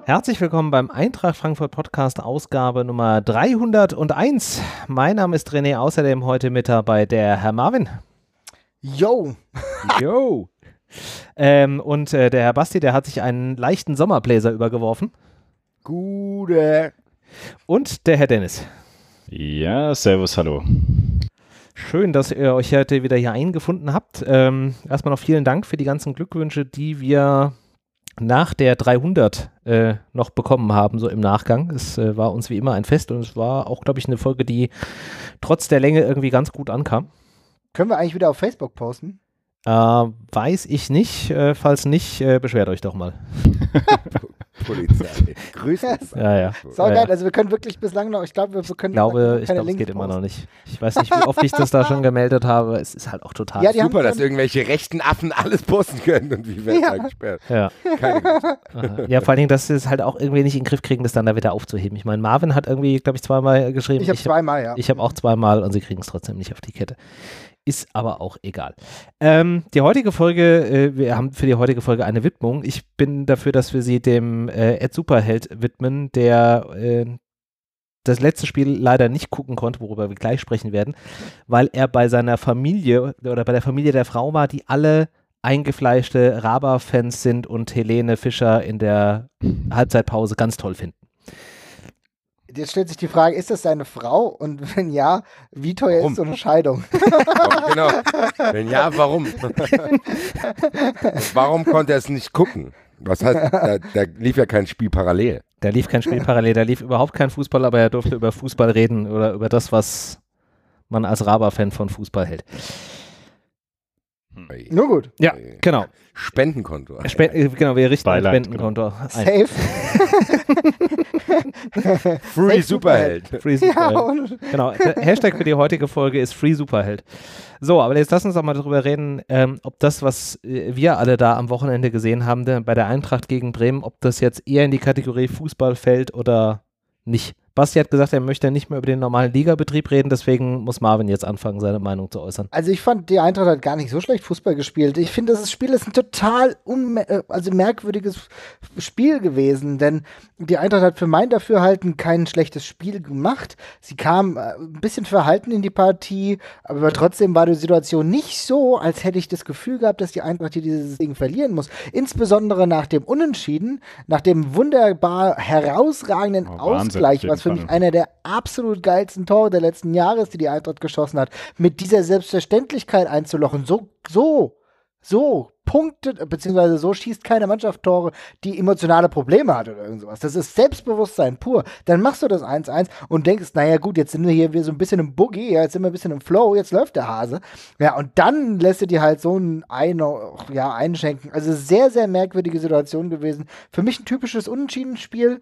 Herzlich willkommen beim Eintracht Frankfurt Podcast, Ausgabe Nummer 301. Mein Name ist René, außerdem heute mit dabei der Herr Marvin. Yo! Yo! Und der Herr Basti, der hat sich einen leichten Sommerbläser übergeworfen. Gute. Und der Herr Dennis. Ja, servus, hallo. Schön, dass ihr euch heute wieder hier eingefunden habt. Erstmal noch vielen Dank für die ganzen Glückwünsche, die wir nach der 300 noch bekommen haben, so im Nachgang. Es war uns wie immer ein Fest und es war auch, glaube ich, eine Folge, die trotz der Länge irgendwie ganz gut ankam. Können wir eigentlich wieder auf Facebook posten? Weiß ich nicht. Falls nicht, beschwert euch doch mal. Polizei. Grüße. Ja. So geil, also wir können wirklich bislang noch, ich glaube, wir können es geht immer noch nicht. Ich weiß nicht, wie oft ich das da schon gemeldet habe. Es ist halt auch total Ja, super, dass irgendwelche rechten Affen alles posten können und wie werden da gesperrt. Ja. Ja, vor allen Dingen, dass sie es halt auch irgendwie nicht in den Griff kriegen, das dann da wieder aufzuheben. Ich meine, Marvin hat irgendwie, glaube ich, zweimal geschrieben. Ich habe zweimal, ja. Ich habe auch zweimal und sie kriegen es trotzdem nicht auf die Kette. Ist aber auch egal. Die heutige Folge, wir haben für die heutige Folge eine Widmung. Ich bin dafür, dass wir sie dem Ed Superheld widmen, der das letzte Spiel leider nicht gucken konnte, worüber wir gleich sprechen werden, weil er bei seiner Familie oder bei der Familie der Frau war, die alle eingefleischte Raba-Fans sind und Helene Fischer in der Halbzeitpause ganz toll finden. Jetzt stellt sich die Frage, ist das seine Frau? Und wenn ja, wie teuer ist so eine Scheidung? Genau. Wenn ja, warum? Warum konnte er es nicht gucken? Was heißt, da lief ja kein Spiel parallel. Da lief kein Spiel parallel, da lief überhaupt kein Fußball, aber er durfte über Fußball reden oder über das, was man als Raba-Fan von Fußball hält. Nur gut. Ja, genau. Spendenkonto. Genau, wir richten ein Beileid, Spendenkonto ein. Safe. Free Superheld. Free Superheld. Genau, der Hashtag für die heutige Folge ist Free Superheld. So, aber jetzt lass uns doch mal darüber reden, ob das, was wir alle da am Wochenende gesehen haben, bei der Eintracht gegen Bremen, ob das jetzt eher in die Kategorie Fußball fällt oder nicht. Basti hat gesagt, er möchte nicht mehr über den normalen Ligabetrieb reden, deswegen muss Marvin jetzt anfangen, seine Meinung zu äußern. Also ich fand, die Eintracht hat gar nicht so schlecht Fußball gespielt. Ich finde, das Spiel ist ein total merkwürdiges Spiel gewesen, denn die Eintracht hat für mein Dafürhalten kein schlechtes Spiel gemacht. Sie kam ein bisschen verhalten in die Partie, aber trotzdem war die Situation nicht so, als hätte ich das Gefühl gehabt, dass die Eintracht hier dieses Ding verlieren muss. Insbesondere nach dem Unentschieden, nach dem wunderbar herausragenden Ausgleich, was für mich einer der absolut geilsten Tore der letzten Jahre ist, die die Eintracht geschossen hat, mit dieser Selbstverständlichkeit einzulochen. So punktet, beziehungsweise so schießt keine Mannschaft Tore, die emotionale Probleme hat oder irgendwas. Das ist Selbstbewusstsein pur. Dann machst du das 1-1 und denkst, naja gut, jetzt sind wir hier so ein bisschen im Boogie, jetzt sind wir ein bisschen im Flow, jetzt läuft der Hase. Ja, und dann lässt du dir halt so ein einschenken. Also sehr, sehr merkwürdige Situation gewesen. Für mich ein typisches Unentschieden-Spiel.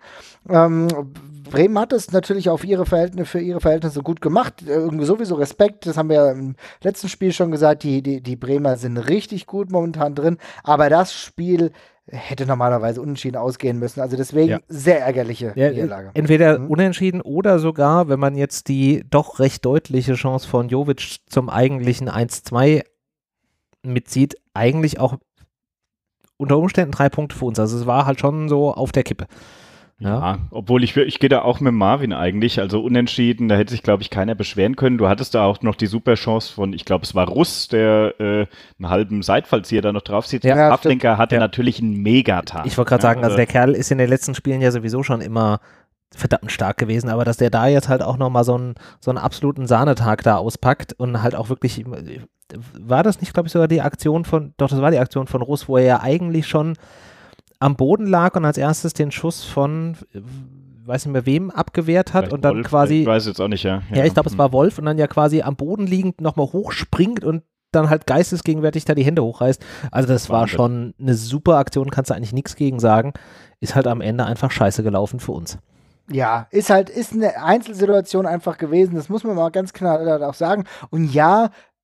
Bremen hat es natürlich für ihre Verhältnisse gut gemacht. Sowieso Respekt, das haben wir ja im letzten Spiel schon gesagt, die Bremer sind richtig gut momentan drin, aber das Spiel hätte normalerweise unentschieden ausgehen müssen, also deswegen sehr ärgerliche Niederlage. Entweder unentschieden oder sogar, wenn man jetzt die doch recht deutliche Chance von Jovic zum eigentlichen 1-2 mitzieht, eigentlich auch unter Umständen 3 Punkte für uns, also es war halt schon so auf der Kippe. Ja, obwohl ich gehe da auch mit Marvin eigentlich, also unentschieden, da hätte sich, glaube ich, keiner beschweren können. Du hattest da auch noch die super Chance von, ich glaube, es war Russ, der einen halben Seitfallzieher da noch drauf sieht. Ja, Pavlenka hatte natürlich einen Megatag. Ich wollte gerade sagen, also der Kerl ist in den letzten Spielen ja sowieso schon immer verdammt stark gewesen, aber dass der da jetzt halt auch nochmal so einen absoluten Sahnetag da auspackt und halt auch wirklich, war das nicht, glaube ich, sogar die Aktion das war die Aktion von Russ, wo er ja eigentlich schon am Boden lag und als erstes den Schuss von, weiß nicht mehr wem, abgewehrt hat. Vielleicht und dann Wolf, quasi, ich weiß jetzt auch nicht, ja. Ja, ich glaube, es war Wolf und dann ja quasi am Boden liegend nochmal hochspringt und dann halt geistesgegenwärtig da die Hände hochreißt. Also das war schon eine super Aktion, kannst du eigentlich nichts gegen sagen. Ist halt am Ende einfach scheiße gelaufen für uns. Ja, ist eine Einzelsituation einfach gewesen, das muss man mal ganz klar auch sagen. Und ja,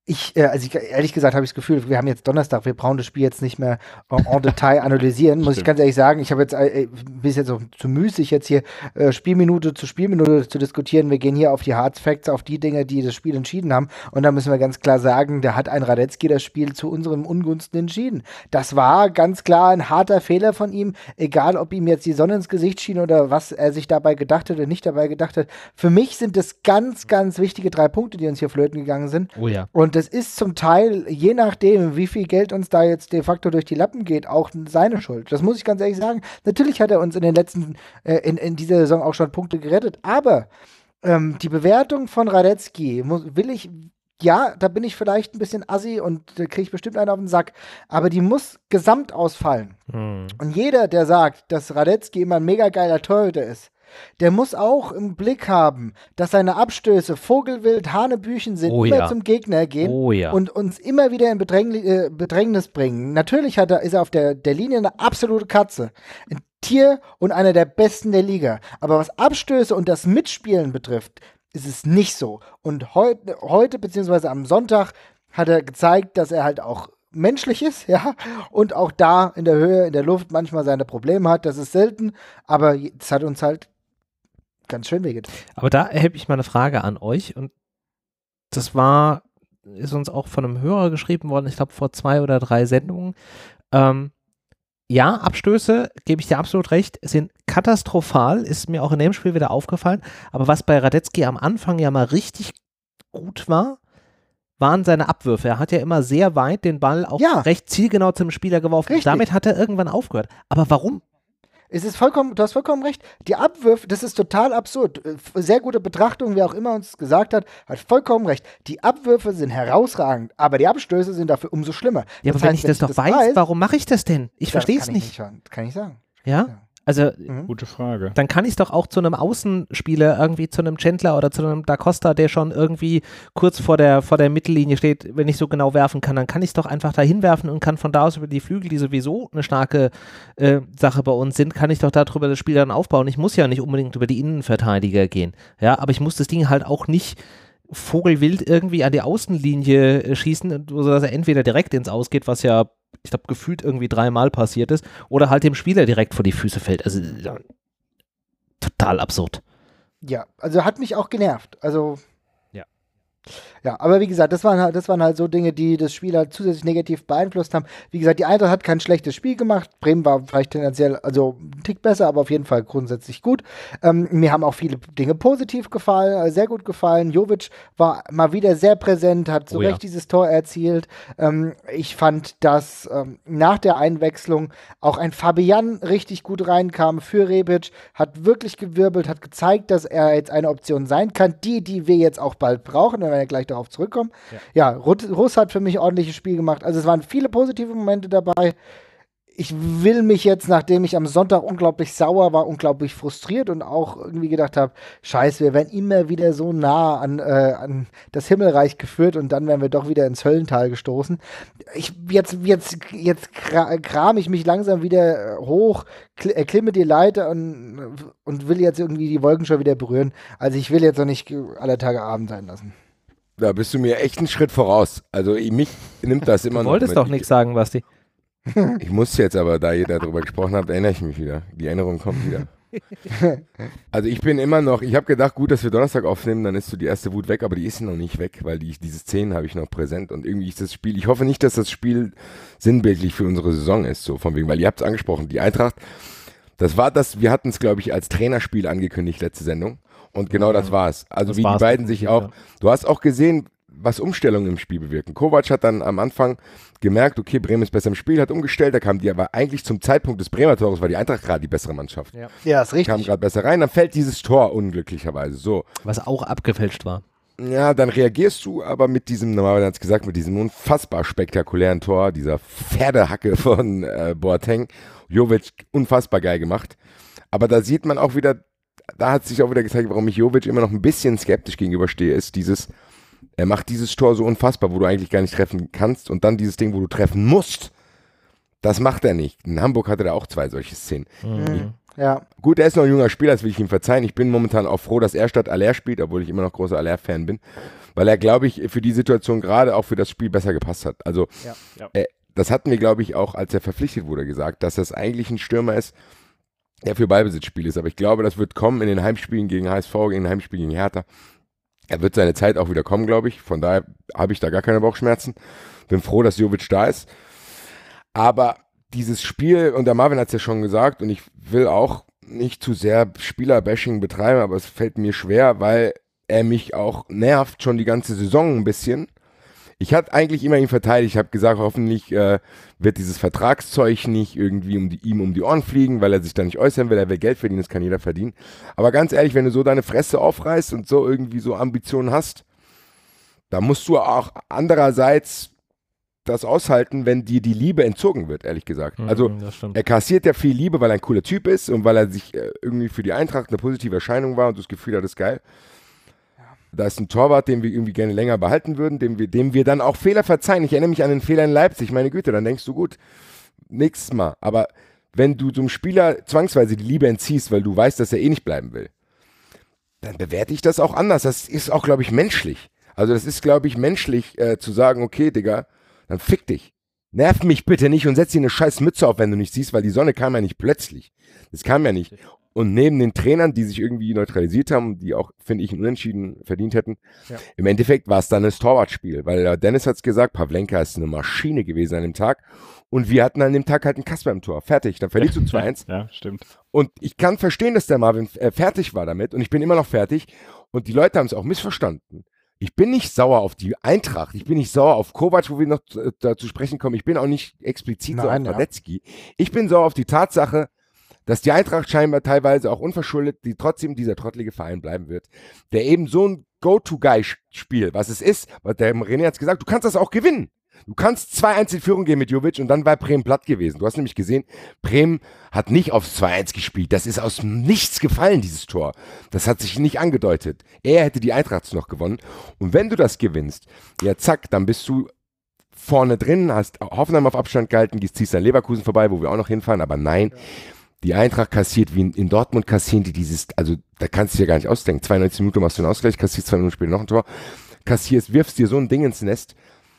ehrlich gesagt habe ich das Gefühl, wir haben jetzt Donnerstag, wir brauchen das Spiel jetzt nicht mehr en Detail analysieren, muss ich ganz ehrlich sagen. Ich habe jetzt bis jetzt auch zu müßig, jetzt hier Spielminute zu Spielminute zu diskutieren. Wir gehen hier auf die Hard Facts, auf die Dinge, die das Spiel entschieden haben. Und da müssen wir ganz klar sagen, da hat ein Radetzky das Spiel zu unserem Ungunsten entschieden. Das war ganz klar ein harter Fehler von ihm, egal ob ihm jetzt die Sonne ins Gesicht schien oder was er sich dabei gedacht hat oder nicht dabei gedacht hat. Für mich sind das ganz, ganz wichtige 3 Punkte, die uns hier flöten gegangen sind. Oh ja. Und das ist zum Teil, je nachdem, wie viel Geld uns da jetzt de facto durch die Lappen geht, auch seine Schuld. Das muss ich ganz ehrlich sagen. Natürlich hat er uns in den letzten, in dieser Saison auch schon Punkte gerettet, aber die Bewertung von Radetzky da bin ich vielleicht ein bisschen assi und da kriege ich bestimmt einen auf den Sack, aber die muss gesamt ausfallen. Und jeder, der sagt, dass Radetzky immer ein mega geiler Torhüter ist, der muss auch im Blick haben, dass seine Abstöße Vogelwild, Hanebüchen sind, immer zum Gegner gehen und uns immer wieder in Bedrängnis bringen. Natürlich ist er auf der Linie eine absolute Katze. Ein Tier und einer der Besten der Liga. Aber was Abstöße und das Mitspielen betrifft, ist es nicht so. Und heute beziehungsweise am Sonntag hat er gezeigt, dass er halt auch menschlich ist, ja, und auch da in der Höhe, in der Luft manchmal seine Probleme hat. Das ist selten, aber es hat uns halt ganz schön wehgetan. Aber da habe ich mal eine Frage an euch und das ist uns auch von einem Hörer geschrieben worden, ich glaube vor 2 oder 3 Sendungen. Ja, Abstöße, gebe ich dir absolut recht, sind katastrophal, ist mir auch in dem Spiel wieder aufgefallen, aber was bei Radetzky am Anfang ja mal richtig gut war, waren seine Abwürfe. Er hat ja immer sehr weit den Ball auch recht zielgenau zum Spieler geworfen. Richtig. Damit hat er irgendwann aufgehört. Aber warum? Du hast vollkommen recht. Die Abwürfe, das ist total absurd. Sehr gute Betrachtung, wer auch immer uns gesagt hat vollkommen recht. Die Abwürfe sind herausragend, aber die Abstöße sind dafür umso schlimmer. Ja, aber wenn ich das doch weiß, warum mache ich das denn? Ich verstehe es nicht. Kann ich sagen. Ja? Also, gute Frage. Dann kann ich es doch auch zu einem Außenspieler, irgendwie zu einem Chandler oder zu einem Da Costa, der schon irgendwie kurz vor der Mittellinie steht, wenn ich so genau werfen kann, dann kann ich es doch einfach da hinwerfen und kann von da aus über die Flügel, die sowieso eine starke Sache bei uns sind, kann ich doch darüber das Spiel dann aufbauen. Ich muss ja nicht unbedingt über die Innenverteidiger gehen. Ja, aber ich muss das Ding halt auch nicht vogelwild irgendwie an die Außenlinie schießen, sodass er entweder direkt ins Aus geht, was ja, ich glaube, gefühlt irgendwie 3-mal passiert ist, oder halt dem Spieler direkt vor die Füße fällt. Also total absurd. Ja, also hat mich auch genervt. Also ja, aber wie gesagt, das waren halt so Dinge, die das Spiel halt zusätzlich negativ beeinflusst haben. Wie gesagt, die Eintracht hat kein schlechtes Spiel gemacht. Bremen war vielleicht tendenziell, also ein Tick besser, aber auf jeden Fall grundsätzlich gut. Mir haben auch viele Dinge positiv gefallen, sehr gut gefallen. Jovic war mal wieder sehr präsent, hat so recht dieses Tor erzielt. Ich fand, dass nach der Einwechslung auch ein Fabian richtig gut reinkam für Rebic, hat wirklich gewirbelt, hat gezeigt, dass er jetzt eine Option sein kann, die wir jetzt auch bald brauchen, wenn wir gleich darauf zurückkommen. Ja, Russ hat für mich ordentliches Spiel gemacht. Also es waren viele positive Momente dabei. Ich will mich jetzt, nachdem ich am Sonntag unglaublich sauer war, unglaublich frustriert und auch irgendwie gedacht habe, scheiße, wir werden immer wieder so nah an das Himmelreich geführt und dann werden wir doch wieder ins Höllental gestoßen. Jetzt kram ich mich langsam wieder hoch, klimme die Leiter und will jetzt irgendwie die Wolken schon wieder berühren. Also ich will jetzt noch nicht aller Tage Abend sein lassen. Da bist du mir echt einen Schritt voraus. Also mich nimmt das immer noch. Du wolltest doch nichts sagen, Basti. Ich muss jetzt aber, da ihr darüber gesprochen habt, erinnere ich mich wieder. Die Erinnerung kommt wieder. Also ich bin immer noch, ich habe gedacht, gut, dass wir Donnerstag aufnehmen, dann ist so die erste Wut weg, aber die ist noch nicht weg, weil diese Szenen habe ich noch präsent und irgendwie ist das Spiel, ich hoffe nicht, dass das Spiel sinnbildlich für unsere Saison ist, so von wegen, weil ihr habt es angesprochen, die Eintracht, wir hatten es, glaube ich, als Trainerspiel angekündigt, letzte Sendung. Und genau das war's. Also das wie die beiden sich auch, du hast auch gesehen, was Umstellungen im Spiel bewirken. Kovac hat dann am Anfang gemerkt, okay, Bremen ist besser im Spiel, hat umgestellt, da kam die aber eigentlich zum Zeitpunkt des Bremer Tores, war die Eintracht gerade die bessere Mannschaft. Ja, ist richtig. Kam gerade besser rein, dann fällt dieses Tor unglücklicherweise so. Was auch abgefälscht war. Ja, dann reagierst du aber mit diesem, normalerweise hat es gesagt, mit diesem unfassbar spektakulären Tor, dieser Pferdehacke von Boateng, Jovic, unfassbar geil gemacht. Aber da sieht man auch wieder, da hat sich auch wieder gezeigt, warum ich Jovic immer noch ein bisschen skeptisch gegenüberstehe, ist er macht dieses Tor so unfassbar, wo du eigentlich gar nicht treffen kannst und dann dieses Ding, wo du treffen musst, das macht er nicht. In Hamburg hatte er auch 2 solche Szenen. Ja. Gut, er ist noch ein junger Spieler, das will ich ihm verzeihen. Ich bin momentan auch froh, dass er statt Aller spielt, obwohl ich immer noch großer Aller-Fan bin. weil er, glaube ich, für die Situation gerade auch für das Spiel besser gepasst hat. Also das hatten wir, glaube ich, auch, als er verpflichtet wurde, gesagt, dass das eigentlich ein Stürmer ist, der für Ballbesitzspiel ist. Aber ich glaube, das wird kommen in den Heimspielen gegen HSV, in den Heimspielen gegen Hertha. Er wird seine Zeit auch wieder kommen, glaube ich. Von daher habe ich da gar keine Bauchschmerzen. Bin froh, dass Jovic da ist. Aber dieses Spiel, und der Marvin hat es ja schon gesagt, und ich will auch nicht zu sehr Spieler-Bashing betreiben, aber es fällt mir schwer, weil er mich auch nervt, schon die ganze Saison ein bisschen. Ich hatte eigentlich immer ihn verteidigt. Ich habe gesagt, hoffentlich wird dieses Vertragszeug nicht irgendwie ihm um die Ohren fliegen, weil er sich da nicht äußern will. Er will Geld verdienen, das kann jeder verdienen. Aber ganz ehrlich, wenn du so deine Fresse aufreißt und so irgendwie so Ambitionen hast, da musst du auch andererseits das aushalten, wenn dir die Liebe entzogen wird, ehrlich gesagt. Also er kassiert ja viel Liebe, weil er ein cooler Typ ist und weil er sich irgendwie für die Eintracht eine positive Erscheinung war und das Gefühl hat, das ist geil. Da ist ein Torwart, den wir irgendwie gerne länger behalten würden, dem wir dann auch Fehler verzeihen. Ich erinnere mich an den Fehler in Leipzig, meine Güte, dann denkst du, gut, nächstes Mal. Aber wenn du so einem Spieler zwangsweise die Liebe entziehst, weil du weißt, dass er eh nicht bleiben will, dann bewerte ich das auch anders. Das ist auch, glaube ich, menschlich. Also das ist, glaube ich, menschlich zu sagen, okay, Digga, dann fick dich. Nerv mich bitte nicht und setz dir eine scheiß Mütze auf, wenn du nicht siehst, weil die Sonne kam ja nicht plötzlich. Das kam ja nicht. Und neben den Trainern, die sich irgendwie neutralisiert haben, die auch, finde ich, einen Unentschieden verdient hätten, im Endeffekt war es dann das Torwartspiel, weil Dennis hat es gesagt, Pavlenka ist eine Maschine gewesen an dem Tag und wir hatten an dem Tag halt einen Kasper im Tor. Fertig, dann verlierst du 2-1. Ja, stimmt. Und ich kann verstehen, dass der Marvin fertig war damit und ich bin immer noch fertig und die Leute haben es auch missverstanden. Ich bin nicht sauer auf die Eintracht, ich bin nicht sauer auf Kovac, wo wir noch zu sprechen kommen, ich bin auch nicht explizit sauer auf Radetzky. Ich bin sauer auf die Tatsache, dass die Eintracht scheinbar teilweise auch unverschuldet, die trotzdem dieser trottelige Verein bleiben wird, der eben so ein Go-To-Guy spielt, was es ist, weil der René hat es gesagt, du kannst das auch gewinnen. Du kannst 2-1 in Führung gehen mit Jovic und dann war Bremen platt gewesen. Du hast nämlich gesehen, Bremen hat nicht aufs 2-1 gespielt. Das ist aus nichts gefallen, dieses Tor. Das hat sich nicht angedeutet. Er hätte die Eintracht noch gewonnen. Und wenn du das gewinnst, ja zack, dann bist du vorne drin, hast Hoffenheim auf Abstand gehalten, ziehst dann Leverkusen vorbei, wo wir auch noch hinfahren, aber nein, die Eintracht kassiert, wie in Dortmund kassieren die dieses, also da kannst du dir gar nicht ausdenken, 92 Minuten machst du einen Ausgleich, kassierst 2 Minuten später noch ein Tor, kassierst, wirfst dir so ein Ding ins Nest,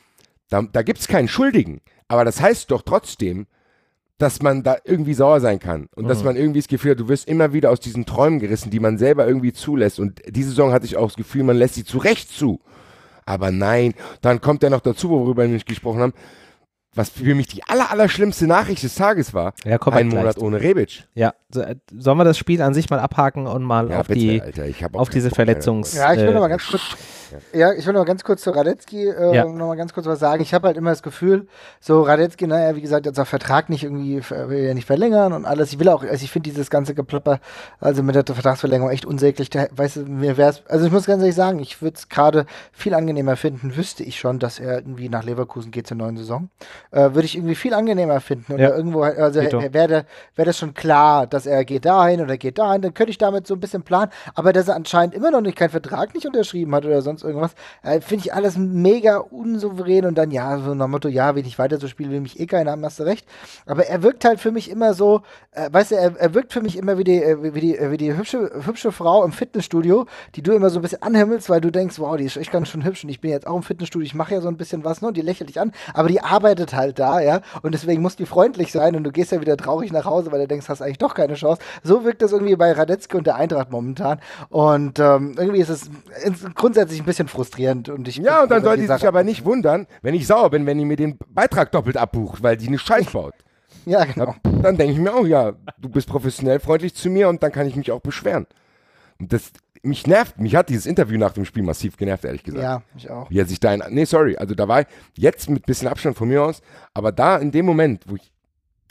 da gibt es keinen Schuldigen, aber das heißt doch trotzdem, dass man da irgendwie sauer sein kann und dass man irgendwie das Gefühl hat, du wirst immer wieder aus diesen Träumen gerissen, die man selber irgendwie zulässt und diese Saison hatte ich auch das Gefühl, man lässt sie zu Recht zu, aber nein, dann kommt ja noch dazu, worüber wir nicht gesprochen haben, was für mich die allerschlimmste Nachricht des Tages war, ein Monat ohne Rebic. Ja, sollen wir das Spiel an sich mal abhaken und mal auf bitte, Alter, auf diese Verletzungs... Ja, ich will noch mal ganz kurz... Ja, ich will noch mal ganz kurz zu Radetzky noch mal ganz kurz was sagen. Ich habe halt immer das Gefühl, so Radetzky, naja, wie gesagt, jetzt auch Vertrag nicht irgendwie, will ja nicht verlängern und alles. Ich will auch, also ich finde dieses ganze Geplapper, also mit der Vertragsverlängerung echt unsäglich. Weißt du, mir wär's, also ich muss ganz ehrlich sagen, ich würde es gerade viel angenehmer finden, wüsste ich schon, dass er irgendwie nach Leverkusen geht zur neuen Saison. Würde ich irgendwie viel angenehmer finden. Oder irgendwo, also wäre das schon klar, dass er geht dahin oder geht dahin, dann könnte ich damit so ein bisschen planen. Aber dass er anscheinend immer noch keinen Vertrag nicht unterschrieben hat oder sonst irgendwas, finde ich alles mega unsouverän und dann, ja, so nach dem Motto, ja, will ich weiter so spielen, will mich eh keiner haben, hast du recht. Aber er wirkt halt für mich immer so, weißt du, er wirkt für mich immer wie die hübsche Frau im Fitnessstudio, die du immer so ein bisschen anhimmelst, weil du denkst, wow, die ist echt ganz schön hübsch und ich bin jetzt auch im Fitnessstudio, ich mache ja so ein bisschen was, ne, und die lächelt dich an, aber die arbeitet halt da, ja, und deswegen muss die freundlich sein und du gehst ja wieder traurig nach Hause, weil du denkst, hast eigentlich doch keine Chance. So wirkt das irgendwie bei Radetzky und der Eintracht momentan und irgendwie ist es grundsätzlich ein bisschen frustrierend. Und und dann soll die sich aber nicht wundern, wenn ich sauer bin, wenn die mir den Beitrag doppelt abbucht, weil die eine Scheiß baut. Ja, genau. Dann denke ich mir auch, ja, du bist professionell freundlich zu mir und dann kann ich mich auch beschweren. Und das mich hat dieses Interview nach dem Spiel massiv genervt, ehrlich gesagt. Ja, mich auch. Wie er sich also da war ich jetzt mit ein bisschen Abstand von mir aus, aber da in dem Moment, wo ich,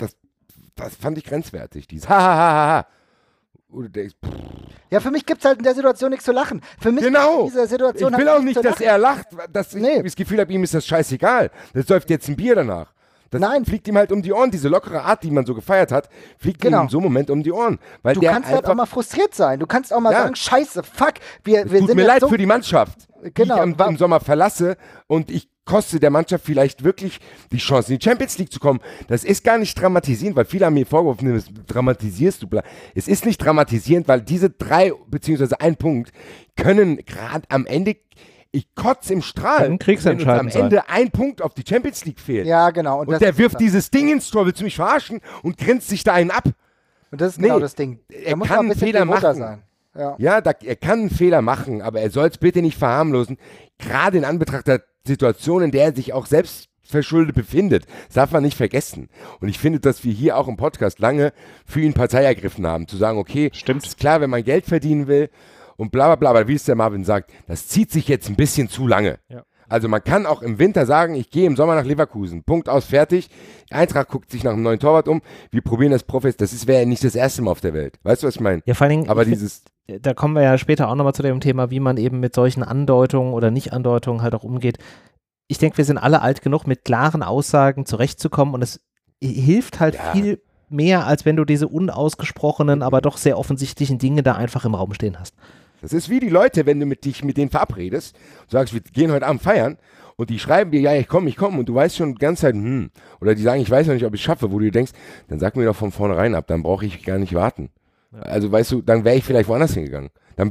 das fand ich grenzwertig, dieses Ha. Oder denkst, ja, für mich gibt es halt in der Situation nichts zu lachen. Für mich in dieser Situation ich will auch nicht, dass er lacht, dass ich das Gefühl habe, ihm ist das scheißegal. Das läuft jetzt ein Bier danach. Das fliegt ihm halt um die Ohren. Diese lockere Art, die man so gefeiert hat, fliegt ihm in so einem Moment um die Ohren. Weil du kannst halt auch mal frustriert sein. Du kannst auch mal sagen, scheiße, fuck. Wir tut mir leid für die Mannschaft, die ich im Sommer verlasse und ich koste der Mannschaft vielleicht wirklich die Chance, in die Champions League zu kommen. Das ist gar nicht dramatisierend, weil viele haben mir vorgeworfen, das dramatisierst du. Es ist nicht dramatisierend, weil diese 3 bzw. 1 Punkt können gerade am Ende, Ich kotze im Strahl, Kann kriegsentscheidend wenn uns am Ende ein Punkt auf die Champions League fehlt. Ja, genau. Und der wirft dieses Ding ins Tor, willst du mich verarschen? Und grinst sich da einen ab. Und das ist genau das Ding. Er muss kann ein bisschen Fehler machen. Sein. Ja, er kann einen Fehler machen, aber er soll es bitte nicht verharmlosen. Gerade in Anbetracht der Situation, in der er sich auch selbst verschuldet befindet. Das darf man nicht vergessen. Und ich finde, dass wir hier auch im Podcast lange für ihn Partei ergriffen haben. Zu sagen, okay, stimmt. Ist klar, wenn man Geld verdienen will und bla bla bla, aber wie es der Marvin sagt, das zieht sich jetzt ein bisschen zu lange. Ja. Also man kann auch im Winter sagen, ich gehe im Sommer nach Leverkusen. Punkt aus, fertig. Eintracht guckt sich nach einem neuen Torwart um. Wir probieren das Profis. Das wäre ja nicht das erste Mal auf der Welt. Weißt du, was ich meine? Ja, vor allen Dingen, aber da kommen wir ja später auch nochmal zu dem Thema, wie man eben mit solchen Andeutungen oder Nicht-Andeutungen halt auch umgeht. Ich denke, wir sind alle alt genug, mit klaren Aussagen zurechtzukommen und es hilft halt viel mehr, als wenn du diese unausgesprochenen, aber doch sehr offensichtlichen Dinge da einfach im Raum stehen hast. Das ist wie die Leute, wenn du dich mit denen verabredest und sagst, wir gehen heute Abend feiern und die schreiben dir, ja, ich komme und du weißt schon die ganze Zeit, oder die sagen, ich weiß noch nicht, ob ich es schaffe, wo du dir denkst, dann sag mir doch von vornherein ab, dann brauche ich gar nicht warten. Ja. Also weißt du, dann wäre ich vielleicht woanders hingegangen.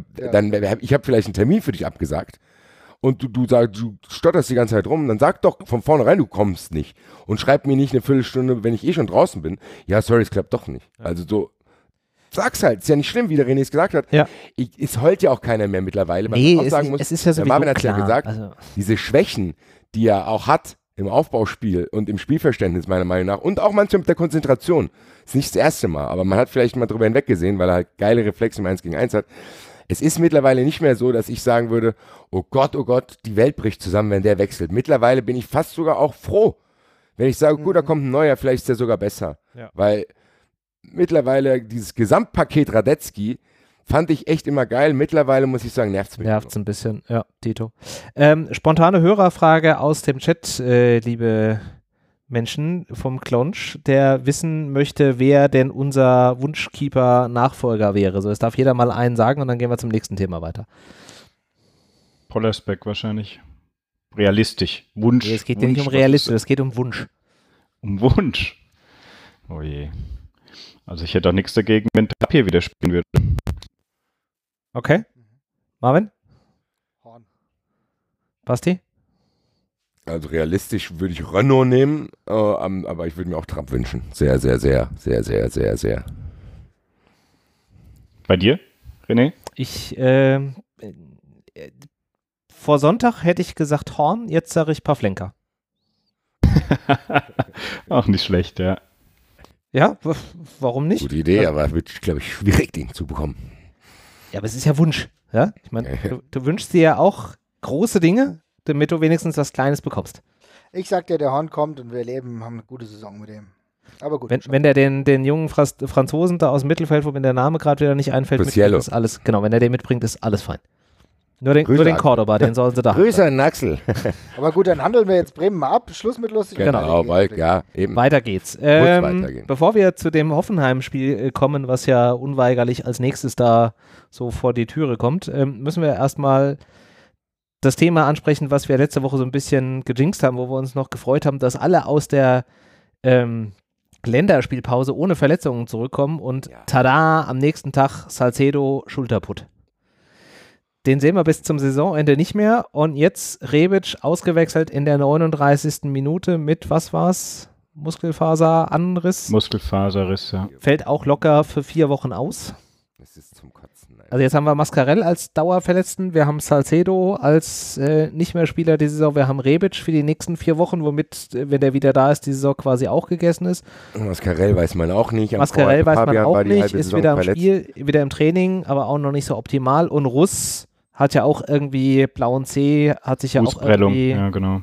Ich habe vielleicht einen Termin für dich abgesagt und du sagst, du stotterst die ganze Zeit rum, dann sag doch von vornherein, du kommst nicht und schreib mir nicht eine Viertelstunde, wenn ich schon draußen bin, ja, sorry, es klappt doch nicht. Ja. Also so, sag's halt, ist ja nicht schlimm, wie der René es gesagt hat. Ja. Es heult ja auch keiner mehr mittlerweile. Nee, es ist ja sowieso Marvin hat klar. Ja gesagt, diese Schwächen, die er auch hat im Aufbauspiel und im Spielverständnis meiner Meinung nach und auch manchmal mit der Konzentration, ist nicht das erste Mal, aber man hat vielleicht mal drüber hinweggesehen, weil er halt geile Reflexe im 1 gegen 1 hat. Es ist mittlerweile nicht mehr so, dass ich sagen würde, oh Gott, die Welt bricht zusammen, wenn der wechselt. Mittlerweile bin ich fast sogar auch froh, wenn ich sage, gut, da kommt ein neuer, vielleicht ist der sogar besser. Ja. Weil mittlerweile dieses Gesamtpaket Radetzky fand ich echt immer geil. Mittlerweile muss ich sagen, nervt's mich. Nervt's ein bisschen, ja, Tito. Spontane Hörerfrage aus dem Chat, liebe Menschen vom Klonsch, der wissen möchte, wer denn unser Wunschkeeper-Nachfolger wäre. So, es darf jeder mal einen sagen und dann gehen wir zum nächsten Thema weiter. Pollersbeck wahrscheinlich. Realistisch. Wunsch. Nee, es geht ja nicht um realistisch, es geht um Wunsch. Um Wunsch? Oh je. Also ich hätte auch nichts dagegen, wenn Tapir wieder spielen würde. Okay. Marvin? Horn. Basti? Also realistisch würde ich Renault nehmen, aber ich würde mir auch Trapp wünschen. Sehr, sehr, sehr, sehr, sehr, sehr, sehr. Bei dir, René? Vor Sonntag hätte ich gesagt Horn, jetzt sage ich Pavlenka. Auch nicht schlecht, ja. Ja, warum nicht? Gute Idee, aber wird, glaube ich, schwierig, den zu bekommen. Ja, aber es ist ja Wunsch. Ja? Ich meine, du wünschst dir ja auch große Dinge, damit du wenigstens was Kleines bekommst. Ich sag dir, der Horn kommt und wir haben eine gute Saison mit dem. Aber gut. Wenn der den jungen Franzosen da aus dem Mittelfeld, wo mir der Name gerade wieder nicht einfällt, mitbringt, ist alles, genau, wenn der den mitbringt, ist alles fein. Nur den Cordoba, den sollen sie da haben. Grüße an Axel. Aber gut, dann handeln wir jetzt Bremen mal ab. Schluss mit lustig. Genau, weil, ja, eben. Weiter geht's. Bevor wir zu dem Hoffenheim-Spiel kommen, was ja unweigerlich als nächstes da so vor die Türe kommt, müssen wir erstmal das Thema ansprechen, was wir letzte Woche so ein bisschen gejinxt haben, wo wir uns noch gefreut haben, dass alle aus der Länderspielpause ohne Verletzungen zurückkommen und tada, am nächsten Tag Salcedo Schulterput. Den sehen wir bis zum Saisonende nicht mehr und jetzt Rebic ausgewechselt in der 39. Minute mit, was war's? Muskelfaseranriss? Muskelfaserriss, ja. Fällt auch locker für 4 Wochen aus. Das ist zum Kotzen. Also jetzt haben wir Mascarell als Dauerverletzten, wir haben Salcedo als nicht mehr Spieler die Saison, wir haben Rebic für die nächsten 4 Wochen, womit, wenn der wieder da ist, die Saison quasi auch gegessen ist. Mascarell weiß man auch nicht. Mascarell weiß man auch nicht, ist wieder im Spiel, wieder im Training, aber auch noch nicht so optimal. Und Russ hat ja auch irgendwie blauen Zeh, hat sich ja auch irgendwie... Ja, genau.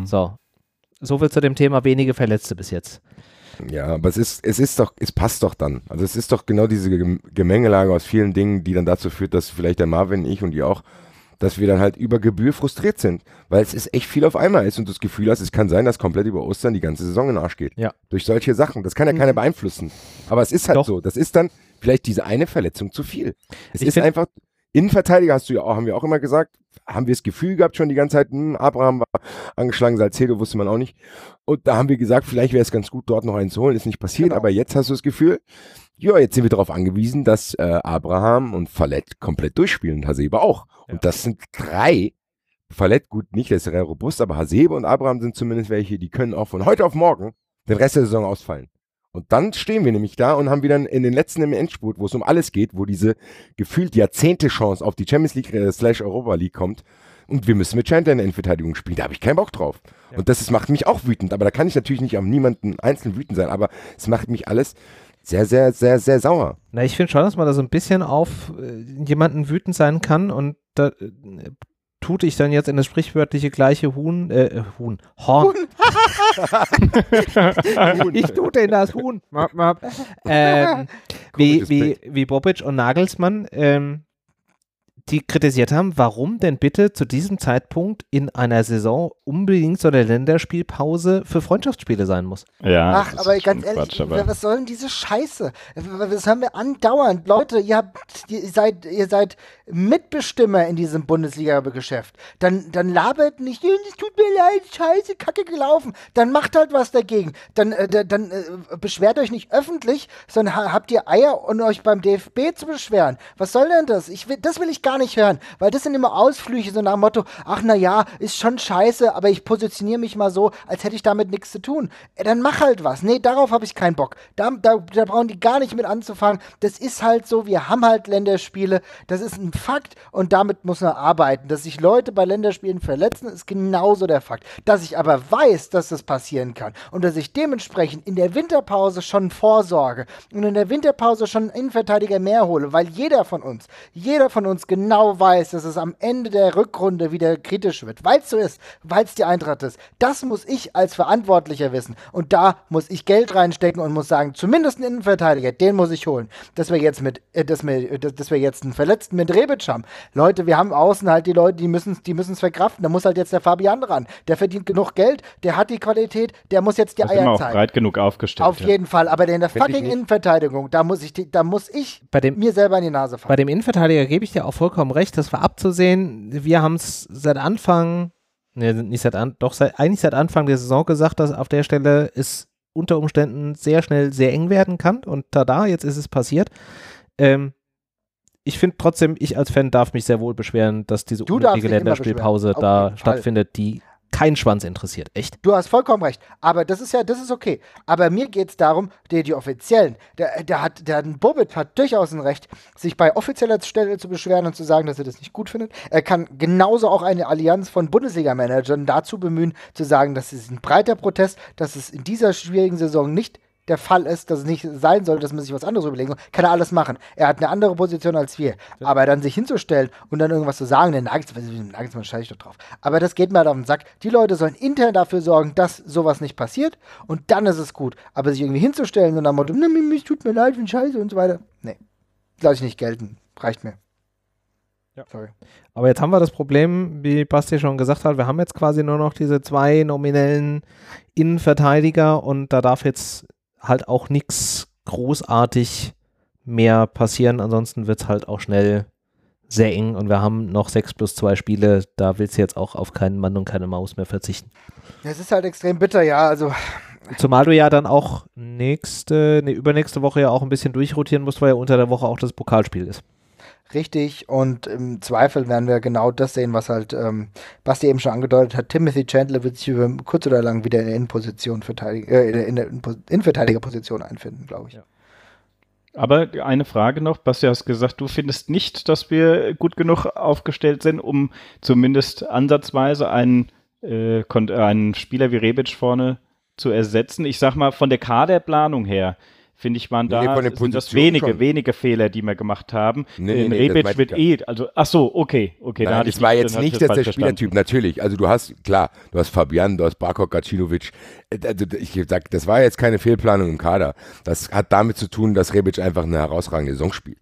So viel zu dem Thema wenige Verletzte bis jetzt. Ja, aber es passt doch dann. Also es ist doch genau diese Gemengelage aus vielen Dingen, die dann dazu führt, dass vielleicht der Marvin, ich und ihr auch, dass wir dann halt über Gebühr frustriert sind, weil es ist echt viel auf einmal ist und das Gefühl hast, es kann sein, dass komplett über Ostern die ganze Saison in den Arsch geht. Ja. Durch solche Sachen. Das kann ja keiner beeinflussen. Aber es ist halt Doch. so. Das ist dann vielleicht diese eine Verletzung zu viel. Es ist einfach... Innenverteidiger haben wir auch immer gesagt, haben wir das Gefühl gehabt schon die ganze Zeit, Abraham war angeschlagen, Salcedo wusste man auch nicht. Und da haben wir gesagt, vielleicht wäre es ganz gut, dort noch einen zu holen, ist nicht passiert, aber jetzt hast du das Gefühl, ja, jetzt sind wir darauf angewiesen, dass Abraham und Fallett komplett durchspielen und Hasebe auch. Und das sind 3 Fallett, gut, nicht, der ist sehr robust, aber Hasebe und Abraham sind zumindest welche, die können auch von heute auf morgen den Rest der Saison ausfallen. Und dann stehen wir nämlich da und haben wieder in den letzten im Endspurt, wo es um alles geht, wo diese gefühlt Jahrzehnte-Chance auf die Champions League / Europa League kommt. Und wir müssen mit Chandler in der Innenverteidigung spielen. Da habe ich keinen Bock drauf. Ja. Und das macht mich auch wütend. Aber da kann ich natürlich nicht auf niemanden einzeln wütend sein. Aber es macht mich alles sehr, sehr, sehr, sehr sauer. Na, ich finde schon, dass man da so ein bisschen auf jemanden wütend sein kann. Und da tute ich dann jetzt in das sprichwörtliche gleiche Horn. Ich tute in das Huhn. Wie Bobic und Nagelsmann, die kritisiert haben, warum denn bitte zu diesem Zeitpunkt in einer Saison unbedingt so eine Länderspielpause für Freundschaftsspiele sein muss. Ja, ach, aber ganz ehrlich, Quatsch, aber was soll denn diese Scheiße? Das haben wir andauernd. Leute, ihr seid Mitbestimmer in diesem Bundesliga-Geschäft. Dann labert nicht, es tut mir leid, scheiße, kacke gelaufen. Dann macht halt was dagegen. Dann beschwert euch nicht öffentlich, sondern habt ihr Eier, um euch beim DFB zu beschweren. Was soll denn das? Das will ich gar nicht hören, weil das sind immer Ausflüche, so nach dem Motto, ach na ja, ist schon scheiße, aber ich positioniere mich mal so, als hätte ich damit nichts zu tun. Dann mach halt was. Nee, darauf habe ich keinen Bock. Da brauchen die gar nicht mit anzufangen. Das ist halt so, wir haben halt Länderspiele, das ist ein Fakt und damit muss man arbeiten. Dass sich Leute bei Länderspielen verletzen, ist genauso der Fakt. Dass ich aber weiß, dass das passieren kann und dass ich dementsprechend in der Winterpause schon vorsorge und in der Winterpause schon einen Innenverteidiger mehr hole, weil jeder von uns genau weiß, dass es am Ende der Rückrunde wieder kritisch wird, weil es so ist, weil es die Eintracht ist. Das muss ich als Verantwortlicher wissen. Und da muss ich Geld reinstecken und muss sagen, zumindest einen Innenverteidiger, den muss ich holen. Dass wir jetzt einen Verletzten mit Rebic haben. Leute, wir haben außen halt die Leute, die müssen es verkraften. Da muss halt jetzt der Fabian ran. Der verdient genug Geld, der hat die Qualität, der muss jetzt die Eier auch zeigen. breit genug aufgestellt. Auf jeden Fall. Aber in der fucking Innenverteidigung, da muss ich mir selber in die Nase fassen. Bei dem Innenverteidiger gebe ich dir auch vollkommen recht, das war abzusehen. Wir haben es seit Anfang Anfang der Saison gesagt, dass auf der Stelle es unter Umständen sehr schnell sehr eng werden kann und tada, jetzt ist es passiert. Ich finde trotzdem, ich als Fan darf mich sehr wohl beschweren, dass diese unnötige Länderspielpause da stattfindet, die keinen Schwanz interessiert, echt. Du hast vollkommen recht, aber das ist okay. Aber mir geht es darum, die Offiziellen, der Bobic hat durchaus ein Recht, sich bei offizieller Stelle zu beschweren und zu sagen, dass er das nicht gut findet. Er kann genauso auch eine Allianz von Bundesliga-Managern dazu bemühen, zu sagen, dass es ein breiter Protest, dass es in dieser schwierigen Saison nicht der Fall ist, dass es nicht sein soll, dass man sich was anderes überlegen soll, kann er alles machen. Er hat eine andere Position als wir. Ja. Aber dann sich hinzustellen und dann irgendwas zu sagen, der Nagelsmann scheiße ich doch drauf. Aber das geht mir halt auf den Sack. Die Leute sollen intern dafür sorgen, dass sowas nicht passiert und dann ist es gut. Aber sich irgendwie hinzustellen und dann Motto, mir tut mir leid, ich bin scheiße und so weiter. Nee, lass ich nicht gelten. Reicht mir. Ja. Sorry. Aber jetzt haben wir das Problem, wie Basti schon gesagt hat, wir haben jetzt quasi nur noch diese 2 nominellen Innenverteidiger und da darf jetzt halt auch nichts großartig mehr passieren, ansonsten wird es halt auch schnell sehr eng und wir haben noch 6+2 Spiele, da willst du jetzt auch auf keinen Mann und keine Maus mehr verzichten. Es ist halt extrem bitter, ja, also. Zumal du ja dann auch übernächste Woche ja auch ein bisschen durchrotieren musst, weil ja unter der Woche auch das Pokalspiel ist. Richtig, und im Zweifel werden wir genau das sehen, was halt Basti eben schon angedeutet hat. Timothy Chandler wird sich über kurz oder lang wieder in der Innenposition in der Innenverteidigerposition einfinden, glaube ich. Ja. Aber eine Frage noch, Basti, hast gesagt, du findest nicht, dass wir gut genug aufgestellt sind, um zumindest ansatzweise einen Spieler wie Rebic vorne zu ersetzen. Ich sag mal, von der Kaderplanung her, finde ich, waren sind das wenige Fehler, die wir gemacht haben. Rebic wird okay. Nein, das war jetzt nicht, dass der Spielertyp, natürlich, also du hast Fabian, du hast Barkok, Gacinovic, ich sag, das war jetzt keine Fehlplanung im Kader. Das hat damit zu tun, dass Rebic einfach eine herausragende Saison spielt.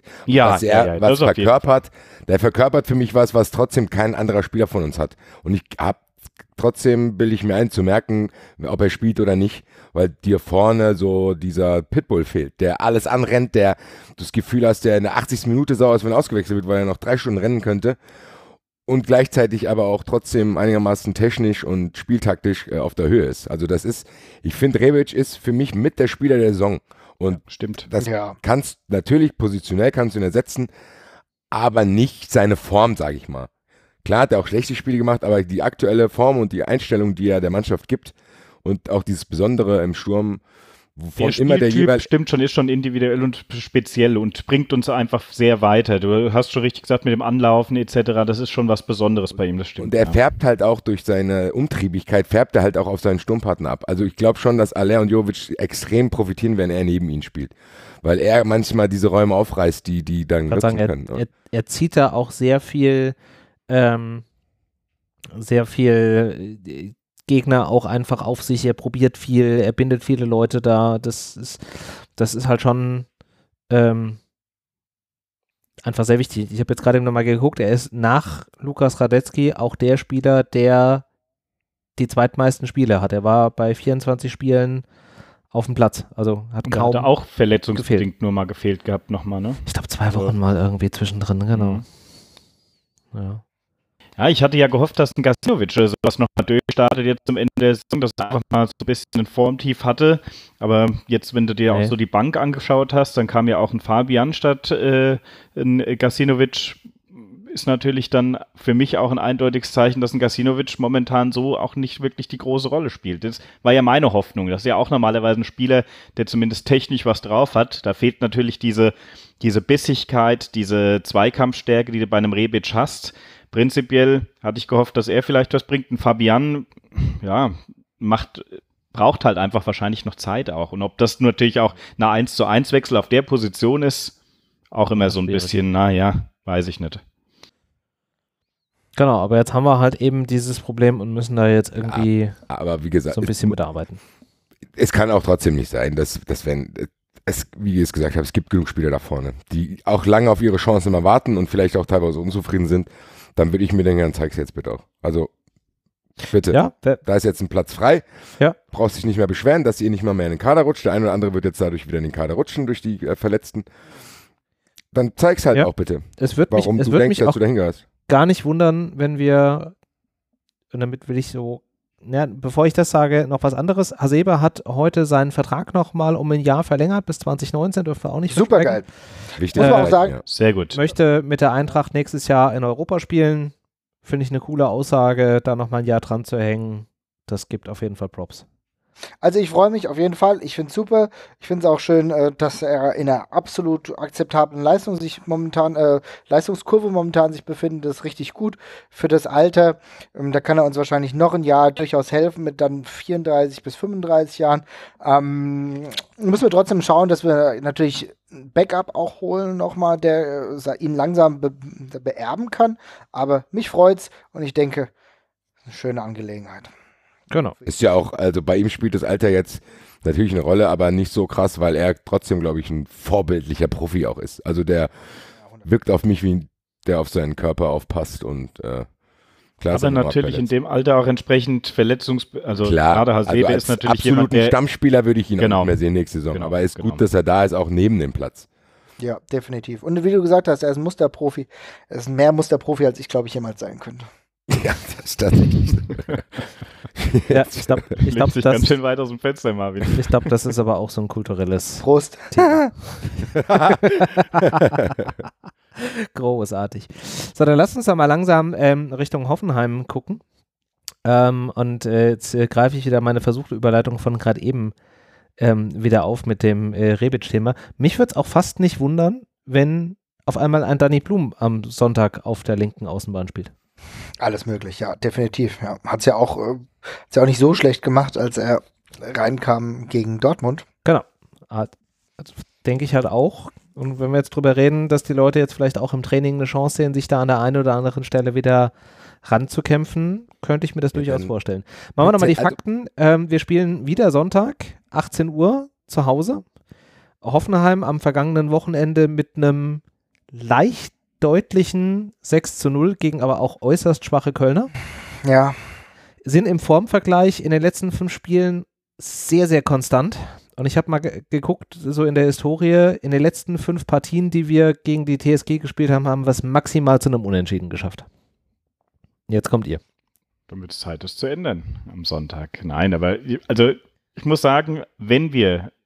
Der verkörpert für mich was trotzdem kein anderer Spieler von uns hat. Und trotzdem bilde ich mir ein, zu merken, ob er spielt oder nicht, weil dir vorne so dieser Pitbull fehlt, der alles anrennt, der du das Gefühl hast, der in der 80. Minute sauer ist, wenn er ausgewechselt wird, weil er noch 3 Stunden rennen könnte und gleichzeitig aber auch trotzdem einigermaßen technisch und spieltaktisch auf der Höhe ist. Also ich finde, Rebic ist für mich mit der Spieler der Saison. Und stimmt. Natürlich, positionell kannst du ihn ersetzen, aber nicht seine Form, sage ich mal. Klar hat er auch schlechte Spiele gemacht, aber die aktuelle Form und die Einstellung, die er der Mannschaft gibt und auch dieses Besondere im Sturm, wovon immer der jeweils... Stimmt schon, ist schon individuell und speziell und bringt uns einfach sehr weiter. Du hast schon richtig gesagt, mit dem Anlaufen etc., das ist schon was Besonderes bei ihm, das stimmt. Und er färbt halt auch durch seine Umtriebigkeit, färbt er halt auch auf seinen Sturmpartner ab. Also ich glaube schon, dass Aller und Jovic extrem profitieren, wenn er neben ihn spielt. Weil er manchmal diese Räume aufreißt, die dann nutzen können. Er zieht da auch sehr viel Gegner auch einfach auf sich, er probiert viel, er bindet viele Leute da, das ist halt schon einfach sehr wichtig. Ich habe jetzt gerade nochmal geguckt, er ist nach Lukas Radetzky auch der Spieler, der die zweitmeisten Spiele hat. Er war bei 24 Spielen auf dem Platz, also hat und kaum hat er auch verletzungsbedingt gefehlt. nur mal gefehlt gehabt nochmal, ne? Ich glaube 2 Wochen mal irgendwie zwischendrin, genau. Mhm. Ja. Ja, ich hatte ja gehofft, dass ein Gacinovic sowas noch mal durchstartet jetzt zum Ende der Saison, dass er einfach mal so ein bisschen ein Formtief hatte. Aber jetzt, wenn du dir auch so die Bank angeschaut hast, dann kam ja auch ein Fabian statt ein Gacinovic. Ist natürlich dann für mich auch ein eindeutiges Zeichen, dass ein Gacinovic momentan so auch nicht wirklich die große Rolle spielt. Das war ja meine Hoffnung. Das ist ja auch normalerweise ein Spieler, der zumindest technisch was drauf hat. Da fehlt natürlich diese Bissigkeit, diese Zweikampfstärke, die du bei einem Rebic hast. Prinzipiell hatte ich gehofft, dass er vielleicht was bringt. Ein Fabian, ja, braucht halt einfach wahrscheinlich noch Zeit auch. Und ob das natürlich auch eine 1:1 Wechsel auf der Position ist, auch immer so ein bisschen, weiß ich nicht. Genau, aber jetzt haben wir halt eben dieses Problem und müssen da jetzt irgendwie aber wie gesagt, so ein bisschen mitarbeiten. Es kann auch trotzdem nicht sein, dass wenn wie ich es gesagt habe, es gibt genug Spieler da vorne, die auch lange auf ihre Chancen immer warten und vielleicht auch teilweise unzufrieden sind, dann würde ich mir denken, dann zeig's jetzt bitte auch. Also, bitte, ja, da ist jetzt ein Platz frei, ja. Brauchst dich nicht mehr beschweren, dass ihr nicht mal mehr in den Kader rutscht, der eine oder andere wird jetzt dadurch wieder in den Kader rutschen, durch die Verletzten. Dann zeig's halt auch bitte, warum du denkst, dass du dahin gehst. Gar nicht wundern, wenn wir, und damit will ich so, bevor ich das sage, noch was anderes. Hasebe hat heute seinen Vertrag nochmal um ein Jahr verlängert, bis 2019, dürfen wir auch nicht super geil. Wichtig, muss man auch sagen. Ja. Sehr gut. Möchte mit der Eintracht nächstes Jahr in Europa spielen. Finde ich eine coole Aussage, da nochmal ein Jahr dran zu hängen. Das gibt auf jeden Fall Props. Also ich freue mich auf jeden Fall. Ich finde es super. Ich finde es auch schön, dass er in einer absolut akzeptablen Leistungskurve momentan sich befindet. Das ist richtig gut für das Alter. Da kann er uns wahrscheinlich noch ein Jahr durchaus helfen mit dann 34 bis 35 Jahren. Müssen wir trotzdem schauen, dass wir natürlich ein Backup auch holen nochmal, der ihn langsam beerben kann. Aber mich freut's und ich denke, eine schöne Angelegenheit. Genau. Ist ja auch, also bei ihm spielt das Alter jetzt natürlich eine Rolle, aber nicht so krass, weil er trotzdem, glaube ich, ein vorbildlicher Profi auch ist. Also der wirkt auf mich wie der auf seinen Körper aufpasst und klar. Aber natürlich in dem Alter auch entsprechend also gerade Hasebe also ist natürlich absoluten jemand, der Stammspieler würde ich ihn auch nicht mehr sehen nächste Saison, aber es ist gut, dass er da ist, auch neben dem Platz. Ja, definitiv. Und wie du gesagt hast, er ist ein Musterprofi. Er ist mehr Musterprofi, als ich, glaube ich, jemals sein könnte. Ja, das ist tatsächlich so. Ja, ich glaube, das ist ganz schön weit aus dem Fenster, Marvin. Ich glaube, das ist aber auch so ein kulturelles Prost. Thema. Großartig. So, dann lass uns da mal langsam Richtung Hoffenheim gucken. Und jetzt greife ich wieder meine versuchte Überleitung von gerade eben wieder auf mit dem Rebic-Thema. Mich würde es auch fast nicht wundern, wenn auf einmal ein Dani Blum am Sonntag auf der linken Außenbahn spielt. Alles möglich, ja, definitiv. Ja. Hat's ja auch nicht so schlecht gemacht, als er reinkam gegen Dortmund. Genau. Also, denke ich halt auch. Und wenn wir jetzt drüber reden, dass die Leute jetzt vielleicht auch im Training eine Chance sehen, sich da an der einen oder anderen Stelle wieder ranzukämpfen, könnte ich mir das durchaus vorstellen. Machen wir nochmal die Fakten. Wir spielen wieder Sonntag, 18 Uhr zu Hause. Hoffenheim am vergangenen Wochenende mit einem leicht deutlichen 6:0 gegen aber auch äußerst schwache Kölner. Ja. Sind im Formvergleich in den letzten 5 Spielen sehr, sehr konstant. Und ich habe mal geguckt, so in der Historie, in den letzten 5 Partien, die wir gegen die TSG gespielt haben, haben wir es maximal zu einem Unentschieden geschafft. Jetzt kommt ihr. Dann wird es Zeit, das zu ändern am Sonntag. Nein, aber also ich muss sagen, wenn wir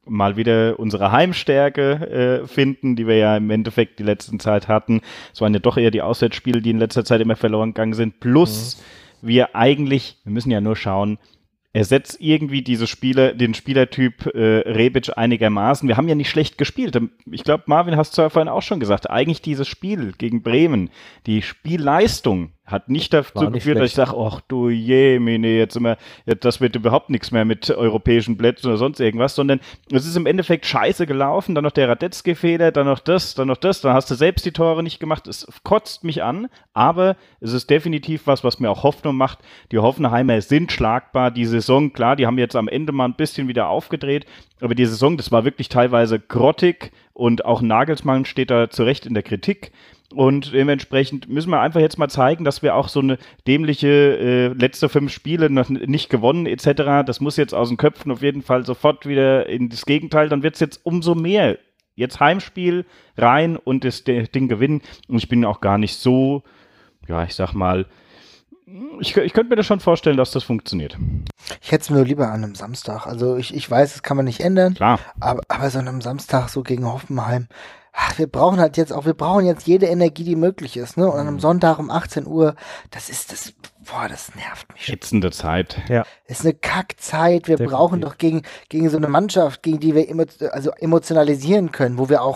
mal wieder unsere Heimstärke finden, die wir ja im Endeffekt die letzten Zeit hatten. Es waren ja doch eher die Auswärtsspiele, die in letzter Zeit immer verloren gegangen sind. Plus wir müssen ja nur schauen, ersetzt irgendwie den Spielertyp Rebic einigermaßen. Wir haben ja nicht schlecht gespielt. Ich glaube, Marvin, hast du ja vorhin auch schon gesagt, eigentlich dieses Spiel gegen Bremen, die Spielleistung hat nicht dazu geführt, dass ich sage, ach du Jemine, das wird überhaupt nichts mehr mit europäischen Plätzen oder sonst irgendwas, sondern es ist im Endeffekt scheiße gelaufen, dann noch der Radetzky-Fehler, dann noch das, dann hast du selbst die Tore nicht gemacht, es kotzt mich an, aber es ist definitiv was mir auch Hoffnung macht. Die Hoffenheimer sind schlagbar, die Saison, klar, die haben jetzt am Ende mal ein bisschen wieder aufgedreht, aber die Saison, das war wirklich teilweise grottig und auch Nagelsmann steht da zu Recht in der Kritik. Und dementsprechend müssen wir einfach jetzt mal zeigen, dass wir auch so eine dämliche letzte 5 Spiele noch nicht gewonnen etc. Das muss jetzt aus den Köpfen auf jeden Fall sofort wieder in das Gegenteil. Dann wird es jetzt umso mehr. Jetzt Heimspiel rein und das Ding gewinnen. Und ich bin auch gar nicht so, ja, ich sag mal, ich könnte mir das schon vorstellen, dass das funktioniert. Ich hätte es mir nur lieber an einem Samstag. Also ich weiß, das kann man nicht ändern. Klar. Aber so an einem Samstag so gegen Hoffenheim, wir brauchen jetzt jede Energie, die möglich ist, ne? Und an einem Sonntag um 18 Uhr, das nervt mich schon. Ätzende Zeit. Ja. Das ist eine Kackzeit. Wir brauchen doch gegen so eine Mannschaft, gegen die wir emotionalisieren können, wo wir auch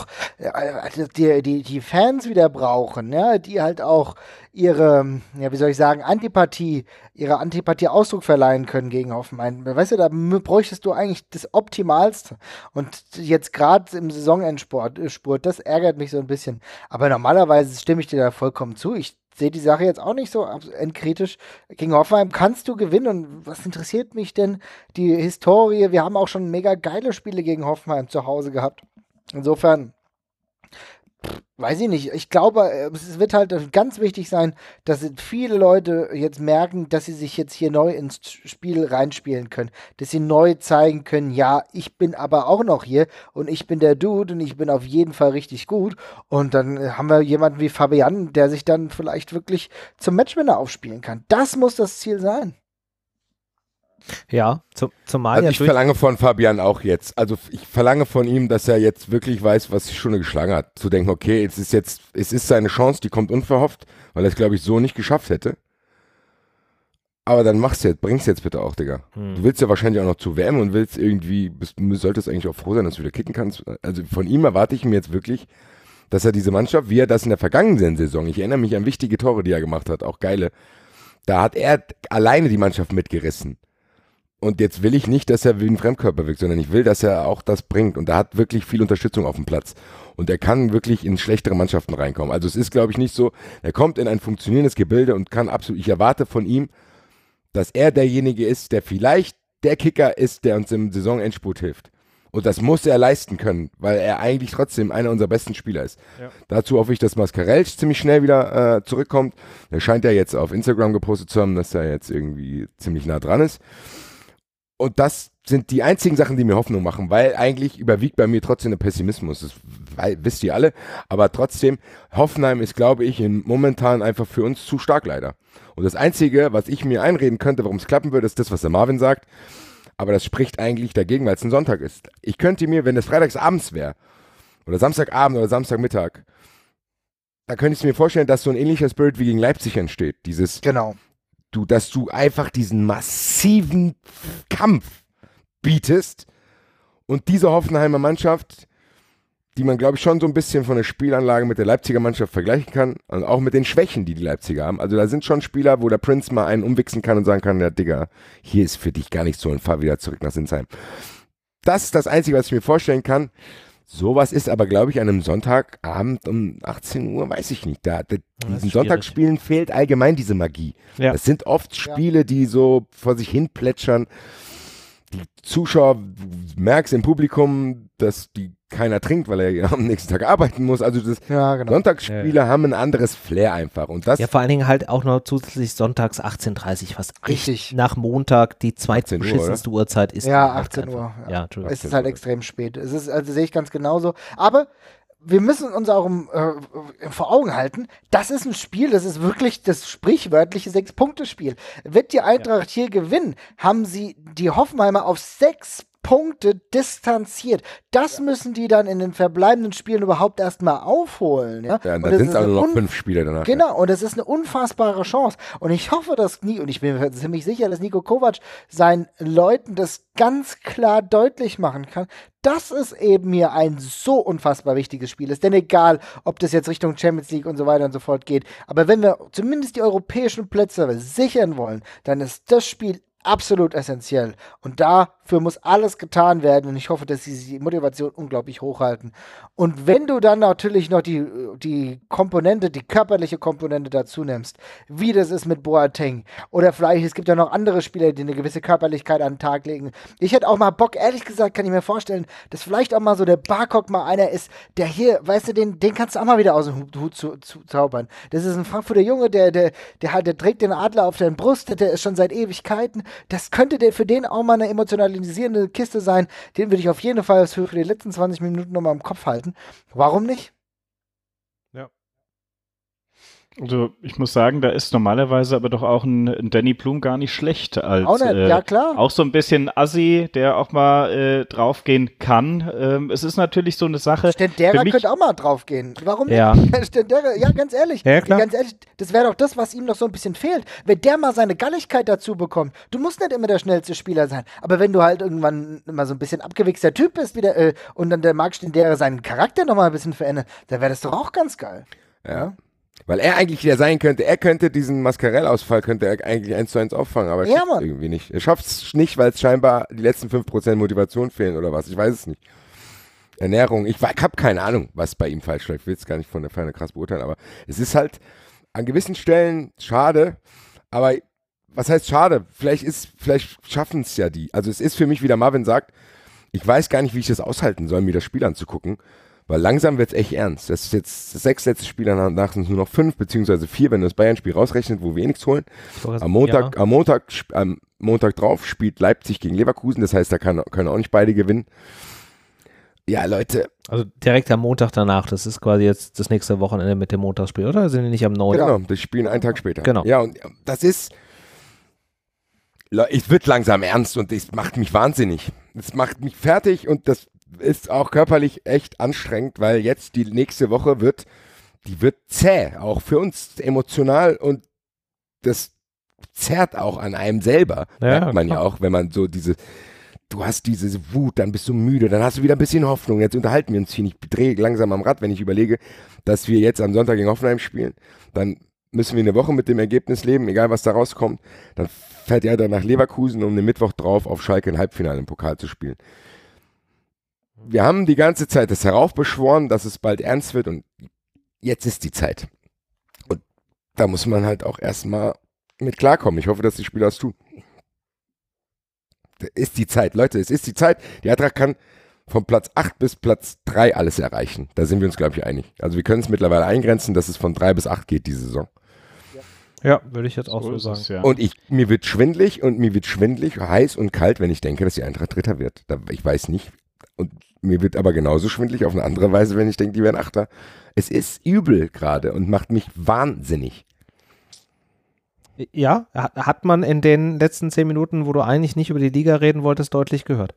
die Fans wieder brauchen, ja, die halt auch ihre Antipathie Ausdruck verleihen können gegen Hoffenheim. Weißt du, da bräuchtest du eigentlich das Optimalste. Und jetzt gerade im Saisonendspurt, das ärgert mich so ein bisschen. Aber normalerweise stimme ich dir da vollkommen zu. Ich sehe die Sache jetzt auch nicht so endkritisch. Gegen Hoffenheim kannst du gewinnen. Und was interessiert mich denn die Historie? Wir haben auch schon mega geile Spiele gegen Hoffenheim zu Hause gehabt. Insofern, weiß ich nicht. Ich glaube, es wird halt ganz wichtig sein, dass viele Leute jetzt merken, dass sie sich jetzt hier neu ins Spiel reinspielen können. Dass sie neu zeigen können, ja, ich bin aber auch noch hier und ich bin der Dude und ich bin auf jeden Fall richtig gut. Und dann haben wir jemanden wie Fabian, der sich dann vielleicht wirklich zum Matchwinner aufspielen kann. Das muss das Ziel sein. Ja, zumal also ich verlange von Fabian auch jetzt, also ich verlange von ihm, dass er jetzt wirklich weiß, was die Stunde geschlagen hat. Zu denken, okay, es ist seine Chance, die kommt unverhofft, weil er es, glaube ich, so nicht geschafft hätte. Aber dann bring's jetzt bitte auch, Digga. Du willst ja wahrscheinlich auch noch zu WM und solltest eigentlich auch froh sein, dass du wieder kicken kannst. Also von ihm erwarte ich mir jetzt wirklich, dass er diese Mannschaft, wie er das in der vergangenen Saison, ich erinnere mich an wichtige Tore, die er gemacht hat, auch geile, da hat er alleine die Mannschaft mitgerissen. Und jetzt will ich nicht, dass er wie ein Fremdkörper wirkt, sondern ich will, dass er auch das bringt. Und er hat wirklich viel Unterstützung auf dem Platz. Und er kann wirklich in schlechtere Mannschaften reinkommen. Also es ist, glaube ich, nicht so, er kommt in ein funktionierendes Gebilde und kann absolut, ich erwarte von ihm, dass er derjenige ist, der vielleicht der Kicker ist, der uns im Saisonendspurt hilft. Und das muss er leisten können, weil er eigentlich trotzdem einer unserer besten Spieler ist. Ja. Dazu hoffe ich, dass Mascarell ziemlich schnell wieder zurückkommt. Er scheint ja jetzt auf Instagram gepostet zu haben, dass er jetzt irgendwie ziemlich nah dran ist. Und das sind die einzigen Sachen, die mir Hoffnung machen, weil eigentlich überwiegt bei mir trotzdem der Pessimismus. Das wisst ihr alle. Aber trotzdem, Hoffenheim ist, glaube ich, momentan einfach für uns zu stark leider. Und das Einzige, was ich mir einreden könnte, warum es klappen würde, ist das, was der Marvin sagt. Aber das spricht eigentlich dagegen, weil es ein Sonntag ist. Ich könnte mir, wenn es freitagsabends wäre, oder Samstagabend oder Samstagmittag, da könnte ich mir vorstellen, dass so ein ähnlicher Spirit wie gegen Leipzig entsteht. Genau. Dass du einfach diesen massiven Kampf bietest und diese Hoffenheimer Mannschaft, die man, glaube ich, schon so ein bisschen von der Spielanlage mit der Leipziger Mannschaft vergleichen kann und auch mit den Schwächen, die Leipziger haben. Also da sind schon Spieler, wo der Prinz mal einen umwichsen kann und sagen kann, ja Digga, hier ist für dich gar nicht so, und fahr wieder zurück nach Sinsheim. Das ist das Einzige, was ich mir vorstellen kann. Sowas ist aber, glaube ich, an einem Sonntagabend um 18 Uhr, weiß ich nicht. Diesen Sonntagsspielen fehlt allgemein diese Magie. Ja. Das sind oft Spiele, die so vor sich hin plätschern. Die Zuschauer, du merkst im Publikum, dass die keiner trinkt, weil er ja am nächsten Tag arbeiten muss. Also genau. Sonntagsspiele haben ein anderes Flair einfach. Und das vor allen Dingen halt auch noch zusätzlich sonntags 18:30 Uhr, was richtig nach Montag die zweitbeschissenste Uhrzeit ist. Ja, 18 Uhr. Ja, Entschuldigung. Es ist halt extrem spät. Es ist, also sehe ich ganz genauso. Aber wir müssen uns auch vor Augen halten, das ist ein Spiel, das ist wirklich das sprichwörtliche 6-Punkte-Spiel. Wird die Eintracht hier gewinnen, haben sie die Hoffenheimer auf 6 Punkte distanziert. Das müssen die dann in den verbleibenden Spielen überhaupt erstmal aufholen. Ja, ja, da sind es also noch 5 Spiele danach. Genau, und das ist eine unfassbare Chance. Und ich hoffe, und ich bin ziemlich sicher, dass Niko Kovac seinen Leuten das ganz klar deutlich machen kann, dass es eben hier ein so unfassbar wichtiges Spiel ist. Denn egal, ob das jetzt Richtung Champions League und so weiter und so fort geht, aber wenn wir zumindest die europäischen Plätze sichern wollen, dann ist das Spiel absolut essentiell. Und dafür muss alles getan werden. Und ich hoffe, dass sie die Motivation unglaublich hochhalten. Und wenn du dann natürlich noch die Komponente, die körperliche Komponente dazu nimmst, wie das ist mit Boateng, oder vielleicht, es gibt ja noch andere Spieler, die eine gewisse Körperlichkeit an den Tag legen. Ich hätte auch mal Bock, ehrlich gesagt, kann ich mir vorstellen, dass vielleicht auch mal so der Barkok mal einer ist, der hier, weißt du, den kannst du auch mal wieder aus dem Hut zu zaubern. Das ist ein Frankfurter Junge, der trägt den Adler auf der Brust, der ist schon seit Ewigkeiten. Das könnte für den auch mal eine emotionalisierende Kiste sein. Den würde ich auf jeden Fall für die letzten 20 Minuten nochmal im Kopf halten. Warum nicht? Ja. Also ich muss sagen, da ist normalerweise aber doch auch ein Danny Blum gar nicht schlecht als auch nicht. Ja, klar. Auch so ein bisschen Assi, der auch mal draufgehen kann. Es ist natürlich so eine Sache. Stendera könnte auch mal draufgehen. Warum ja. nicht? Stendera, ja, ganz ehrlich. Ja, klar. Ganz ehrlich, das wäre doch das, was ihm noch so ein bisschen fehlt. Wenn der mal seine Galligkeit dazu bekommt, du musst nicht immer der schnellste Spieler sein, aber wenn du halt irgendwann mal so ein bisschen abgewichster Typ bist wieder und dann der Marc Stendera seinen Charakter noch mal ein bisschen verändert, dann wäre das doch auch ganz geil. Ja. Weil er eigentlich der sein könnte, er könnte diesen Mascarell-Ausfall, könnte er eigentlich 1:1 auffangen, aber er schafft es irgendwie nicht. Er schafft es nicht, weil es scheinbar die letzten 5% Motivation fehlen oder was, ich weiß es nicht. Ernährung, ich habe keine Ahnung, was bei ihm falsch läuft, ich will es gar nicht von der Ferne krass beurteilen, aber es ist halt an gewissen Stellen schade, aber was heißt schade? Vielleicht schaffen es ja die. Also es ist für mich, wie der Marvin sagt, ich weiß gar nicht, wie ich das aushalten soll, mir das Spiel anzugucken. Weil langsam wird es echt ernst. Das ist jetzt das 6 letzte Spiel, danach sind es nur noch 5 beziehungsweise 4, wenn du das Bayern-Spiel rausrechnet, wo wir nichts holen. Am Montag drauf spielt Leipzig gegen Leverkusen, das heißt, da können auch nicht beide gewinnen. Ja, Leute. Also direkt am Montag danach, das ist quasi jetzt das nächste Wochenende mit dem Montagsspiel, oder? Sind die nicht am 9.? Genau, das spielen einen Tag später. Genau. Ja, und das ist, es wird langsam ernst und es macht mich wahnsinnig. Es macht mich fertig und das ist auch körperlich echt anstrengend, weil jetzt die nächste Woche wird zäh, auch für uns emotional und das zerrt auch an einem selber, merkt man ja auch, wenn man so du hast diese Wut, dann bist du müde, dann hast du wieder ein bisschen Hoffnung, jetzt unterhalten wir uns hier, ich drehe langsam am Rad, wenn ich überlege, dass wir jetzt am Sonntag gegen Hoffenheim spielen, dann müssen wir eine Woche mit dem Ergebnis leben, egal was da rauskommt, dann fährt er dann nach Leverkusen, um den Mittwoch drauf auf Schalke ein Halbfinale im Pokal zu spielen. Wir haben die ganze Zeit das heraufbeschworen, dass es bald ernst wird und jetzt ist die Zeit. Und da muss man halt auch erstmal mit klarkommen. Ich hoffe, dass die Spieler das tun. Das ist die Zeit, Leute, es ist die Zeit. Die Eintracht kann von Platz 8 bis Platz 3 alles erreichen. Da sind wir uns, glaube ich, einig. Also wir können es mittlerweile eingrenzen, dass es von 3 bis 8 geht, diese Saison. Ja, würde ich jetzt auch so sagen. Ja. Und mir wird schwindelig, heiß und kalt, wenn ich denke, dass die Eintracht Dritter wird. Ich weiß nicht. Und mir wird aber genauso schwindelig auf eine andere Weise, wenn ich denke, die werden Achter. Es ist übel gerade und macht mich wahnsinnig. Ja, hat man in den letzten 10 Minuten, wo du eigentlich nicht über die Liga reden wolltest, deutlich gehört.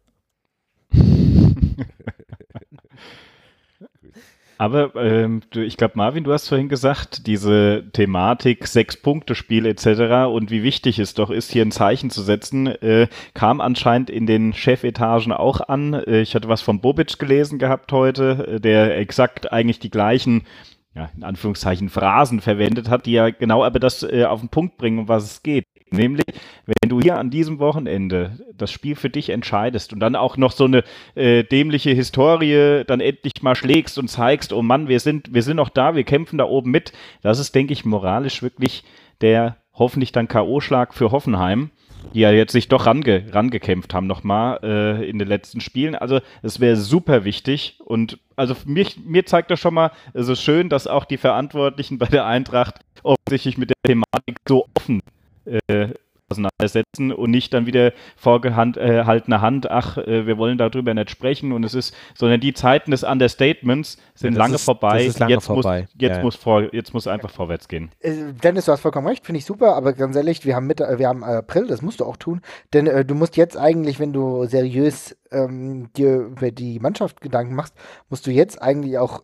Aber ich glaube, Marvin, du hast vorhin gesagt, diese Thematik 6-Punkte-Spiel etc. und wie wichtig es doch ist, hier ein Zeichen zu setzen, kam anscheinend in den Chefetagen auch an. Ich hatte was von Bobic gelesen gehabt heute, der exakt eigentlich die gleichen, ja, in Anführungszeichen Phrasen verwendet hat, die ja genau aber das auf den Punkt bringen, um was es geht. Nämlich, wenn du hier an diesem Wochenende das Spiel für dich entscheidest und dann auch noch so eine dämliche Historie dann endlich mal schlägst und zeigst, oh Mann, wir sind noch da, wir kämpfen da oben mit, das ist, denke ich, moralisch wirklich der hoffentlich dann K.O.-Schlag für Hoffenheim, die ja jetzt sich doch rangekämpft haben nochmal in den letzten Spielen. Also es wäre super wichtig und also mir zeigt das schon mal, es ist schön, dass auch die Verantwortlichen bei der Eintracht offensichtlich mit der Thematik so offen auseinandersetzen und nicht dann wieder vorgehaltene Hand, wir wollen darüber nicht sprechen und sondern die Zeiten des Understatements sind lange vorbei. Das ist lange vorbei. Jetzt muss einfach vorwärts gehen. Dennis, du hast vollkommen recht, finde ich super, aber ganz ehrlich, wir haben April, das musst du auch tun, denn du musst jetzt eigentlich, wenn du seriös dir über die Mannschaft Gedanken machst, musst du jetzt eigentlich auch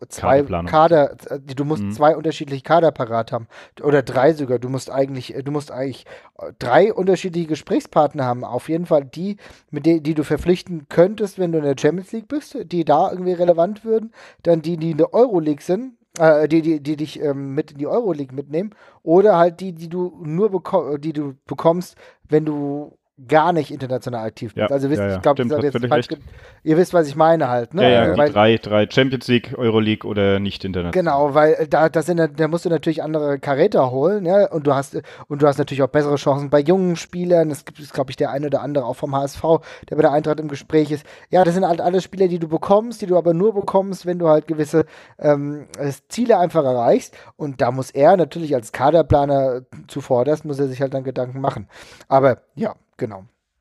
du musst 2 unterschiedliche Kader parat haben. Oder 3 sogar. Du musst eigentlich 3 unterschiedliche Gesprächspartner haben. Auf jeden Fall die, die du verpflichten könntest, wenn du in der Champions League bist, die da irgendwie relevant würden. Dann die in der Euroleague sind, die dich mit in die Euroleague mitnehmen. Oder halt die du bekommst, wenn du gar nicht international aktiv bist. Ja, Also ich glaube, ihr wisst, was ich meine halt. Ne? Ja, weil, drei Champions League, Euroleague oder nicht international. Genau, weil da musst du natürlich andere Karäter holen, ja, und du hast natürlich auch bessere Chancen bei jungen Spielern. Es gibt, glaube ich, der eine oder andere auch vom HSV, der bei der Eintracht im Gespräch ist. Ja, das sind halt alle Spieler, die du bekommst, die du aber nur bekommst, wenn du halt gewisse Ziele einfach erreichst. Und da muss er natürlich als Kaderplaner zuvorderst, muss er sich halt dann Gedanken machen. Aber ja, genau.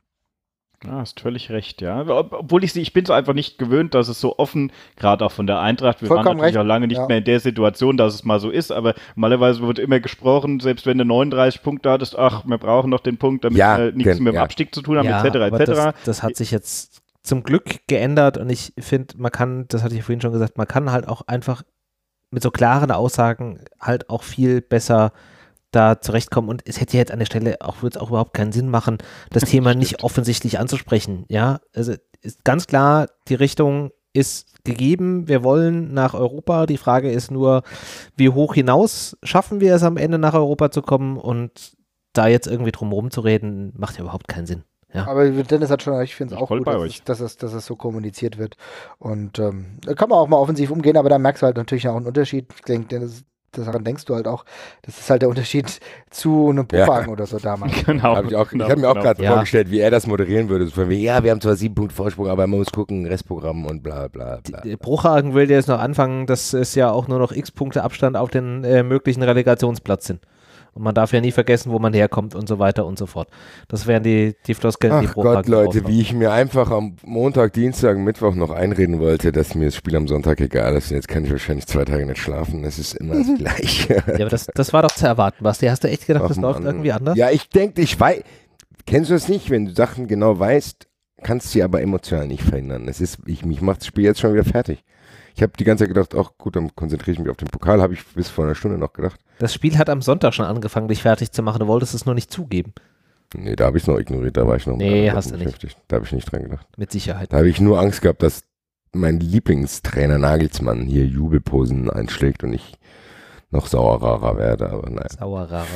Ja, hast völlig recht, ja. Obwohl ich bin so einfach nicht gewöhnt, dass es so offen, gerade auch von der Eintracht, wir waren natürlich auch lange nicht mehr in der Situation, dass es mal so ist, aber normalerweise wird immer gesprochen, selbst wenn du 39 Punkte hattest, wir brauchen noch den Punkt, damit wir nichts mit dem Abstieg zu tun haben, etc. Das hat sich jetzt zum Glück geändert und ich finde, das hatte ich vorhin schon gesagt, man kann halt auch einfach mit so klaren Aussagen halt auch viel besser da zurechtkommen und es hätte jetzt an der Stelle würde es auch überhaupt keinen Sinn machen, das Thema nicht offensichtlich anzusprechen, ja, also ist ganz klar, die Richtung ist gegeben, wir wollen nach Europa, die Frage ist nur, wie hoch hinaus schaffen wir es am Ende nach Europa zu kommen und da jetzt irgendwie drum herum zu reden, macht ja überhaupt keinen Sinn. Ja. Aber Dennis hat schon, ich finde es auch gut, dass es so kommuniziert wird und da kann man auch mal offensiv umgehen, aber da merkst du halt natürlich auch einen Unterschied, ich denke, daran denkst du halt auch, das ist halt der Unterschied zu einem Buchwagen oder so damals. Genau. Ich habe mir auch gerade vorgestellt, wie er das moderieren würde. So von wie, wir haben zwar 7 Punkte Vorsprung, aber man muss gucken, Restprogramm und bla bla bla. Bruchhagen will jetzt noch anfangen, dass es ja auch nur noch x Punkte Abstand auf den möglichen Relegationsplatz sind. Und man darf ja nie vergessen, wo man herkommt und so weiter und so fort. Das wären die Floskeln, die Bruchhagen Gott, Leute, wie ich mir einfach am Montag, Dienstag, Mittwoch noch einreden wollte, dass mir das Spiel am Sonntag egal ist. Und jetzt kann ich wahrscheinlich 2 Tage nicht schlafen. Das ist immer das Gleiche. Ja, aber das war doch zu erwarten, Basti. Hast du echt gedacht, das läuft irgendwie anders? Ja, ich denke, kennst du das nicht? Wenn du Sachen genau weißt, kannst du sie aber emotional nicht verhindern. Mich macht das Spiel jetzt schon wieder fertig. Ich habe die ganze Zeit gedacht, gut, dann konzentriere ich mich auf den Pokal, habe ich bis vor einer Stunde noch gedacht. Das Spiel hat am Sonntag schon angefangen, dich fertig zu machen. Du wolltest es nur nicht zugeben. Nee, da habe ich es noch ignoriert, da war ich noch hast du nicht. Da habe ich nicht dran gedacht. Mit Sicherheit. Da habe ich nur Angst gehabt, dass mein Lieblingstrainer Nagelsmann hier Jubelposen einschlägt und ich noch sauerer werde, aber naja. Sauerer.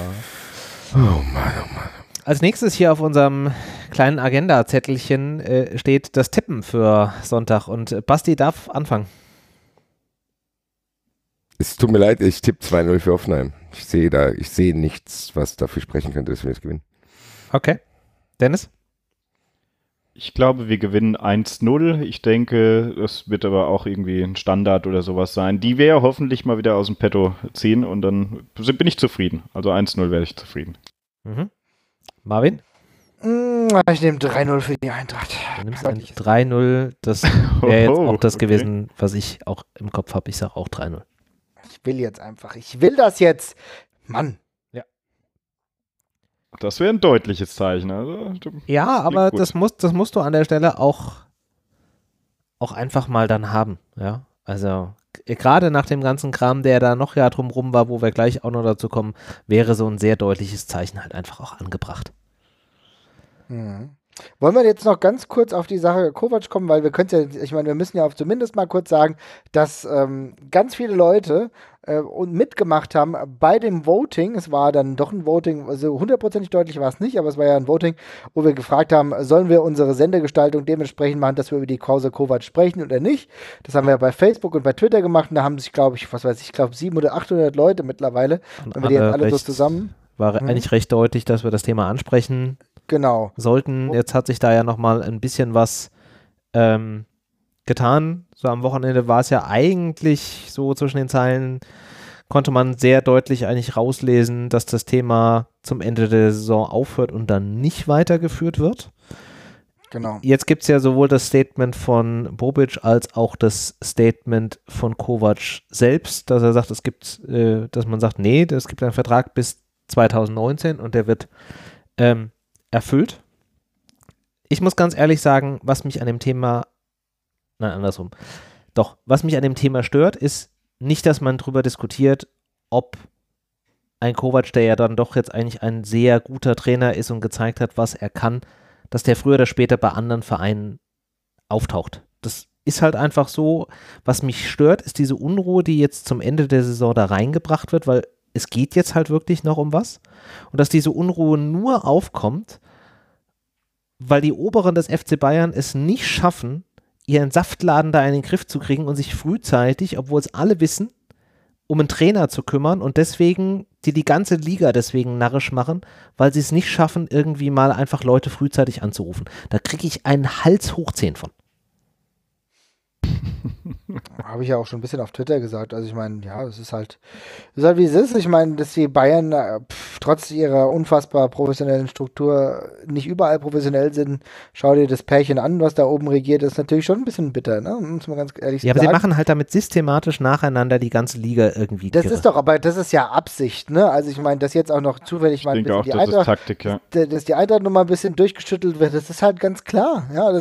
Oh Mann, oh Mann. Als nächstes hier auf unserem kleinen Agenda-Zettelchen steht das Tippen für Sonntag und Basti darf anfangen. Es tut mir leid, ich tippe 2-0 für Hoffenheim. Ich sehe nichts, was dafür sprechen könnte, dass wir es gewinnen. Okay. Dennis? Ich glaube, wir gewinnen 1-0. Ich denke, das wird aber auch irgendwie ein Standard oder sowas sein. Die wir hoffentlich mal wieder aus dem Petto ziehen und dann bin ich zufrieden. Also 1-0 werde ich zufrieden. Mhm. Marvin? Ich nehme 3-0 für die Eintracht. Du nimmst ein 3-0. Das wäre jetzt auch das gewesen, was ich auch im Kopf habe. Ich sage auch 3-0. Ich will das jetzt. Mann. Ja. Das wäre ein deutliches Zeichen. Also, ja, aber das musst du an der Stelle auch einfach mal dann haben. Ja, also gerade nach dem ganzen Kram, der da noch ja drumrum war, wo wir gleich auch noch dazu kommen, wäre so ein sehr deutliches Zeichen halt einfach auch angebracht. Mhm. Wollen wir jetzt noch ganz kurz auf die Sache Kovac kommen, weil wir müssen ja zumindest mal kurz sagen, dass ganz viele Leute mitgemacht haben bei dem Voting. Es war dann doch ein Voting, also 100%ig deutlich war es nicht, aber es war ja ein Voting, wo wir gefragt haben, sollen wir unsere Sendegestaltung dementsprechend machen, dass wir über die Causa Kovac sprechen oder nicht. Das haben wir bei Facebook und bei Twitter gemacht und da haben sich, glaube ich, 700 oder 800 Leute mittlerweile, wenn wir die jetzt alle so zusammen... War eigentlich recht deutlich, dass wir das Thema ansprechen sollten. Jetzt hat sich da ja nochmal ein bisschen was getan. So am Wochenende war es ja eigentlich so zwischen den Zeilen, konnte man sehr deutlich eigentlich rauslesen, dass das Thema zum Ende der Saison aufhört und dann nicht weitergeführt wird. Genau. Jetzt gibt es ja sowohl das Statement von Bobic als auch das Statement von Kovac selbst, dass er sagt, dass man sagt, nee, es gibt einen Vertrag bis 2019 und der wird erfüllt. ich muss ganz ehrlich sagen, was mich an dem Thema, nein, andersrum, doch, was mich an dem Thema stört, ist nicht, dass man drüber diskutiert, ob ein Kovac, der ja dann doch jetzt eigentlich ein sehr guter Trainer ist und gezeigt hat, was er kann, dass der früher oder später bei anderen Vereinen auftaucht. Das ist halt einfach so. Was mich stört, ist diese Unruhe, die jetzt zum Ende der Saison da reingebracht wird, weil es geht jetzt halt wirklich noch um was. Und dass diese Unruhe nur aufkommt, weil die Oberen des FC Bayern es nicht schaffen, ihren Saftladen da in den Griff zu kriegen und sich frühzeitig, obwohl es alle wissen, um einen Trainer zu kümmern und deswegen die ganze Liga deswegen narrisch machen, weil sie es nicht schaffen, irgendwie mal einfach Leute frühzeitig anzurufen. Da kriege ich einen Hals hoch 10 von. Habe ich ja auch schon ein bisschen auf Twitter gesagt. Also ich meine, ja, es ist halt wie es ist. Ich meine, dass die Bayern trotz ihrer unfassbar professionellen Struktur nicht überall professionell sind. Schau dir das Pärchen an, was da oben regiert, ist natürlich schon ein bisschen bitter, ne? Muss man ganz ehrlich sagen. Ja, aber sie machen halt damit systematisch nacheinander die ganze Liga irgendwie. Das ist doch, aber das ist ja Absicht, ne? Also ich meine, dass jetzt auch noch zufällig mal ein bisschen die Eintracht, ist Taktik, ja. Dass die Eintracht noch mal ein bisschen durchgeschüttelt wird, das ist halt ganz klar. Ja,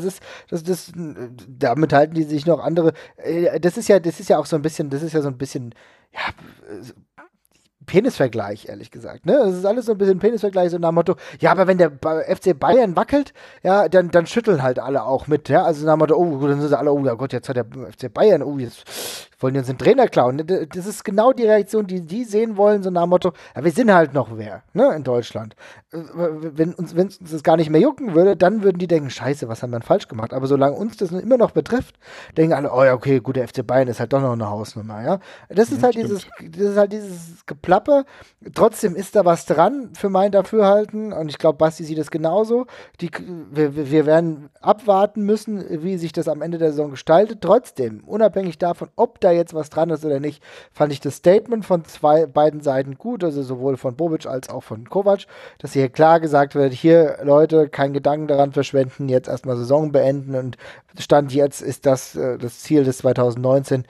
damit halten die sich noch andere. Das ist ja auch so ein bisschen, ja, Penisvergleich, ehrlich gesagt. Ne? Das ist alles so ein bisschen Penisvergleich, so nach dem Motto, ja, aber wenn der FC Bayern wackelt, ja, dann schütteln halt alle auch mit, ja, also nach dem Motto, oh, dann sind sie alle, oh ja Gott, jetzt hat der FC Bayern, oh, jetzt wollen die uns den Trainer klauen. Das ist genau die Reaktion, die sehen wollen, so nach dem Motto, ja, wir sind halt noch wer, ne, in Deutschland. Wenn uns das gar nicht mehr jucken würde, dann würden die denken, scheiße, was haben wir denn falsch gemacht? Aber solange uns das immer noch betrifft, denken alle, oh ja, okay, gut, der FC Bayern ist halt doch noch eine Hausnummer, ja. Das ist halt dieses Geplapper. Trotzdem ist da was dran für mein Dafürhalten und ich glaube, Basti sieht es genauso. Wir werden abwarten müssen, wie sich das am Ende der Saison gestaltet. Trotzdem, unabhängig davon, ob da jetzt was dran ist oder nicht, fand ich das Statement von beiden Seiten gut, also sowohl von Bobic als auch von Kovac, dass hier klar gesagt wird, hier Leute, kein Gedanken daran verschwenden, jetzt erstmal Saison beenden und Stand jetzt ist das Ziel des 2018,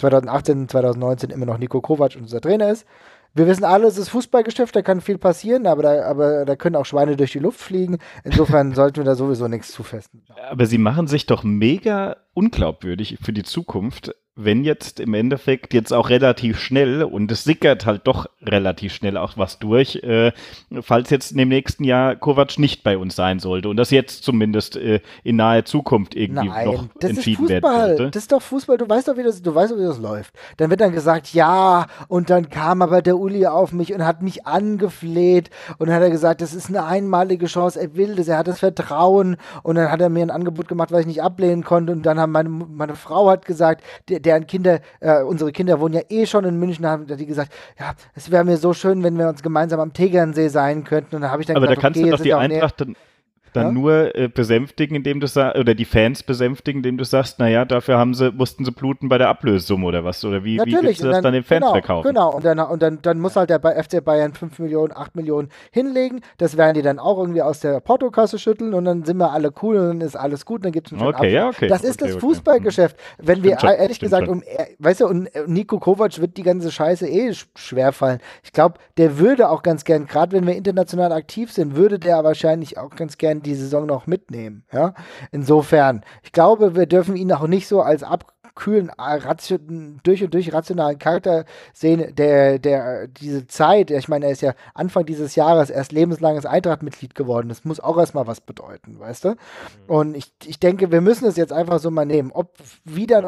2019 immer noch Niko Kovac unser Trainer ist. Wir wissen alle, es ist Fußballgeschäft, da kann viel passieren, aber da können auch Schweine durch die Luft fliegen. Insofern sollten wir da sowieso nichts zufesten. Aber sie machen sich doch mega unglaubwürdig für die Zukunft, wenn jetzt im Endeffekt jetzt auch relativ schnell, und es sickert halt doch relativ schnell auch was durch, falls jetzt in dem nächsten Jahr Kovac nicht bei uns sein sollte und das jetzt zumindest in naher Zukunft irgendwie noch entschieden werden könnte. Das ist doch Fußball, du weißt doch, wie das läuft. Dann wird dann gesagt, ja, und dann kam aber der Uli auf mich und hat mich angefleht und dann hat er gesagt, das ist eine einmalige Chance, er will das, er hat das Vertrauen und dann hat er mir ein Angebot gemacht, was ich nicht ablehnen konnte und dann haben meine Frau hat gesagt, deren Kinder, unsere Kinder wohnen ja eh schon in München, haben die gesagt, ja, es wäre mir so schön, wenn wir uns gemeinsam am Tegernsee sein könnten. Und dann habe ich dann aber gesagt, da kannst okay, du doch die Eintracht dann nur besänftigen, indem du sagst, oder die Fans besänftigen, indem du sagst, naja, dafür mussten sie bluten bei der Ablösesumme oder was, oder wie willst du das dann den Fans verkaufen? Genau, und dann muss halt der FC Bayern 5 Millionen, 8 Millionen hinlegen, das werden die dann auch irgendwie aus der Portokasse schütteln und dann sind wir alle cool und dann ist alles gut, dann gibt es einen schönen Okay, ja, okay. Das ist das Fußballgeschäft. Wenn wir ehrlich gesagt, weißt du, und Niko Kovac wird die ganze Scheiße schwerfallen. Ich glaube, der würde auch ganz gern, gerade wenn wir international aktiv sind, würde der wahrscheinlich auch ganz gern die Saison noch mitnehmen. Ja? Insofern, ich glaube, wir dürfen ihn auch nicht so als abkühlen, durch und durch rationalen Charakter sehen, der diese Zeit, ich meine, er ist ja Anfang dieses Jahres erst lebenslanges Eintracht-Mitglied geworden. Das muss auch erstmal was bedeuten, weißt du? Und ich denke, wir müssen es jetzt einfach so mal nehmen. Wie dann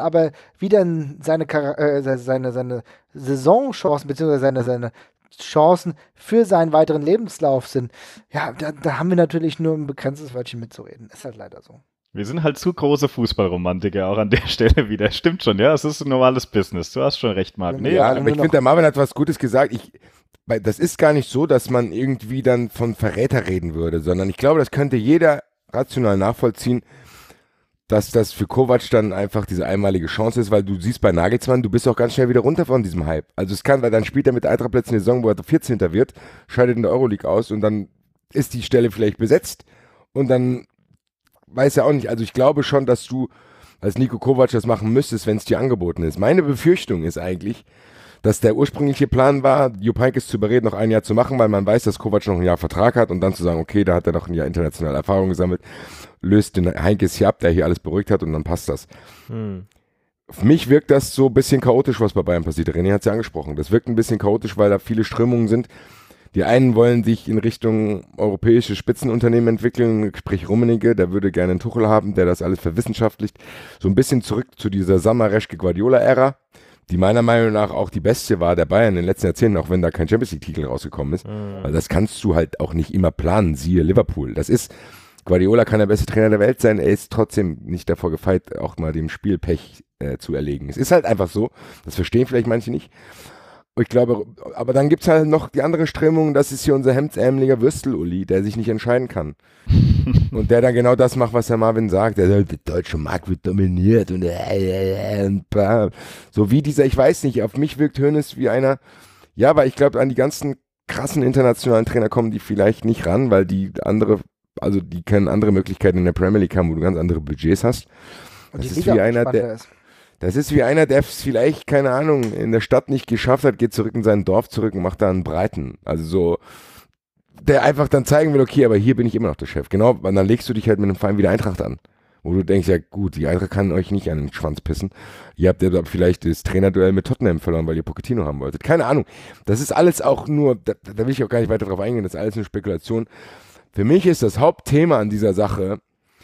seine Saisonchancen, beziehungsweise seine Chancen für seinen weiteren Lebenslauf sind, ja, da haben wir natürlich nur ein begrenztes Wörtchen mitzureden. Ist halt leider so. Wir sind halt zu große Fußballromantiker auch an der Stelle wieder. Stimmt schon, ja, es ist ein normales Business. Du hast schon recht, Marc. Nee, ja, aber ich finde, der Marvin hat was Gutes gesagt. Das ist gar nicht so, dass man irgendwie dann von Verräter reden würde, sondern ich glaube, das könnte jeder rational nachvollziehen, dass das für Kovac dann einfach diese einmalige Chance ist, weil du siehst bei Nagelsmann, du bist auch ganz schnell wieder runter von diesem Hype. Also es kann, weil dann spielt er mit Eintracht plötzlich eine Saison, wo er 14. wird, scheidet in der Euroleague aus und dann ist die Stelle vielleicht besetzt und dann weiß er auch nicht. Also ich glaube schon, dass du als Niko Kovac das machen müsstest, wenn es dir angeboten ist. Meine Befürchtung ist eigentlich, dass der ursprüngliche Plan war, Jupp Heynckes zu überreden, noch ein Jahr zu machen, weil man weiß, dass Kovac noch ein Jahr Vertrag hat und dann zu sagen, okay, da hat er noch ein Jahr internationale Erfahrung gesammelt, löst den Heynckes hier ab, der hier alles beruhigt hat und dann passt das. Für mich wirkt das so ein bisschen chaotisch, was bei Bayern passiert. René hat es ja angesprochen. Das wirkt ein bisschen chaotisch, weil da viele Strömungen sind. Die einen wollen sich in Richtung europäische Spitzenunternehmen entwickeln, sprich Rummenigge, der würde gerne einen Tuchel haben, der das alles verwissenschaftlicht. So ein bisschen zurück zu dieser Samareschke-Guardiola-Ära, die meiner Meinung nach auch die beste war der Bayern in den letzten Jahrzehnten, auch wenn da kein Champions-League-Titel rausgekommen ist. Weil das kannst du halt auch nicht immer planen, siehe Liverpool. Guardiola kann der beste Trainer der Welt sein, er ist trotzdem nicht davor gefeit, auch mal dem Spielpech zu erlegen. Es ist halt einfach so, das verstehen vielleicht manche nicht. Ich glaube, aber dann gibt es halt noch die andere Strömung, das ist hier unser hemdsärmeliger Würstel-Uli, der sich nicht entscheiden kann. Und der dann genau das macht, was der Marvin sagt. Der deutsche Markt wird dominiert und bla. So wie dieser, ich weiß nicht, auf mich wirkt Hoeneß wie einer, ja, weil ich glaube, an die ganzen krassen internationalen Trainer kommen die vielleicht nicht ran, weil die können andere Möglichkeiten in der Premier League haben, wo du ganz andere Budgets hast. Und das ist wie einer, das ist wie einer, der es vielleicht, keine Ahnung, in der Stadt nicht geschafft hat, geht zurück in sein Dorf zurück und macht da einen Breiten. Also so, der einfach dann zeigen will, okay, aber hier bin ich immer noch der Chef. Genau, und dann legst du dich halt mit einem Verein wie der Eintracht an. Wo du denkst, ja gut, die Eintracht kann euch nicht an den Schwanz pissen. Ihr habt ja vielleicht das Trainerduell mit Tottenham verloren, weil ihr Pochettino haben wolltet. Keine Ahnung. Das ist alles auch nur, da will ich auch gar nicht weiter drauf eingehen, das ist alles nur Spekulation. Für mich ist das Hauptthema an dieser Sache,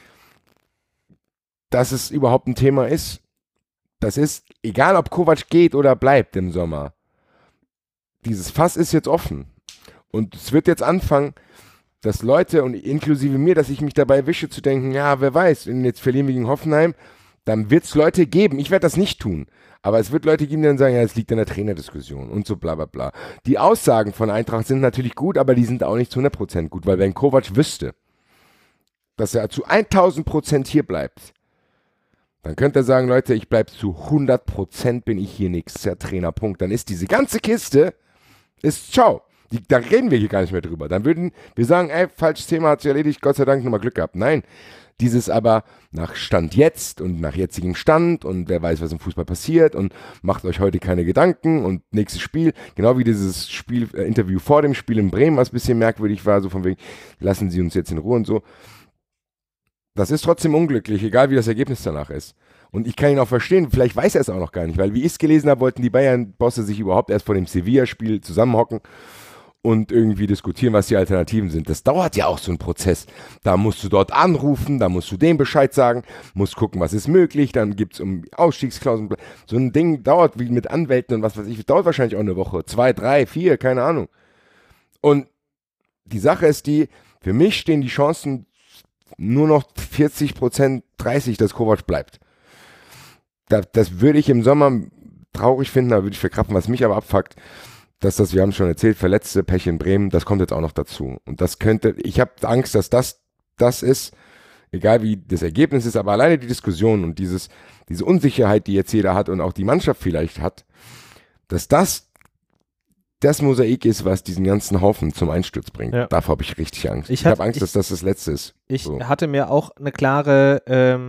dass es überhaupt ein Thema ist. Das ist, egal ob Kovac geht oder bleibt im Sommer, dieses Fass ist jetzt offen. Und es wird jetzt anfangen, dass Leute, und inklusive mir, dass ich mich dabei erwische zu denken, ja, wer weiß, wenn jetzt verlieren wir gegen Hoffenheim, dann wird es Leute geben, ich werde das nicht tun, aber es wird Leute geben, die dann sagen, ja, es liegt an der Trainerdiskussion und so bla bla bla. Die Aussagen von Eintracht sind natürlich gut, aber die sind auch nicht zu 100% gut, weil wenn Kovac wüsste, dass er zu 1000% hier bleibt, dann könnte er sagen, Leute, ich bleibe zu 100%, bin ich hier nächstes Trainer, Punkt. Dann ist diese ganze Kiste, ist ciao. Da reden wir hier gar nicht mehr drüber. Dann würden wir sagen, ey, falsches Thema, hat sich erledigt, Gott sei Dank nochmal Glück gehabt. Nein, dieses aber nach Stand jetzt und nach jetzigem Stand und wer weiß, was im Fußball passiert und macht euch heute keine Gedanken und nächstes Spiel, genau wie dieses Interview vor dem Spiel in Bremen, was ein bisschen merkwürdig war, so von wegen, lassen Sie uns jetzt in Ruhe und so. Das ist trotzdem unglücklich, egal wie das Ergebnis danach ist. Und ich kann ihn auch verstehen, vielleicht weiß er es auch noch gar nicht, weil wie ich es gelesen habe, wollten die Bayern-Bosse sich überhaupt erst vor dem Sevilla-Spiel zusammenhocken und irgendwie diskutieren, was die Alternativen sind. Das dauert ja auch so ein Prozess. Da musst du dort anrufen, da musst du dem Bescheid sagen, musst gucken, was ist möglich, dann gibt es um Ausstiegsklauseln. So ein Ding dauert wie mit Anwälten und was weiß ich, dauert wahrscheinlich auch eine Woche, 2, 3, 4, keine Ahnung. Und die Sache ist die, für mich stehen die Chancen nur noch 40%, 30%, dass Kovac bleibt. Das würde ich im Sommer traurig finden, da würde ich verkraften, was mich aber abfuckt, dass das, wir haben es schon erzählt, verletzte Pech in Bremen, das kommt jetzt auch noch dazu. Und das könnte, ich habe Angst, dass das ist, egal wie das Ergebnis ist, aber alleine die Diskussion und diese Unsicherheit, die jetzt jeder hat und auch die Mannschaft vielleicht hat, dass das Mosaik ist, was diesen ganzen Haufen zum Einsturz bringt. Ja. Davor habe ich richtig Angst. Ich habe Angst, dass das Letzte ist. Ich hatte mir auch eine klare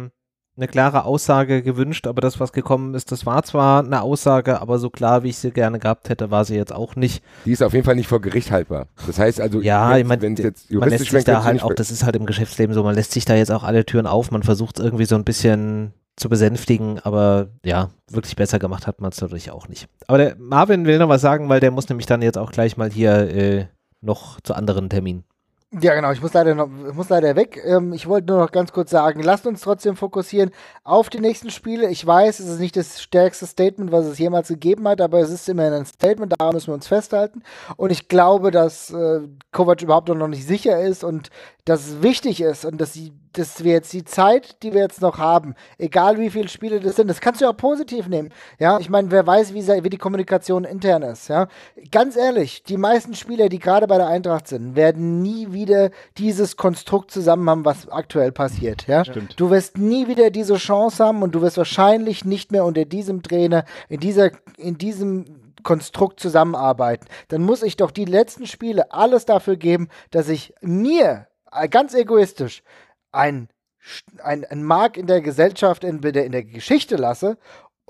Aussage gewünscht, aber das, was gekommen ist, das war zwar eine Aussage, aber so klar, wie ich sie gerne gehabt hätte, war sie jetzt auch nicht. Die ist auf jeden Fall nicht vor Gericht haltbar. Das heißt also, ja, wenn es jetzt juristisch, man lässt sich da halt auch, das ist halt im Geschäftsleben so, man lässt sich da jetzt auch alle Türen auf, man versucht es irgendwie so ein bisschen zu besänftigen, aber ja, wirklich besser gemacht hat man es natürlich auch nicht. Aber der Marvin will noch was sagen, weil der muss nämlich dann jetzt auch gleich mal hier noch zu anderen Terminen. Ja, genau, ich muss leider weg. Ich wollte nur noch ganz kurz sagen, lasst uns trotzdem fokussieren auf die nächsten Spiele. Ich weiß, es ist nicht das stärkste Statement, was es jemals gegeben hat, aber es ist immerhin ein Statement, daran müssen wir uns festhalten. Und ich glaube, dass Kovac überhaupt noch nicht sicher ist und dass es wichtig ist und dass wir jetzt die Zeit, die wir jetzt noch haben, egal wie viele Spiele das sind, das kannst du ja auch positiv nehmen. Ja, ich meine, wer weiß, wie die Kommunikation intern ist. Ja, ganz ehrlich, die meisten Spieler, die gerade bei der Eintracht sind, werden nie wieder dieses Konstrukt zusammen haben, was aktuell passiert. Ja, stimmt. Du wirst nie wieder diese Chance haben und du wirst wahrscheinlich nicht mehr unter diesem Trainer in diesem Konstrukt zusammenarbeiten. Dann muss ich doch die letzten Spiele alles dafür geben, dass ich mir ganz egoistisch ein Mark in der Gesellschaft, in der Geschichte lasse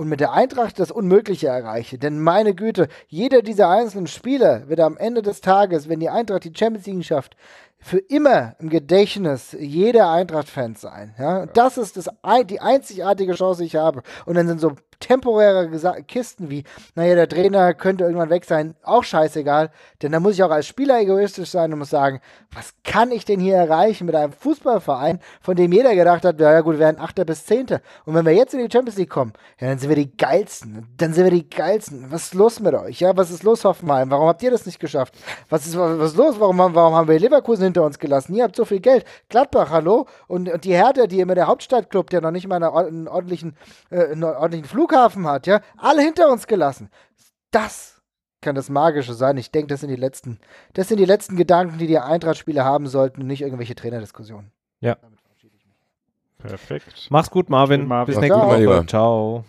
und mit der Eintracht das Unmögliche erreiche. Denn meine Güte, jeder dieser einzelnen Spieler wird am Ende des Tages, wenn die Eintracht die Champions League schafft, für immer im Gedächtnis jeder Eintracht-Fans sein. Ja? Und das ist die einzigartige Chance, die ich habe. Und dann sind so temporäre Kisten wie, naja, der Trainer könnte irgendwann weg sein, auch scheißegal. Denn da muss ich auch als Spieler egoistisch sein und muss sagen, was kann ich denn hier erreichen mit einem Fußballverein, von dem jeder gedacht hat, ja gut, wir werden 8. bis 10. Und wenn wir jetzt in die Champions League kommen, ja, dann sind wir die Geilsten. Was ist los mit euch? Ja, was ist los, Hoffenheim? Warum habt ihr das nicht geschafft? Was ist los? Warum haben wir Leverkusen hinter uns gelassen? Ihr habt so viel Geld. Gladbach, hallo? Und die Hertha, die immer der Hauptstadtclub, der noch nicht mal einen ordentlichen Flughafen hat, ja, alle hinter uns gelassen. Das kann das Magische sein. Ich denke, das sind die letzten Gedanken, die Eintracht-Spieler haben sollten und nicht irgendwelche Trainerdiskussionen. Ja. Perfekt. Mach's gut, Marvin. Bis nächste Woche. Ciao.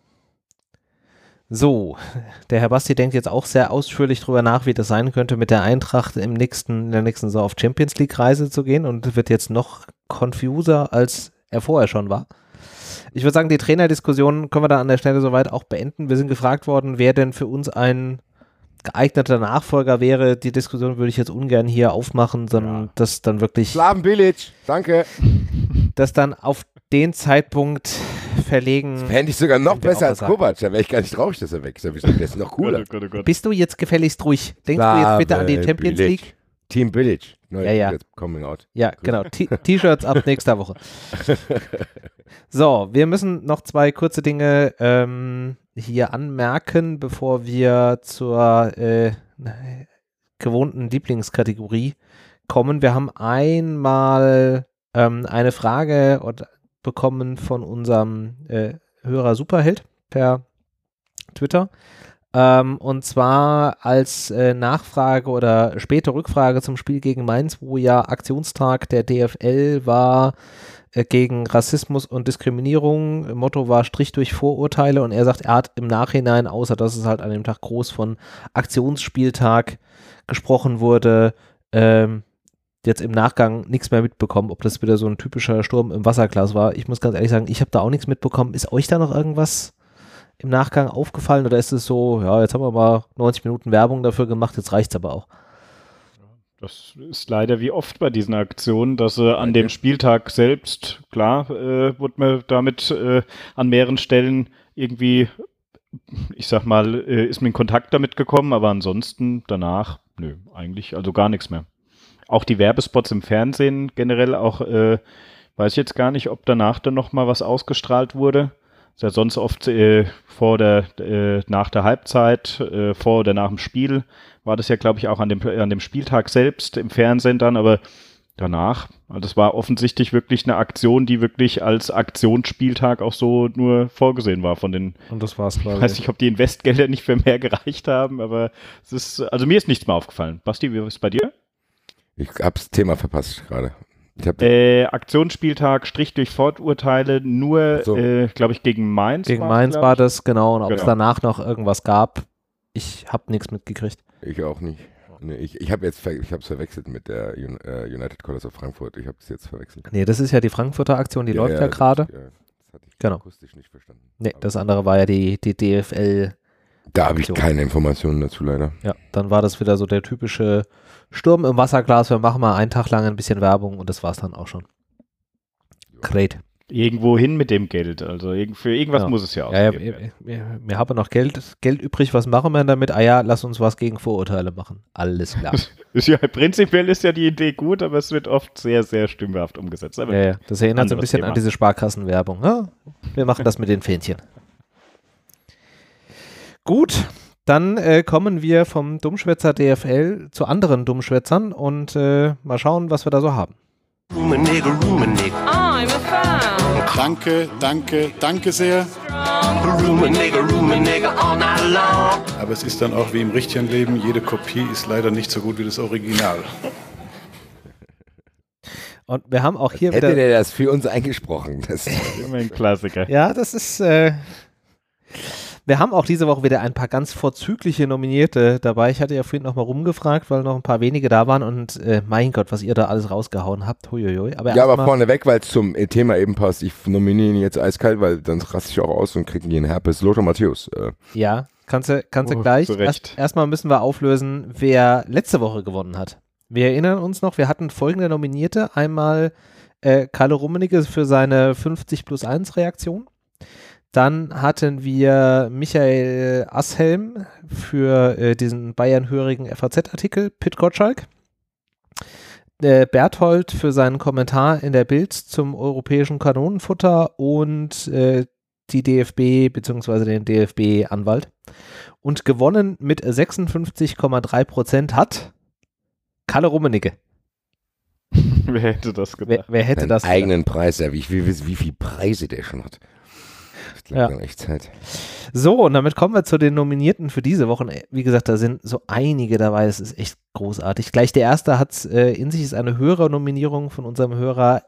So, der Herr Basti denkt jetzt auch sehr ausführlich drüber nach, wie das sein könnte, mit der Eintracht in der nächsten Saison auf Champions League Reise zu gehen, und wird jetzt noch confuser, als er vorher schon war. Ich würde sagen, die Trainerdiskussion können wir dann an der Stelle soweit auch beenden. Wir sind gefragt worden, wer denn für uns ein geeigneter Nachfolger wäre. Die Diskussion würde ich jetzt ungern hier aufmachen, sondern das dann wirklich... Slaven Bilic, danke. Das dann auf den Zeitpunkt verlegen. Das fände ich sogar noch besser als Kovac. Da wäre ich gar nicht traurig, dass er weg ist. Der ist noch cooler. Bist du jetzt gefälligst ruhig? Denkst du jetzt bitte an die Champions League? Team Bilic. Ja. Coming out. Ja, genau. T-Shirts ab nächster Woche. So, wir müssen noch 2 kurze Dinge hier anmerken, bevor wir zur gewohnten Lieblingskategorie kommen. Wir haben einmal eine Frage bekommen von unserem Hörer Superheld per Twitter. Und zwar als Nachfrage oder späte Rückfrage zum Spiel gegen Mainz, wo ja Aktionstag der DFL war gegen Rassismus und Diskriminierung. Motto war Strich durch Vorurteile, und er sagt, er hat im Nachhinein, außer dass es halt an dem Tag groß von Aktionsspieltag gesprochen wurde, jetzt im Nachgang nichts mehr mitbekommen, ob das wieder so ein typischer Sturm im Wasserglas war. Ich muss ganz ehrlich sagen, ich habe da auch nichts mitbekommen. Ist euch da noch irgendwas im Nachgang aufgefallen, oder ist es so, ja, jetzt haben wir mal 90 Minuten Werbung dafür gemacht, jetzt reicht's aber auch? Das ist leider wie oft bei diesen Aktionen, dass an dem Spieltag selbst, klar, wurde man damit an mehreren Stellen irgendwie, ich sag mal, ist mir in Kontakt damit gekommen, aber ansonsten danach, nö, eigentlich, also gar nichts mehr. Auch die Werbespots im Fernsehen generell auch, weiß ich jetzt gar nicht, ob danach dann nochmal was ausgestrahlt wurde. Ist ja sonst oft nach der Halbzeit, vor oder nach dem Spiel, war das ja, glaube ich, auch an dem Spieltag selbst im Fernsehen dann, aber danach, also das war offensichtlich wirklich eine Aktion, die wirklich als Aktionsspieltag auch so nur vorgesehen war von den, und das war's, glaube ich. Ich weiß nicht, ob die Investgelder nicht für mehr gereicht haben, aber es ist, also mir ist nichts mehr aufgefallen. Basti, wie ist es bei dir? Ich hab's Thema verpasst gerade. Aktionsspieltag, Strich durch Vorurteile, nur, so. Glaube ich, gegen Mainz. Gegen Mainz war das, genau. Und ob es danach noch irgendwas gab, ich habe nichts mitgekriegt. Ich auch nicht. Nee, ich habe es verwechselt mit der United Colors of Frankfurt. Ich habe es jetzt verwechselt. Nee, das ist ja die Frankfurter Aktion, die läuft ja gerade. Das hatte ich akustisch nicht verstanden. Nee, das andere war ja die DFL. Da habe ich keine Informationen dazu, leider. Ja, dann war das wieder so der typische Sturm im Wasserglas. Wir machen mal einen Tag lang ein bisschen Werbung, und das war's dann auch schon. Great. Irgendwo hin mit dem Geld. Also für irgendwas muss es ja ausgeben. Wir haben noch Geld übrig. Was machen wir damit? Ah ja, lass uns was gegen Vorurteile machen. Alles klar. Prinzipiell ist ja die Idee gut, aber es wird oft sehr, sehr stümperhaft umgesetzt. Aber das erinnert so ein bisschen an diese Sparkassenwerbung. Ja? Wir machen das mit den Fähnchen. Gut, dann kommen wir vom Dummschwätzer DFL zu anderen Dummschwätzern und mal schauen, was wir da so haben. I'm a fan. Danke sehr. Aber es ist dann auch wie im richtigen Leben, jede Kopie ist leider nicht so gut wie das Original. Und wir haben auch hier wieder... Hätte der das für uns eingesprochen? Das ist immer ein Klassiker. Ja, das ist... Wir haben auch diese Woche wieder ein paar ganz vorzügliche Nominierte dabei. Ich hatte ja vorhin noch mal rumgefragt, weil noch ein paar wenige da waren und mein Gott, was ihr da alles rausgehauen habt. Huiuiui. Aber vorneweg, weil es zum Thema eben passt, ich nominiere ihn jetzt eiskalt, weil dann raste ich auch aus und kriege ihn Herpes. Lothar Matthäus. Ja, kannst du gleich. Erstmal müssen wir auflösen, wer letzte Woche gewonnen hat. Wir erinnern uns noch, wir hatten folgende Nominierte. Einmal Kalle Rummenigge für seine 50+1 Reaktion. Dann hatten wir Michael Asshelm für diesen bayernhörigen FAZ-Artikel, Pit Gottschalk. Berthold für seinen Kommentar in der Bild zum europäischen Kanonenfutter und die DFB bzw. den DFB-Anwalt. Und gewonnen mit 56,3% hat Kalle Rummenigge. Wer hätte das gedacht? Wer hätte das gedacht? Eigenen Preis, ja, wie viele Preise der schon hat. Ja. Echt Zeit. So, und damit kommen wir zu den Nominierten für diese Woche. Wie gesagt, da sind so einige dabei, das ist echt großartig. Gleich der erste hat es in sich, ist eine Hörernominierung von unserem Hörer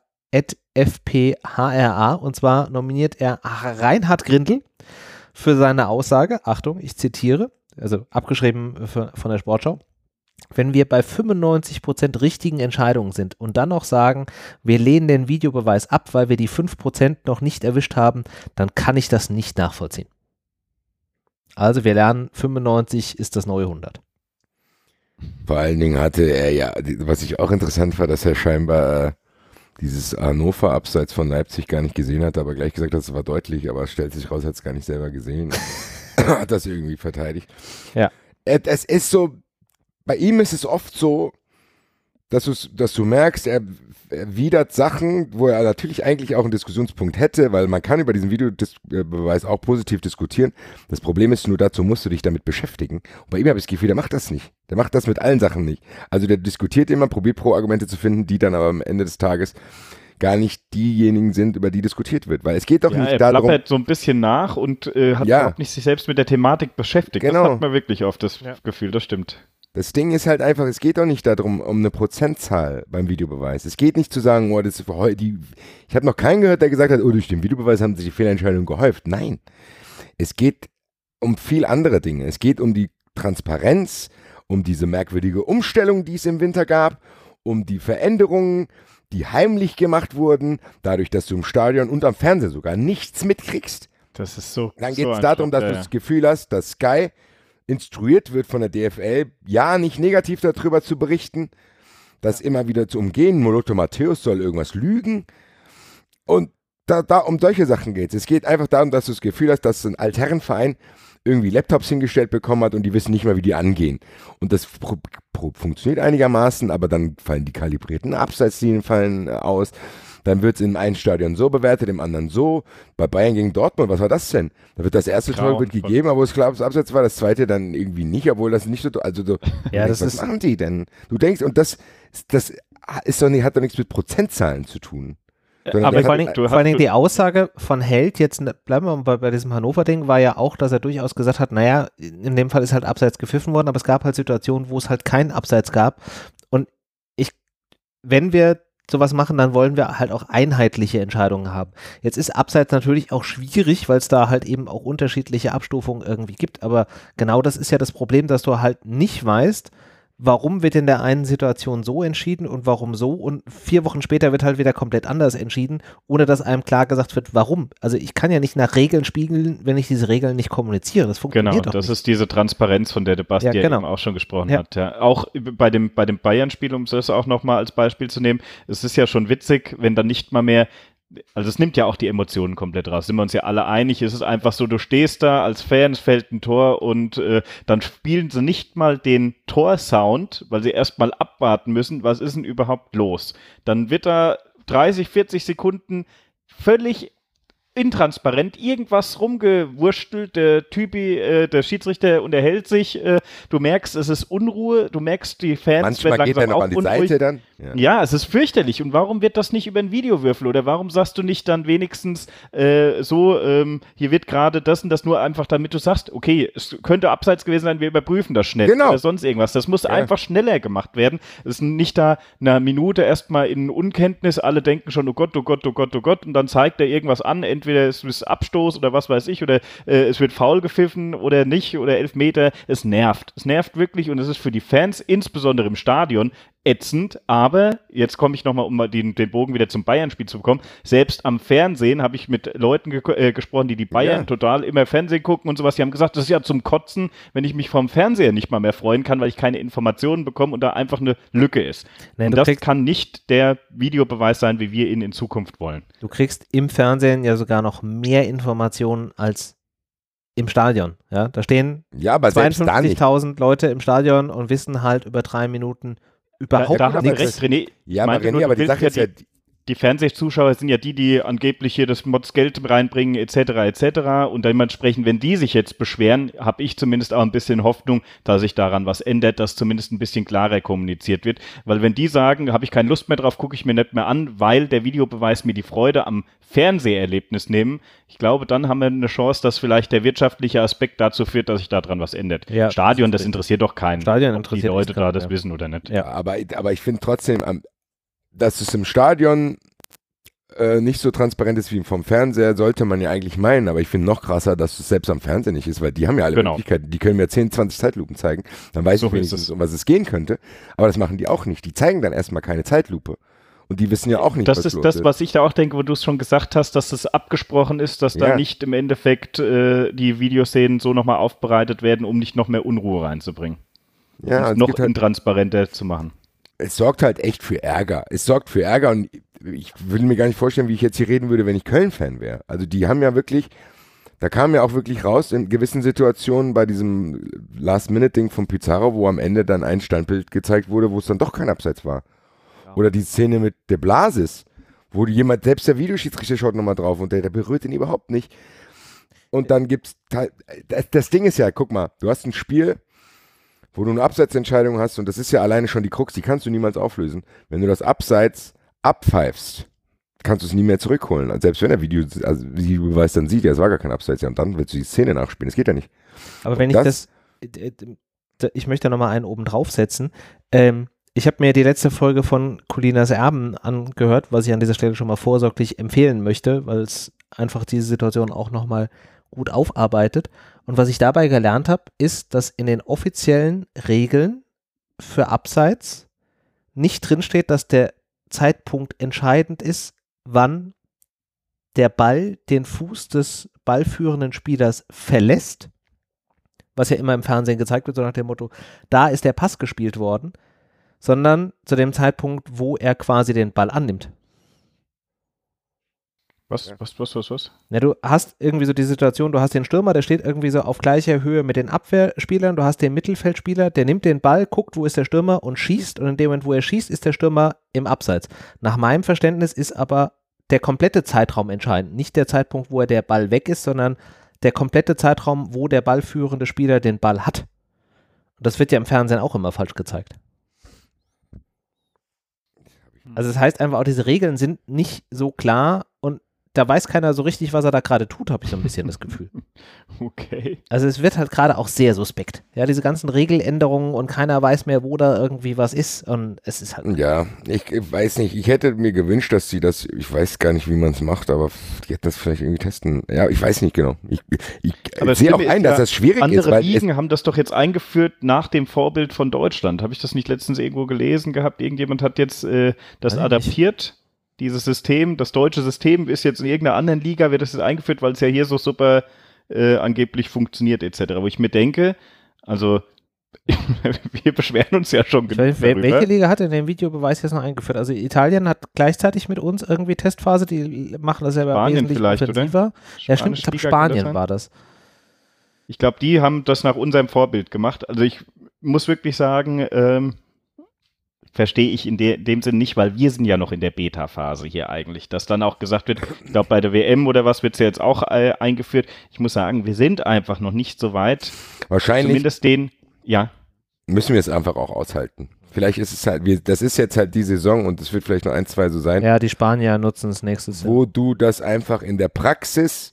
@fphra, und zwar nominiert er Reinhard Grindel für seine Aussage, Achtung, ich zitiere, also abgeschrieben von der Sportschau: Wenn wir bei 95% richtigen Entscheidungen sind und dann noch sagen, wir lehnen den Videobeweis ab, weil wir die 5% noch nicht erwischt haben, dann kann ich das nicht nachvollziehen. Also wir lernen, 95 ist das neue 100. Vor allen Dingen hatte er ja, was ich auch interessant war, dass er scheinbar dieses Hannover-Abseits von Leipzig gar nicht gesehen hat, aber gleich gesagt hat, es war deutlich, aber es stellt sich raus, er hat es gar nicht selber gesehen. Hat das irgendwie verteidigt. Ja. Es ist so, bei ihm ist es oft so, dass du merkst, er widert Sachen, wo er natürlich eigentlich auch einen Diskussionspunkt hätte, weil man kann über diesen Videobeweis auch positiv diskutieren. Das Problem ist nur, dazu musst du dich damit beschäftigen. Und bei ihm habe ich das Gefühl, der macht das nicht. Der macht das mit allen Sachen nicht. Also der diskutiert immer, probiert Pro-Argumente zu finden, die dann aber am Ende des Tages gar nicht diejenigen sind, über die diskutiert wird. Weil es geht doch nicht darum... Er plappert so ein bisschen nach und hat überhaupt nicht sich selbst mit der Thematik beschäftigt. Genau. Das hat man wirklich oft das Gefühl, das stimmt. Das Ding ist halt einfach, es geht doch nicht darum, um eine Prozentzahl beim Videobeweis. Es geht nicht zu sagen, oh, das ist ich habe noch keinen gehört, der gesagt hat, oh, durch den Videobeweis haben sich die Fehlentscheidungen gehäuft. Nein, es geht um viel andere Dinge. Es geht um die Transparenz, um diese merkwürdige Umstellung, die es im Winter gab, um die Veränderungen, die heimlich gemacht wurden, dadurch, dass du im Stadion und am Fernseher sogar nichts mitkriegst. Das ist so. Dann geht es darum, dass du das Gefühl hast, dass Sky instruiert wird von der DFL, ja, nicht negativ darüber zu berichten, das immer wieder zu umgehen. Lothar Matthäus soll irgendwas lügen. Und da um solche Sachen geht es. Es geht einfach darum, dass du das Gefühl hast, dass ein Altherrenverein irgendwie Laptops hingestellt bekommen hat und die wissen nicht mehr, wie die angehen. Und das funktioniert einigermaßen, aber dann fallen die kalibrierten Abseitslinien fallen aus. Dann wird es in einem Stadion so bewertet, im anderen so. Bei Bayern gegen Dortmund, was war das denn? Da wird das erste Tor gegeben, aber wo es klar das Abseits war, das zweite dann irgendwie nicht, obwohl das nicht so, also so, ja, denkst, was machen die denn? Du denkst, und das ist doch nicht, hat doch nichts mit Prozentzahlen zu tun. Aber vor allen Dingen die Aussage von Held, jetzt bleiben wir bei diesem Hannover-Ding, war ja auch, dass er durchaus gesagt hat, naja, in dem Fall ist halt Abseits gepfiffen worden, aber es gab halt Situationen, wo es halt keinen Abseits gab. Und wenn wir sowas machen, dann wollen wir halt auch einheitliche Entscheidungen haben. Jetzt ist Abseits natürlich auch schwierig, weil es da halt eben auch unterschiedliche Abstufungen irgendwie gibt, aber genau das ist ja das Problem, dass du halt nicht weißt, warum wird in der einen Situation so entschieden und warum so, und 4 Wochen später wird halt wieder komplett anders entschieden, ohne dass einem klar gesagt wird, warum. Also ich kann ja nicht nach Regeln spiegeln, wenn ich diese Regeln nicht kommuniziere. Das funktioniert doch nicht. Genau, das ist diese Transparenz, von der Bastian eben auch schon gesprochen hat. Ja. Auch bei dem Bayern-Spiel, um das auch nochmal als Beispiel zu nehmen, es ist ja schon witzig, wenn dann nicht mal mehr, also es nimmt ja auch die Emotionen komplett raus, sind wir uns ja alle einig, es ist einfach so, du stehst da als Fan, es fällt ein Tor und dann spielen sie nicht mal den Torsound, weil sie erstmal abwarten müssen, was ist denn überhaupt los. Dann wird da 30, 40 Sekunden völlig intransparent irgendwas rumgewurstelt, der Schiedsrichter unterhält sich, du merkst, es ist Unruhe, du merkst, die Fans manchmal werden geht er noch an die unruhig. Seite dann. Ja, es ist fürchterlich. Und warum wird das nicht über einen Videowürfel? Oder warum sagst du nicht dann wenigstens hier wird gerade das und das, nur einfach, damit du sagst, okay, es könnte Abseits gewesen sein, wir überprüfen das schnell. Genau. Oder sonst irgendwas. Das muss einfach schneller gemacht werden. Es ist nicht da eine Minute erstmal in Unkenntnis, alle denken schon, oh Gott, oh Gott, oh Gott, oh Gott, und dann zeigt er irgendwas an, entweder entweder es ist Abstoß oder was weiß ich, oder es wird Foul gepfiffen oder nicht, oder Elfmeter. Es nervt. Es nervt wirklich und es ist für die Fans, insbesondere im Stadion, ätzend, aber jetzt komme ich nochmal, um mal den Bogen wieder zum Bayern-Spiel zu bekommen, selbst am Fernsehen habe ich mit Leuten gesprochen, die Bayern total immer Fernsehen gucken und sowas, die haben gesagt, das ist ja zum Kotzen, wenn ich mich vom Fernseher nicht mal mehr freuen kann, weil ich keine Informationen bekomme und da einfach eine Lücke ist. Nee, und das kann nicht der Videobeweis sein, wie wir ihn in Zukunft wollen. Du kriegst im Fernsehen ja sogar noch mehr Informationen als im Stadion. Ja? Da stehen aber 52.000 Leute im Stadion und wissen halt über 3 Minuten überhaupt da haben wir nichts. recht, René. Ja, aber René, aber die Sache ist ja, die Fernsehzuschauer sind ja die angeblich hier das Mods Geld reinbringen, etc. Und dementsprechend, wenn die sich jetzt beschweren, habe ich zumindest auch ein bisschen Hoffnung, dass sich daran was ändert, dass zumindest ein bisschen klarer kommuniziert wird. Weil wenn die sagen, habe ich keine Lust mehr drauf, gucke ich mir nicht mehr an, weil der Videobeweis mir die Freude am Fernseherlebnis nehmen, ich glaube, dann haben wir eine Chance, dass vielleicht der wirtschaftliche Aspekt dazu führt, dass sich daran was ändert. Ja, Stadion, das interessiert doch keinen, Stadion ob interessiert die Leute keinen, da das wissen oder nicht. Ja. aber ich finde trotzdem, dass es im Stadion nicht so transparent ist wie vom Fernseher, sollte man ja eigentlich meinen, aber ich finde noch krasser, dass es selbst am Fernseher nicht ist, weil die haben ja alle Möglichkeiten, die können mir 10, 20 Zeitlupen zeigen, dann weiß ich wenigstens, um was es gehen könnte, aber das machen die auch nicht, die zeigen dann erstmal keine Zeitlupe und die wissen ja auch nicht, das was ist los das, was ich da auch denke, wo du es schon gesagt hast, dass es abgesprochen ist, dass da nicht im Endeffekt die Videoszenen so nochmal aufbereitet werden, um nicht noch mehr Unruhe reinzubringen. Ja, um es noch intransparenter zu machen. Es sorgt halt echt für Ärger. Es sorgt für Ärger und ich würde mir gar nicht vorstellen, wie ich jetzt hier reden würde, wenn ich Köln-Fan wäre. Also die haben ja wirklich, da kam ja auch wirklich raus in gewissen Situationen bei diesem Last-Minute-Ding von Pizarro, wo am Ende dann ein Standbild gezeigt wurde, wo es dann doch kein Abseits war. Ja. Oder die Szene mit der Blasis, wo jemand, selbst der Videoschiedsrichter schaut nochmal drauf und der berührt ihn überhaupt nicht. Und dann gibt's, das Ding ist ja, guck mal, du hast ein Spiel, wo du eine Abseitsentscheidung hast und das ist ja alleine schon die Krux, die kannst du niemals auflösen. Wenn du das Abseits abpfeifst, kannst du es nie mehr zurückholen. Also selbst wenn der Videobeweis dann sieht, ja, es war gar kein Abseits, ja, und dann willst du die Szene nachspielen. Das geht ja nicht. Aber wenn ich möchte nochmal einen oben draufsetzen. Ich habe mir die letzte Folge von Colinas Erben angehört, was ich an dieser Stelle schon mal vorsorglich empfehlen möchte, weil es einfach diese Situation auch nochmal gut aufarbeitet. Und was ich dabei gelernt habe, ist, dass in den offiziellen Regeln für Abseits nicht drinsteht, dass der Zeitpunkt entscheidend ist, wann der Ball den Fuß des ballführenden Spielers verlässt, was ja immer im Fernsehen gezeigt wird, so nach dem Motto, da ist der Pass gespielt worden, sondern zu dem Zeitpunkt, wo er quasi den Ball annimmt. Was? Ja, du hast irgendwie so die Situation, du hast den Stürmer, der steht irgendwie so auf gleicher Höhe mit den Abwehrspielern, du hast den Mittelfeldspieler, der nimmt den Ball, guckt, wo ist der Stürmer und schießt und in dem Moment, wo er schießt, ist der Stürmer im Abseits. Nach meinem Verständnis ist aber der komplette Zeitraum entscheidend, nicht der Zeitpunkt, wo der Ball weg ist, sondern der komplette Zeitraum, wo der ballführende Spieler den Ball hat. Und das wird ja im Fernsehen auch immer falsch gezeigt. Also das heißt einfach auch, diese Regeln sind nicht so klar und da weiß keiner so richtig, was er da gerade tut, habe ich so ein bisschen das Gefühl. Okay. Also es wird halt gerade auch sehr suspekt. Ja, diese ganzen Regeländerungen und keiner weiß mehr, wo da irgendwie was ist und es ist halt... Ja, ich weiß nicht, ich hätte mir gewünscht, dass sie das, ich weiß gar nicht, wie man es macht, aber die hätten das vielleicht irgendwie testen. Ja, ich weiß nicht genau. Ich sehe auch ein, dass das schwierig ist. Andere Ligen haben das doch jetzt eingeführt nach dem Vorbild von Deutschland. Habe ich das nicht letztens irgendwo gelesen gehabt? Irgendjemand hat jetzt das adaptiert. Dieses System, das deutsche System ist jetzt in irgendeiner anderen Liga, wird das jetzt eingeführt, weil es ja hier so super angeblich funktioniert etc. Wo ich mir denke, also wir beschweren uns ja schon genug darüber. Welche Liga hat denn den Videobeweis jetzt noch eingeführt? Also Italien hat gleichzeitig mit uns irgendwie Testphase, die machen das ja wesentlich offensiver. Ja stimmt, ich glaube Spanien war das. Ich glaube, die haben das nach unserem Vorbild gemacht. Also ich muss wirklich sagen, verstehe ich in dem Sinn nicht, weil wir sind ja noch in der Beta-Phase hier eigentlich, dass dann auch gesagt wird, ich glaube bei der WM oder was wird es ja jetzt auch eingeführt. Ich muss sagen, wir sind einfach noch nicht so weit. Wahrscheinlich ja. Müssen wir es einfach auch aushalten. Vielleicht ist es halt, das ist jetzt halt die Saison und es wird vielleicht noch 1, 2 so sein. Ja, die Spanier nutzen es nächstes Jahr. Wo du das einfach in der Praxis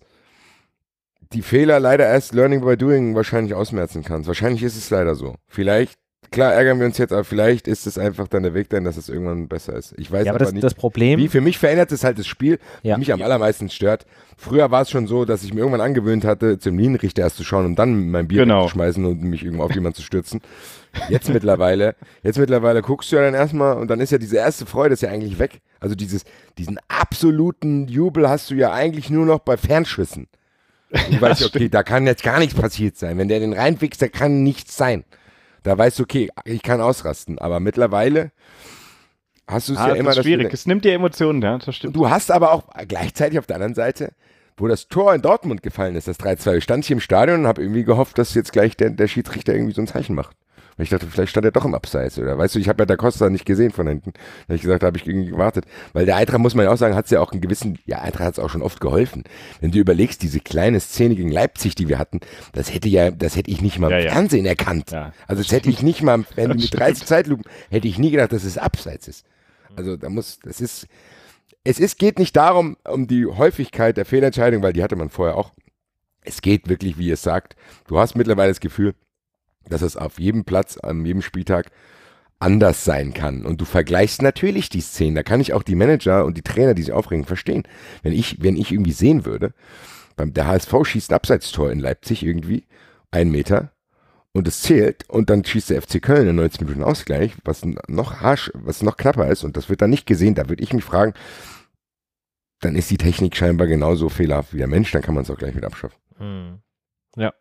die Fehler leider erst Learning by Doing wahrscheinlich ausmerzen kannst. Wahrscheinlich ist es leider so. Vielleicht klar ärgern wir uns jetzt, aber vielleicht ist es einfach dann der Weg dahin, dass es irgendwann besser ist. Ich weiß Ja, aber aber nicht. das Problem. Wie, für mich verändert es halt das Spiel, Ja. was mich am allermeisten stört. Früher war es schon so, dass ich mir irgendwann angewöhnt hatte, zum Linienrichter erst zu schauen und dann mein Bier Genau. zu schmeißen und mich irgendwo auf jemanden zu stürzen. Jetzt mittlerweile guckst du ja dann erstmal und dann ist ja diese erste Freude ist ja eigentlich weg. Also diesen absoluten Jubel hast du ja eigentlich nur noch bei Fernschüssen. Du weißt, okay, da kann jetzt gar nichts passiert sein. Wenn der den reinwichst, da kann nichts sein. Da weißt du, okay, ich kann ausrasten. Aber mittlerweile hast du es ja das immer. ist schwierig. Es nimmt dir Emotionen, ja, das stimmt. Du hast aber auch gleichzeitig auf der anderen Seite, wo das Tor in Dortmund gefallen ist, das 3-2, stand ich im Stadion und habe irgendwie gehofft, dass jetzt gleich der Schiedsrichter irgendwie so ein Zeichen macht. Weil ich dachte, vielleicht stand er doch im Abseits, oder? Weißt du, ich habe ja Da Costa nicht gesehen von hinten. Da habe ich gesagt, da habe ich irgendwie gewartet. Weil der Eintracht, muss man ja auch sagen, hat es ja auch einen gewissen, Eintracht hat es auch schon oft geholfen. Wenn du überlegst, diese kleine Szene gegen Leipzig, die wir hatten, das hätte ich nicht mal im Fernsehen erkannt. Ja. Also das hätte ich nicht mal, wenn mit 30 Zeitlupen, hätte ich nie gedacht, dass es Abseits ist. Also geht nicht darum, um die Häufigkeit der Fehlentscheidung, weil die hatte man vorher auch. Es geht wirklich, wie es sagt. Du hast mittlerweile das Gefühl, dass es auf jedem Platz, an jedem Spieltag anders sein kann. Und du vergleichst natürlich die Szenen. Da kann ich auch die Manager und die Trainer, die sich aufregen, verstehen. Wenn ich irgendwie sehen würde, der HSV schießt ein Abseitstor in Leipzig irgendwie, 1 Meter, und es zählt, und dann schießt der FC Köln in 90 Minuten Ausgleich, was noch knapper ist, und das wird dann nicht gesehen. Da würde ich mich fragen, dann ist die Technik scheinbar genauso fehlerhaft wie der Mensch, dann kann man es auch gleich wieder abschaffen. Ja.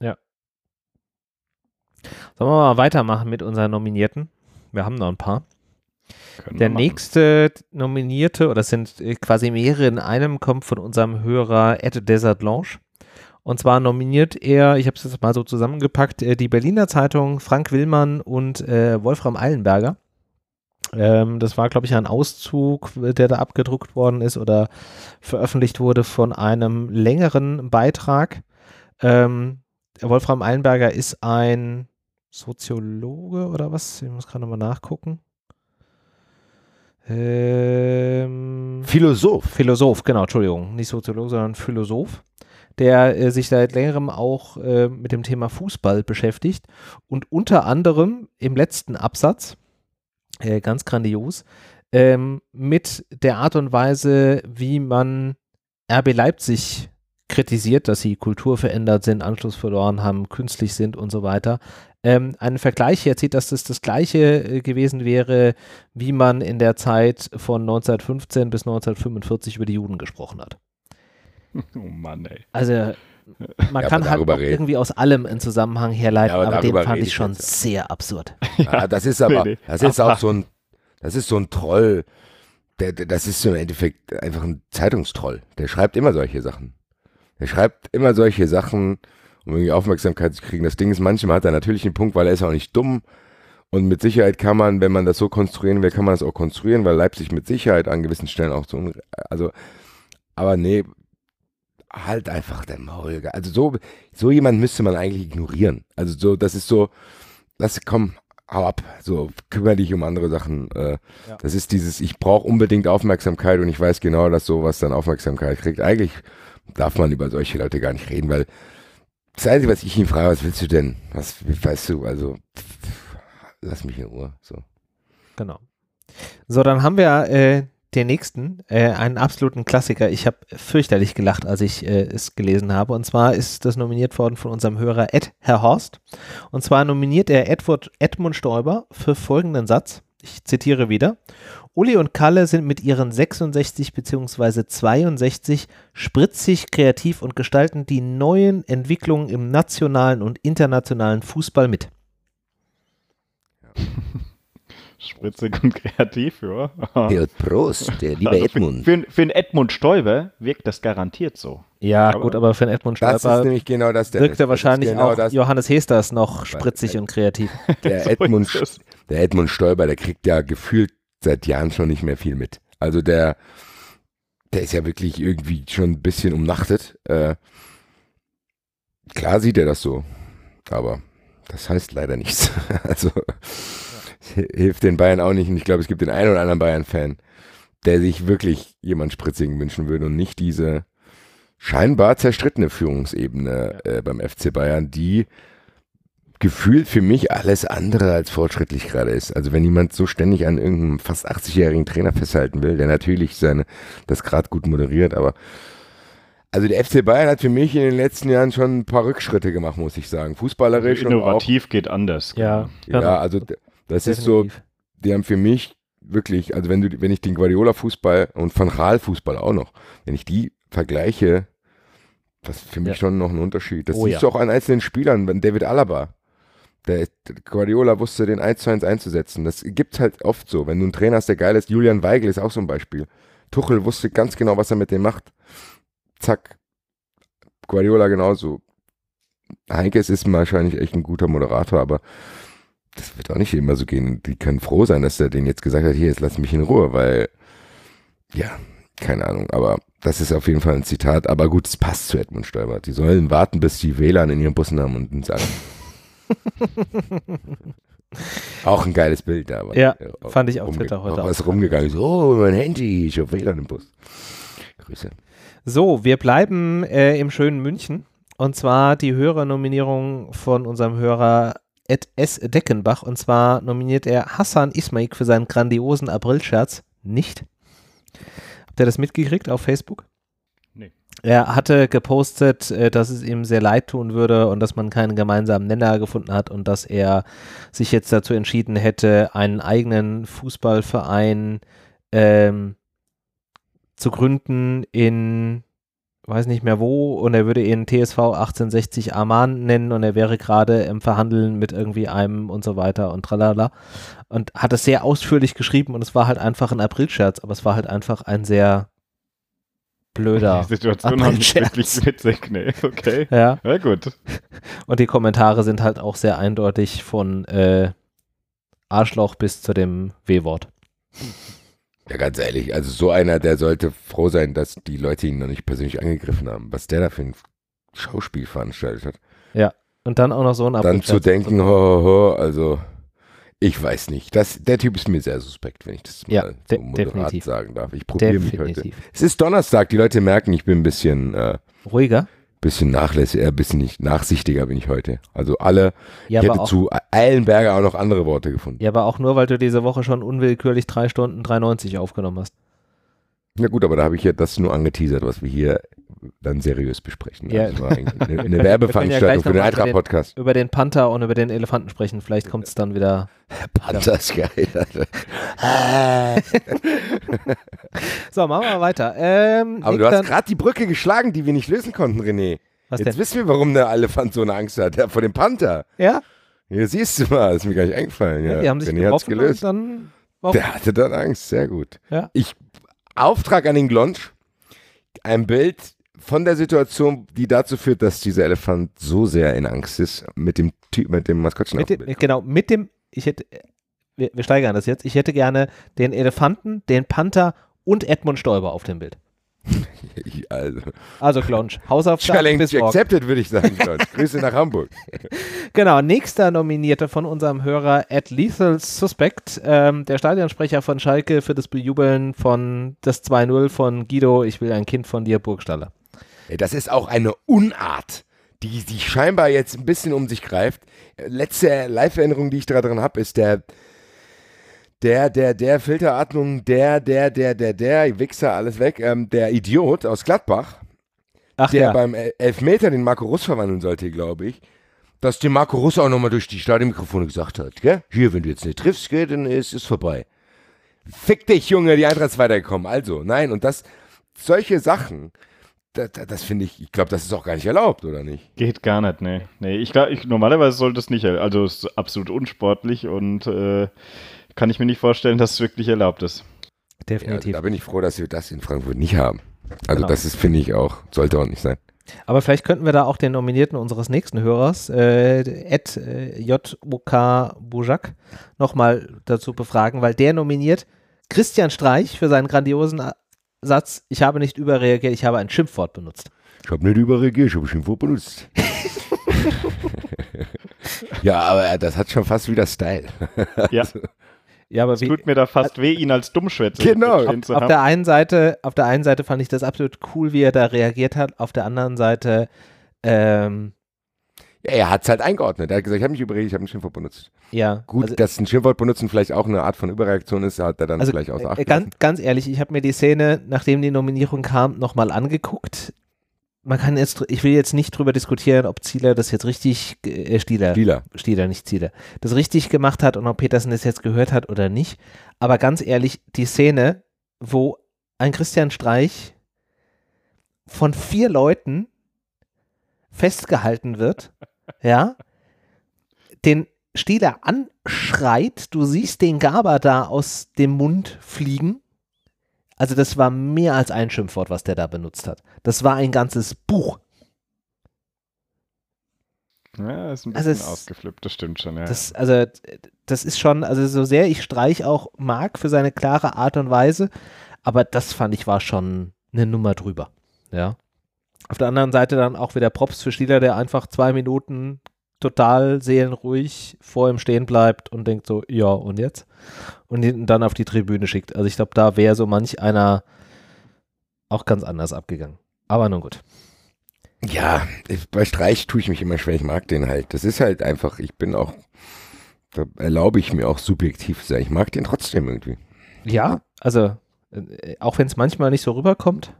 Sollen wir mal weitermachen mit unseren Nominierten? Wir haben noch ein paar. Der nächste Nominierte, oder es sind quasi mehrere in einem, kommt von unserem Hörer Desert Blanche. Und zwar nominiert er, ich habe es jetzt mal so zusammengepackt, die Berliner Zeitung, Frank Willmann und Wolfram Eilenberger. Das war, glaube ich, ein Auszug, der da abgedruckt worden ist oder veröffentlicht wurde von einem längeren Beitrag. Wolfram Eilenberger ist ein Soziologe oder was? Ich muss gerade nochmal nachgucken. Philosoph, genau, Entschuldigung. Nicht Soziologe, sondern Philosoph, der sich seit längerem auch mit dem Thema Fußball beschäftigt und unter anderem im letzten Absatz, ganz grandios, mit der Art und Weise, wie man RB Leipzig kritisiert, dass sie Kultur verändert sind, Anschluss verloren haben, künstlich sind und so weiter. Einen Vergleich erzählt, dass das Gleiche gewesen wäre, wie man in der Zeit von 1915 bis 1945 über die Juden gesprochen hat. Oh Mann, ey. Also man kann halt auch irgendwie aus allem einen Zusammenhang herleiten, aber den fand ich schon sehr absurd. Ja, das ist aber, das ist auch so ein Troll, das ist so im Endeffekt einfach ein Zeitungstroll. Der schreibt immer solche Sachen. Um irgendwie Aufmerksamkeit zu kriegen. Das Ding ist, manchmal hat er natürlich einen Punkt, weil er ist auch nicht dumm. Und mit Sicherheit kann man, wenn man das so konstruieren will, kann man das auch konstruieren, weil Leipzig mit Sicherheit an gewissen Stellen auch so, aber nee, halt einfach der Maul. Also so jemand müsste man eigentlich ignorieren. Also so, das ist so, komm, hau ab, so, kümmere dich um andere Sachen. Das ist dieses, ich brauche unbedingt Aufmerksamkeit und ich weiß genau, dass sowas dann Aufmerksamkeit kriegt. Eigentlich darf man über solche Leute gar nicht reden, weil das Einzige, was ich ihn frage, was willst du denn? Weißt du, also lass mich in Ruhe. So. Genau. So, dann haben wir den nächsten, einen absoluten Klassiker. Ich habe fürchterlich gelacht, als ich es gelesen habe. Und zwar ist das nominiert worden von unserem Hörer Herr Horst. Und zwar nominiert er Edmund Stoiber für folgenden Satz. Ich zitiere wieder. Uli und Kalle sind mit ihren 66 bzw. 62 spritzig, kreativ und gestalten die neuen Entwicklungen im nationalen und internationalen Fußball mit. Spritzig und kreativ, ja. Ja, Prost, der liebe Edmund. Für einen Edmund Stoiber wirkt das garantiert so. Ja, gut, aber für einen Edmund Stoiber das ist nämlich genau das, wirkt er wahrscheinlich genau auch Johannes Hesters noch spritzig und kreativ. Der Edmund Stoiber, der kriegt ja gefühlt seit Jahren schon nicht mehr viel mit. Also der ist ja wirklich irgendwie schon ein bisschen umnachtet. Klar sieht er das so, aber das heißt leider nichts. Also hilft den Bayern auch nicht. Und ich glaube, es gibt den einen oder anderen Bayern-Fan, der sich wirklich jemand Spritzigen wünschen würde und nicht diese scheinbar zerstrittene Führungsebene beim FC Bayern, die gefühlt für mich alles andere als fortschrittlich gerade ist. Also wenn jemand so ständig an irgendeinem fast 80-jährigen Trainer festhalten will, der natürlich das gerade gut moderiert, aber also der FC Bayern hat für mich in den letzten Jahren schon ein paar Rückschritte gemacht, muss ich sagen. Fußballerisch also innovativ geht anders. Ja, ja, also das ist so, die haben für mich wirklich, also wenn ich den Guardiola-Fußball und Van Gaal-Fußball auch noch, wenn ich die vergleiche, das ist für mich schon noch ein Unterschied. Das siehst du auch an einzelnen Spielern, wenn David Alaba, der Guardiola wusste, den 1:1 einzusetzen. Das gibt halt oft so. Wenn du einen Trainer hast, der geil ist, Julian Weigl ist auch so ein Beispiel. Tuchel wusste ganz genau, was er mit dem macht. Zack. Guardiola genauso. Heinkes ist wahrscheinlich echt ein guter Moderator, aber das wird auch nicht immer so gehen. Die können froh sein, dass er denen jetzt gesagt hat, hier, jetzt lass mich in Ruhe, weil, ja, keine Ahnung, aber das ist auf jeden Fall ein Zitat. Aber gut, es passt zu Edmund Stoiber. Die sollen warten, bis die WLAN in ihren Bussen haben und sagen. Auch ein geiles Bild da. Aber ja, fand ich auf Twitter heute auch. Was rumgegangen ist. Oh, mein Handy, ich habe WLAN im Bus. Grüße. So, wir bleiben im schönen München. Und zwar die Hörernominierung von unserem Hörer S. Deckenbach. Und zwar nominiert er Hassan Ismaik für seinen grandiosen Aprilscherz nicht. Habt ihr das mitgekriegt auf Facebook? Nee. Er hatte gepostet, dass es ihm sehr leid tun würde und dass man keinen gemeinsamen Nenner gefunden hat und dass er sich jetzt dazu entschieden hätte, einen eigenen Fußballverein zu gründen in, weiß nicht mehr wo, und er würde ihn TSV 1860 Amman nennen und er wäre gerade im Verhandeln mit irgendwie einem und so weiter und tralala, und hat es sehr ausführlich geschrieben und es war halt einfach ein Aprilscherz, aber es war halt einfach ein sehr blöder Die Situation war nicht wirklich witzig, ne, okay. Ja. Ja, gut. Und die Kommentare sind halt auch sehr eindeutig von Arschloch bis zu dem W-Wort. Ja, ganz ehrlich, also so einer, der sollte froh sein, dass die Leute ihn noch nicht persönlich angegriffen haben. Was der da für ein Schauspiel veranstaltet hat. Ja, und dann auch noch so ein Dann zu denken, also ich weiß nicht. Der Typ ist mir sehr suspekt, wenn ich das mal so moderat sagen darf. Ich probiere mich heute. Es ist Donnerstag, die Leute merken, ich bin ein bisschen ruhiger. Bisschen nachlässiger, ein bisschen nicht nachsichtiger bin ich heute. Also ich hätte zu Eilenberger auch noch andere Worte gefunden. Ja, aber auch nur, weil du diese Woche schon unwillkürlich 3 Stunden 3,90 aufgenommen hast. Ja gut, aber da habe ich ja das nur angeteasert, was wir hier dann seriös besprechen. Ja. Also eine Werbeveranstaltung für den Eintracht-Podcast. Über den Panther und über den Elefanten sprechen, vielleicht kommt es dann wieder. Panther ist geil. So, machen wir weiter. Aber du hast gerade die Brücke geschlagen, die wir nicht lösen konnten, René. Was Jetzt denn? wissen wir, warum der Elefant so eine Angst hat. Der vor dem Panther. Ja? Hier siehst du mal, ist mir gar nicht eingefallen. Ja, die haben sich René hat's getroffen gelöst. und dann Der hatte dann Angst, sehr gut. Ja. Auftrag an den Glonsch, ein Bild von der Situation, die dazu führt, dass dieser Elefant so sehr in Angst ist, mit dem Maskottchen. Genau, wir steigern das jetzt. Ich hätte gerne den Elefanten, den Panther und Edmund Stoiber auf dem Bild. Also Glonsch, Hausaufgaben Challenge bis morgen. accepted, würde ich sagen, Glonsch. Grüße nach Hamburg. Genau, nächster Nominierte von unserem Hörer @Lethal Suspect, der Stadionsprecher von Schalke für das Bejubeln von das 2:0 von Guido, ich will ein Kind von dir, Burgstaller. Das ist auch eine Unart, die scheinbar jetzt ein bisschen um sich greift. Letzte Live-Erinnerung, die ich daran habe, ist der Filteratmung, der Wichser, alles weg, der Idiot aus Gladbach, beim Elfmeter den Marco Russ verwandeln sollte, glaube ich, dass dem Marco Russ auch nochmal durch die Stadionmikrofone gesagt hat, gell? Hier, wenn du jetzt nicht triffst, gell, dann ist es vorbei. Fick dich, Junge, die Eintracht ist weitergekommen. Also, nein, und solche Sachen, das finde ich glaube, das ist auch gar nicht erlaubt, oder nicht? Geht gar nicht, ne. Nee, ich glaube, normalerweise sollte es nicht, also es ist absolut unsportlich und kann ich mir nicht vorstellen, dass es wirklich erlaubt ist. Definitiv. Ja, da bin ich froh, dass wir das in Frankfurt nicht haben. Also Genau. das ist, finde ich auch, sollte auch nicht sein. Aber vielleicht könnten wir da auch den Nominierten unseres nächsten Hörers, JOK Bujak, nochmal dazu befragen, weil der nominiert Christian Streich für seinen grandiosen Satz, ich habe nicht überreagiert, ich habe ein Schimpfwort benutzt. Ich habe nicht überreagiert, ich habe ein Schimpfwort benutzt. Ja, aber das hat schon fast wieder Style. Ja. Also, Ja, aber Es tut mir da fast weh, ihn als Dummschwätzer Genau. stehen zu auf haben. der einen Seite fand ich das absolut cool, wie er da reagiert hat. Auf der anderen Seite, ja, Er hat es halt eingeordnet. Er hat gesagt, ich habe mich überredet, ich habe ein Schimpfwort benutzt. Ja. Gut, also, dass ein Schimpfwort benutzen vielleicht auch eine Art von Überreaktion ist, hat er dann also, vielleicht außer Acht gelassen. ganz ehrlich, ich habe mir die Szene, nachdem die Nominierung kam, nochmal angeguckt. Man kann jetzt, ich will jetzt nicht drüber diskutieren, ob Zieler das jetzt richtig, Stieler, nicht Zieler, das richtig gemacht hat und ob Petersen das jetzt gehört hat oder nicht. Aber ganz ehrlich, die Szene, wo ein Christian Streich von 4 Leuten festgehalten wird, ja, den Stieler anschreit, du siehst den Gaber da aus dem Mund fliegen. Also das war mehr als ein Schimpfwort, was der da benutzt hat. Das war ein ganzes Buch. Ja, ist ein bisschen ausgeflippt, das stimmt schon, ja. Das ist schon, also so sehr ich Streich auch mag für seine klare Art und Weise, aber das fand ich war schon eine Nummer drüber, ja. Auf der anderen Seite dann auch wieder Props für Stieler, der einfach 2 Minuten total seelenruhig vor ihm stehen bleibt und denkt so, ja, und jetzt? Und ihn dann auf die Tribüne schickt. Also ich glaube, da wäre so manch einer auch ganz anders abgegangen. Aber nun gut. Ja, bei Streich tue ich mich immer schwer, ich mag den halt. Das ist halt einfach, da erlaube ich mir auch subjektiv zu sein. Ich mag den trotzdem irgendwie. Ja, also auch wenn es manchmal nicht so rüberkommt.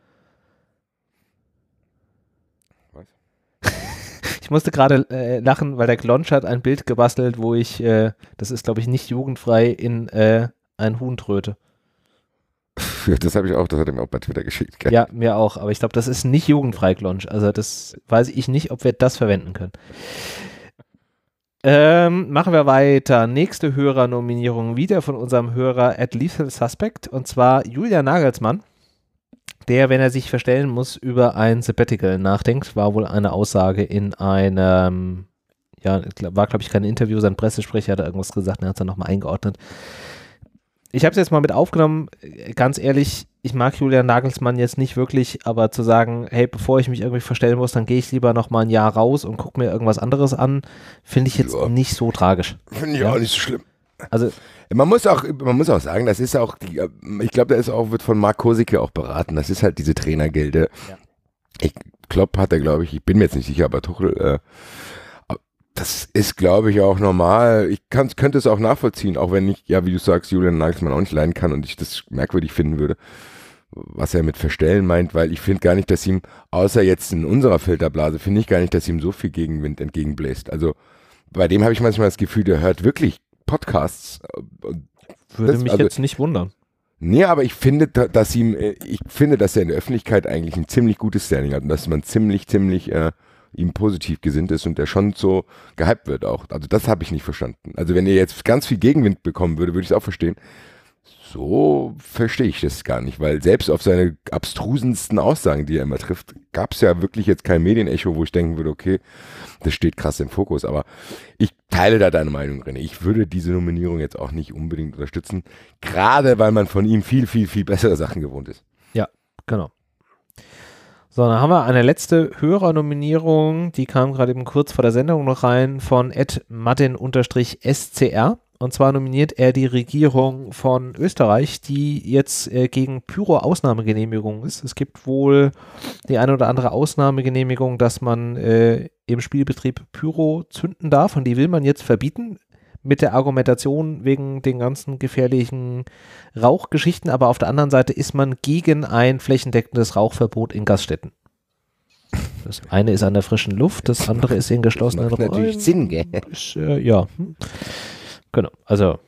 Ich musste gerade lachen, weil der Glonsch hat ein Bild gebastelt, wo ich, das ist glaube ich nicht jugendfrei, in ein Huhn tröte. Das habe ich auch, das hat er mir auch bei Twitter geschickt. Gell? Ja, mir auch, aber ich glaube, das ist nicht jugendfrei, Glonsch. Also das weiß ich nicht, ob wir das verwenden können. Machen wir weiter. Nächste Hörernominierung wieder von unserem Hörer @LethalSuspect und zwar Julian Nagelsmann, der, wenn er sich verstellen muss, über ein Sabbatical nachdenkt, war wohl eine Aussage in einem, ja, war glaube ich kein Interview, sein Pressesprecher hat irgendwas gesagt, er hat es dann nochmal eingeordnet. Ich habe es jetzt mal mit aufgenommen, ganz ehrlich, ich mag Julian Nagelsmann jetzt nicht wirklich, aber zu sagen, hey, bevor ich mich irgendwie verstellen muss, dann gehe ich lieber noch mal ein Jahr raus und gucke mir irgendwas anderes an, finde ich jetzt nicht so tragisch. Finde ich auch nicht so schlimm. Also man muss auch sagen, das ist auch, ich glaube, wird von Marc Kosicke auch beraten, das ist halt diese Trainergilde. Ja. Klopp hat er, glaube ich bin mir jetzt nicht sicher, aber Tuchel, das ist, glaube ich, auch normal. Ich könnte es auch nachvollziehen, auch wenn ich, ja, wie du sagst, Julian Nagelsmann auch nicht leiden kann und ich das merkwürdig finden würde, was er mit Verstellen meint, weil ich finde gar nicht, dass ihm, außer jetzt in unserer Filterblase, finde ich gar nicht, dass ihm so viel Gegenwind entgegenbläst. Also bei dem habe ich manchmal das Gefühl, der hört wirklich Podcasts. Würde mich jetzt nicht wundern. Nee, aber ich finde, dass er in der Öffentlichkeit eigentlich ein ziemlich gutes Standing hat und dass man ziemlich ihm positiv gesinnt ist und der schon so gehypt wird auch. Also das habe ich nicht verstanden. Also wenn er jetzt ganz viel Gegenwind bekommen würde, würde ich es auch verstehen. So verstehe ich das gar nicht, weil selbst auf seine abstrusensten Aussagen, die er immer trifft, gab es ja wirklich jetzt kein Medienecho, wo ich denken würde, okay, das steht krass im Fokus, aber ich teile da deine Meinung, René. Ich würde diese Nominierung jetzt auch nicht unbedingt unterstützen, gerade weil man von ihm viel, viel, viel bessere Sachen gewohnt ist. Ja, genau. So, dann haben wir eine letzte Hörernominierung, die kam gerade eben kurz vor der Sendung noch rein von @martin_scr. Und zwar nominiert er die Regierung von Österreich, die jetzt gegen Pyro-Ausnahmegenehmigung ist. Es gibt wohl die eine oder andere Ausnahmegenehmigung, dass man im Spielbetrieb Pyro zünden darf und die will man jetzt verbieten mit der Argumentation wegen den ganzen gefährlichen Rauchgeschichten. Aber auf der anderen Seite ist man gegen ein flächendeckendes Rauchverbot in Gaststätten. Das eine ist an der frischen Luft, das andere ist in geschlossenen Räumen. Das macht natürlich Sinn, gell? Ja. Genau, also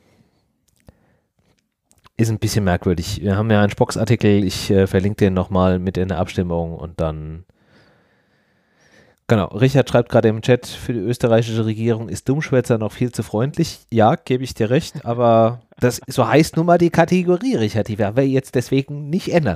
ist ein bisschen merkwürdig. Wir haben ja einen Spox-Artikel, ich verlinke den nochmal mit in der Abstimmung und dann genau, Richard schreibt gerade im Chat, für die österreichische Regierung ist Dummschwätzer noch viel zu freundlich. Ja, gebe ich dir recht, aber das so heißt nun mal die Kategorie, Richard, die werden wir jetzt deswegen nicht ändern.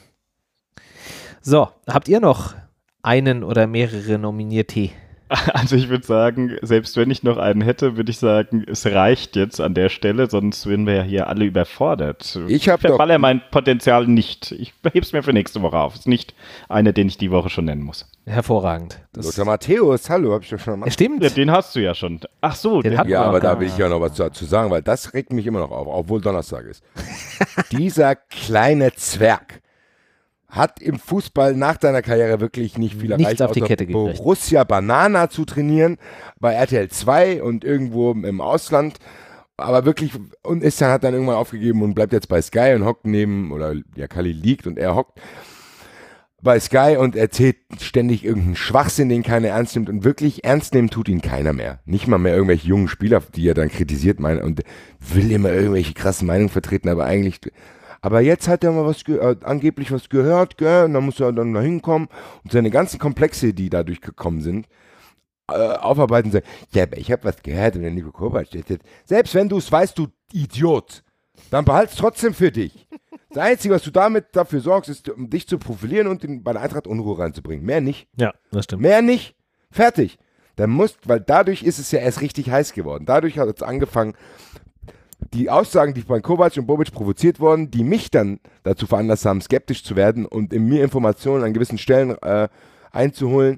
So, habt ihr noch einen oder mehrere Nominierte? Also ich würde sagen, selbst wenn ich noch einen hätte, würde ich sagen, es reicht jetzt an der Stelle, sonst wären wir ja hier alle überfordert. Ich verballe mein Potenzial nicht. Ich hebe es mir für nächste Woche auf. Es ist nicht einer, den ich die Woche schon nennen muss. Hervorragend. Lothar Matthäus, hallo, hab ich doch schon mal. Stimmt. Ja, den hast du ja schon. Ach so. Den hat ja, man aber auch. da will ich ja noch was dazu sagen, weil das regt mich immer noch auf, obwohl Donnerstag ist. Dieser kleine Zwerg hat im Fußball nach deiner Karriere wirklich nicht viel erreicht, auf die Kette gekriegt. Borussia Banana zu trainieren, bei RTL 2 und irgendwo im Ausland, aber wirklich, und hat dann irgendwann aufgegeben und bleibt jetzt bei Sky und hockt neben, oder ja, Kalli liegt und er hockt bei Sky und erzählt ständig irgendeinen Schwachsinn, den keiner ernst nimmt, und wirklich ernst nehmen tut ihn keiner mehr. Nicht mal mehr irgendwelche jungen Spieler, die er dann kritisiert und will immer irgendwelche krassen Meinungen vertreten, aber jetzt hat er mal angeblich was gehört, gell, und dann muss er dann da hinkommen und seine ganzen Komplexe, die dadurch gekommen sind, aufarbeiten und sagen, ja, aber ich habe was gehört und der Niko Kovac, selbst wenn du es weißt, du Idiot, dann behalte es trotzdem für dich. Das Einzige, was du dafür sorgst, ist, um dich zu profilieren und bei der Eintracht Unruhe reinzubringen. Mehr nicht. Ja, das stimmt. Mehr nicht. Fertig. Weil dadurch ist es ja erst richtig heiß geworden. Dadurch hat es angefangen, die Aussagen, die von Kovac und Bobic provoziert wurden, die mich dann dazu veranlasst haben, skeptisch zu werden und in mir Informationen an gewissen Stellen einzuholen,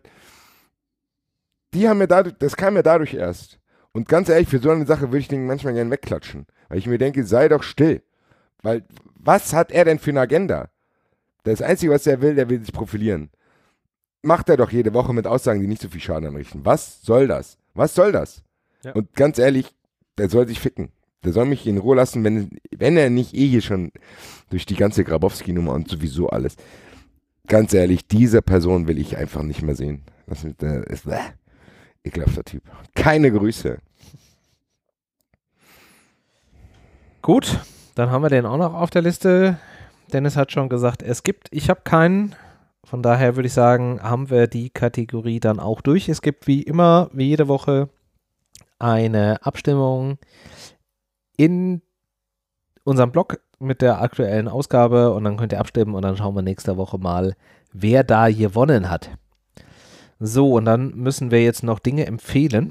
das kam mir dadurch erst. Und ganz ehrlich, für so eine Sache würde ich den manchmal gerne wegklatschen. Weil ich mir denke, sei doch still. Weil, was hat er denn für eine Agenda? Das Einzige, was er will sich profilieren. Macht er doch jede Woche mit Aussagen, die nicht so viel Schaden anrichten. Was soll das? Was soll das? Ja. Und ganz ehrlich, der soll sich ficken. Der soll mich in Ruhe lassen, wenn er nicht hier schon durch die ganze Grabowski-Nummer und sowieso alles. Ganz ehrlich, diese Person will ich einfach nicht mehr sehen. Das ist ekelhafter Typ. Keine Grüße. Gut, dann haben wir den auch noch auf der Liste. Dennis hat schon gesagt, ich habe keinen. Von daher würde ich sagen, haben wir die Kategorie dann auch durch. Es gibt wie immer, wie jede Woche, eine Abstimmung in unserem Blog mit der aktuellen Ausgabe und dann könnt ihr abstimmen und dann schauen wir nächste Woche mal, wer da gewonnen hat. So, und dann müssen wir jetzt noch Dinge empfehlen.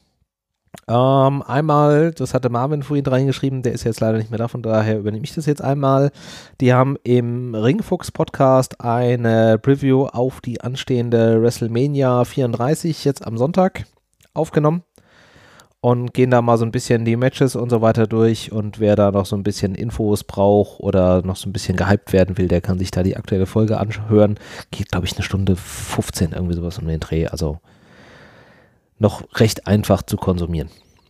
Einmal, das hatte Marvin vorhin reingeschrieben, der ist jetzt leider nicht mehr da, von daher übernehme ich das jetzt einmal. Die haben im Ringfuchs-Podcast eine Preview auf die anstehende WrestleMania 34 jetzt am Sonntag aufgenommen und gehen da mal so ein bisschen die Matches und so weiter durch, und wer da noch so ein bisschen Infos braucht oder noch so ein bisschen gehypt werden will, der kann sich da die aktuelle Folge anhören. Geht, glaube ich, 1:15, irgendwie sowas um den Dreh, also noch recht einfach zu konsumieren.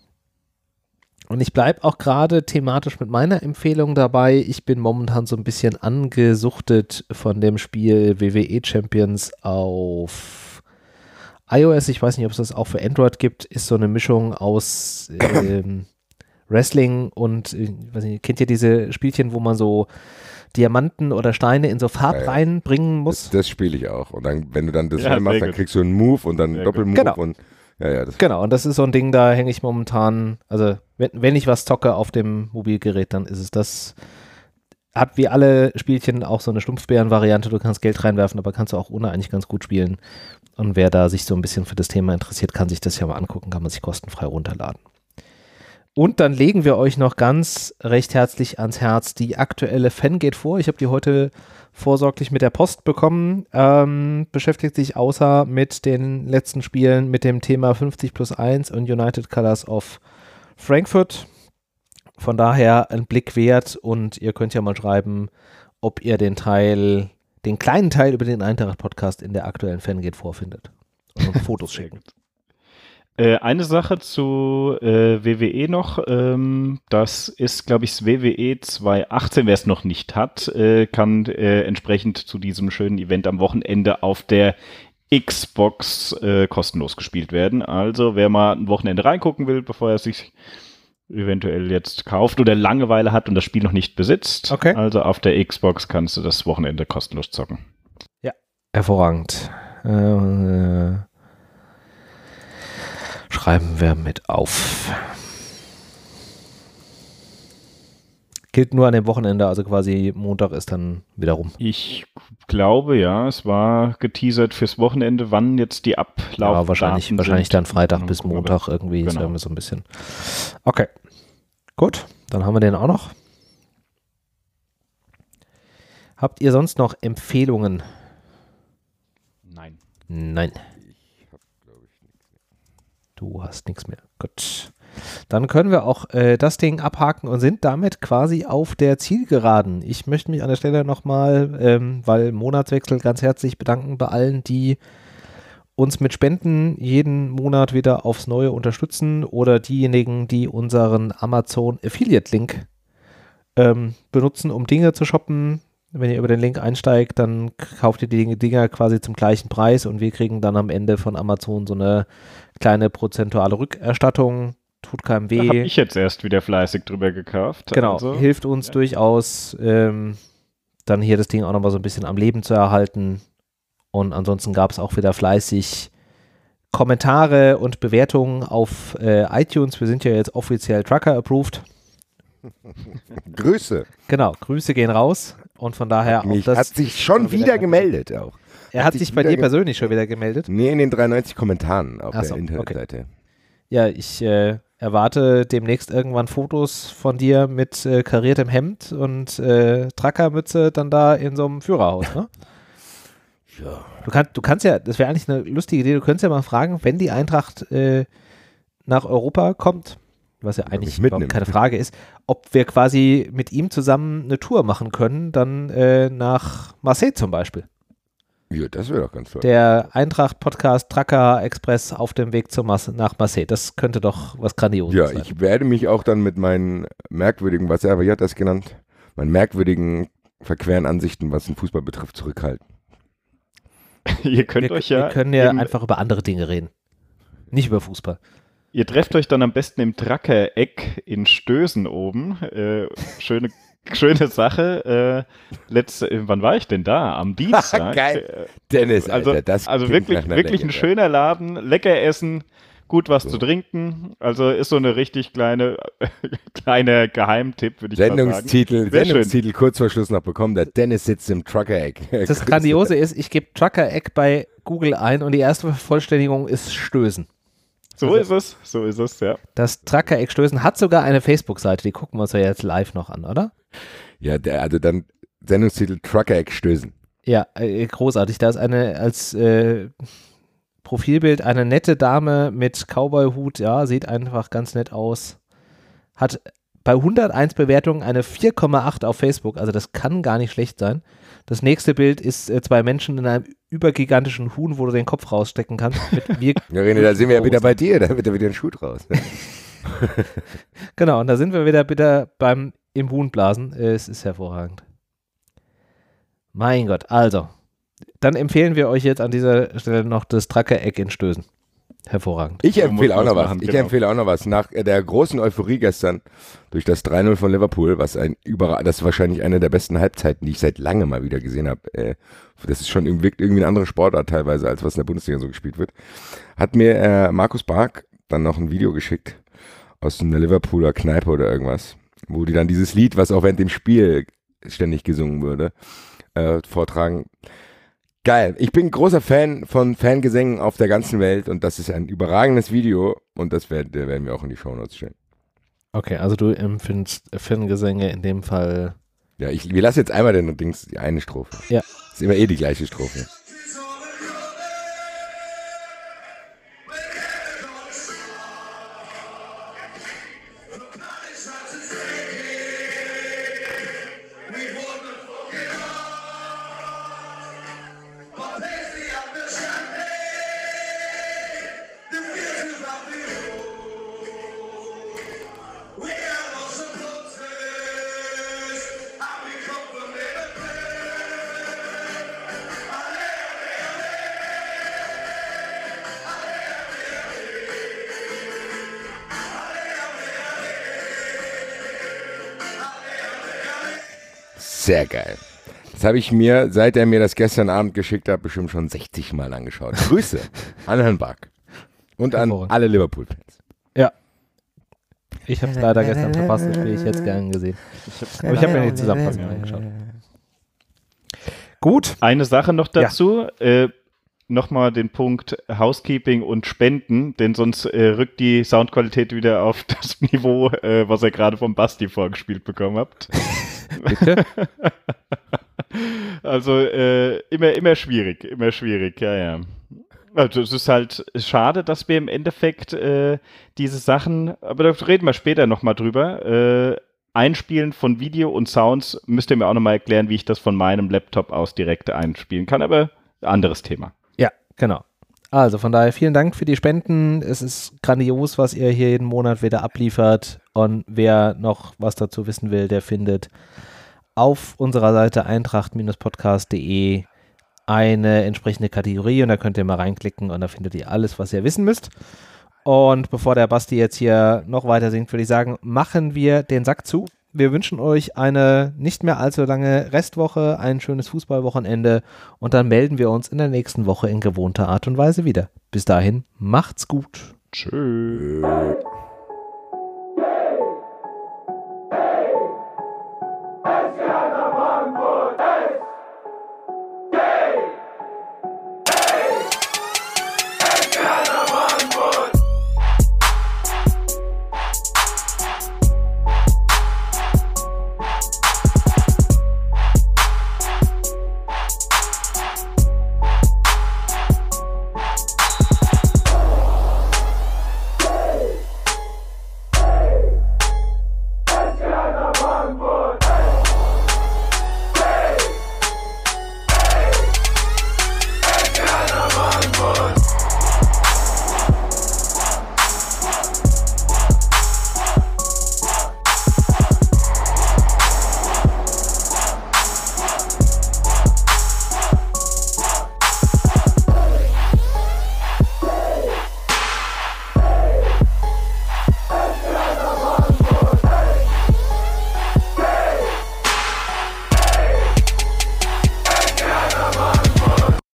Und ich bleibe auch gerade thematisch mit meiner Empfehlung dabei. Ich bin momentan so ein bisschen angesuchtet von dem Spiel WWE Champions auf iOS. Ich weiß nicht, ob es das auch für Android gibt. Ist so eine Mischung aus Wrestling und, weiß nicht, kennt ihr diese Spielchen, wo man so Diamanten oder Steine in so Farbreihen bringen muss? Das spiele ich auch. Und dann, wenn du dann das machst, dann kriegst du einen Move und dann Doppelmove. Genau. Und genau, und das ist so ein Ding, da hänge ich momentan, also wenn ich was zocke auf dem Mobilgerät, dann ist es das. Hat wie alle Spielchen auch so eine Stumpfbären-Variante, du kannst Geld reinwerfen, aber kannst du auch ohne eigentlich ganz gut spielen. Und wer da sich so ein bisschen für das Thema interessiert, kann sich das ja mal angucken, kann man sich kostenfrei runterladen. Und dann legen wir euch noch ganz recht herzlich ans Herz die aktuelle Fangate vor. Ich habe die heute vorsorglich mit der Post bekommen. Beschäftigt sich außer mit den letzten Spielen mit dem Thema 50+1 und United Colors of Frankfurt. Von daher ein Blick wert, und ihr könnt ja mal schreiben, ob ihr den kleinen Teil über den Eintracht-Podcast in der aktuellen Fangate vorfindet. Und Fotos schicken. Eine Sache zu WWE noch, das ist, glaube ich, das WWE 2018, wer es noch nicht hat, kann entsprechend zu diesem schönen Event am Wochenende auf der Xbox kostenlos gespielt werden. Also wer mal ein Wochenende reingucken will, bevor er sich eventuell jetzt kauft oder Langeweile hat und das Spiel noch nicht besitzt, okay. Also auf der Xbox kannst du das Wochenende kostenlos zocken. Ja, hervorragend. Schreiben wir mit auf. Gilt nur an dem Wochenende, also quasi Montag ist dann wieder rum. Ich glaube, ja, es war geteasert fürs Wochenende, wann jetzt die Ablauf. Ja, wahrscheinlich dann Freitag bis Montag irgendwie, genau. Ist irgendwie so ein bisschen. Okay, gut, dann haben wir den auch noch. Habt ihr sonst noch Empfehlungen? Nein. Nein. Ich habe, glaube ich, nichts mehr. Du hast nichts mehr. Gut. Dann können wir auch das Ding abhaken und sind damit quasi auf der Zielgeraden. Ich möchte mich an der Stelle nochmal, weil Monatswechsel, ganz herzlich bedanken bei allen, die uns mit Spenden jeden Monat wieder aufs Neue unterstützen oder diejenigen, die unseren Amazon Affiliate Link benutzen, um Dinge zu shoppen. Wenn ihr über den Link einsteigt, dann kauft ihr die Dinger quasi zum gleichen Preis und wir kriegen dann am Ende von Amazon so eine kleine prozentuale Rückerstattung. Tut keinem weh. Da habe ich jetzt erst wieder fleißig drüber gekauft. Genau, also, hilft uns durchaus, dann hier das Ding auch nochmal so ein bisschen am Leben zu erhalten. Und ansonsten gab es auch wieder fleißig Kommentare und Bewertungen auf iTunes. Wir sind ja jetzt offiziell Trucker-approved. Grüße. Genau, Grüße gehen raus. Und von daher auch Mich das. hat sich schon wieder gemeldet auch. Er hat sich bei dir persönlich schon wieder gemeldet? Nee, in den 93 Kommentaren auf Ach so, der Internetseite. Okay. Ja, ich erwarte demnächst irgendwann Fotos von dir mit kariertem Hemd und Truckermütze dann da in so einem Führerhaus, ne? Ja. Du kannst ja, das wäre eigentlich eine lustige Idee, du könntest ja mal fragen, wenn die Eintracht nach Europa kommt, was ja eigentlich überhaupt keine Frage ist, ob wir quasi mit ihm zusammen eine Tour machen können, dann nach Marseille zum Beispiel. Ja, das wäre doch ganz toll. Der Eintracht-Podcast Trucker Express auf dem Weg nach Marseille, das könnte doch was Grandioses sein. Ja, ich werde mich auch dann mit meinen merkwürdigen, wie hat das genannt, meinen merkwürdigen, verqueren Ansichten, was den Fußball betrifft, zurückhalten. Ihr könnt euch ja. Wir können ja einfach über andere Dinge reden. Nicht über Fußball. Ihr trefft euch dann am besten im Trucker-Eck in Stößen oben. Schöne Sache. Wann war ich denn da? Am Dienstag. Geil. Dennis, Alter, das also wirklich ein schöner Laden, lecker essen, gut was zu trinken. Also ist so eine richtig kleiner Geheimtipp, würde ich mal sagen. Sendungstitel kurz vor Schluss noch bekommen. Der Dennis sitzt im Trucker-Eck. Das Grandiose ist, ich gebe Trucker-Eck bei Google ein und die erste Vervollständigung ist Stößen. So ist es, ja. Das Trucker-Eck Stößen hat sogar eine Facebook-Seite, die gucken wir uns ja jetzt live noch an, oder? Ja, also dann Sendungstitel Trucker-Eck Stößen. Ja, großartig. Da ist als Profilbild eine nette Dame mit Cowboy-Hut, ja, sieht einfach ganz nett aus. Hat bei 101 Bewertungen eine 4,8 auf Facebook, also das kann gar nicht schlecht sein. Das nächste Bild ist zwei Menschen in einem übergigantischen Huhn, wo du den Kopf rausstecken kannst. Ja, René, da sind wir ja wieder bei dir, da wird ja wieder ein Schuh draus. Genau, und da sind wir wieder im Huhnblasen. Es ist hervorragend. Mein Gott, also, dann empfehlen wir euch jetzt an dieser Stelle noch das Trucker-Eck in Stößen. Hervorragend. Ich empfehle auch noch was. Empfehle auch noch was. Nach der großen Euphorie gestern durch das 3-0 von Liverpool, das ist wahrscheinlich eine der besten Halbzeiten, die ich seit langem mal wieder gesehen habe. Das ist schon irgendwie eine andere Sportart teilweise, als was in der Bundesliga so gespielt wird. Hat mir Markus Bark dann noch ein Video geschickt aus einer Liverpooler Kneipe oder irgendwas, wo die dann dieses Lied, was auch während dem Spiel ständig gesungen wurde, vortragen. Geil. Ich bin großer Fan von Fangesängen auf der ganzen Welt und das ist ein überragendes Video und das werden wir auch in die Shownotes stellen. Okay, also du empfindest Fangesänge in dem Fall. Ja, wir lassen jetzt einmal die eine Strophe. Ja. Ist immer die gleiche Strophe. Sehr geil. Das habe ich mir, seit er mir das gestern Abend geschickt hat, bestimmt schon 60 Mal angeschaut. Grüße an Herrn Bark und an alle Liverpool-Fans. Ja. Ich habe es leider gestern verpasst, das Spiel ich jetzt gern gesehen. Aber ich habe mir die Zusammenfassung angeschaut. Gut. Eine Sache noch dazu. Ja. Nochmal den Punkt Housekeeping und Spenden, denn sonst rückt die Soundqualität wieder auf das Niveau, was ihr gerade vom Basti vorgespielt bekommen habt. Bitte? Also immer schwierig, ja. Also es ist halt schade, dass wir im Endeffekt diese Sachen, aber da reden wir später nochmal drüber, Einspielen von Video und Sounds, müsst ihr mir auch nochmal erklären, wie ich das von meinem Laptop aus direkt einspielen kann, aber anderes Thema. Ja, genau. Also von daher vielen Dank für die Spenden. Es ist grandios, was ihr hier jeden Monat wieder abliefert. Und wer noch was dazu wissen will, der findet auf unserer Seite eintracht-podcast.de eine entsprechende Kategorie und da könnt ihr mal reinklicken und da findet ihr alles, was ihr wissen müsst. Und bevor der Basti jetzt hier noch weiter singt, würde ich sagen, machen wir den Sack zu. Wir wünschen euch eine nicht mehr allzu lange Restwoche, ein schönes Fußballwochenende und dann melden wir uns in der nächsten Woche in gewohnter Art und Weise wieder. Bis dahin, macht's gut. Tschüss.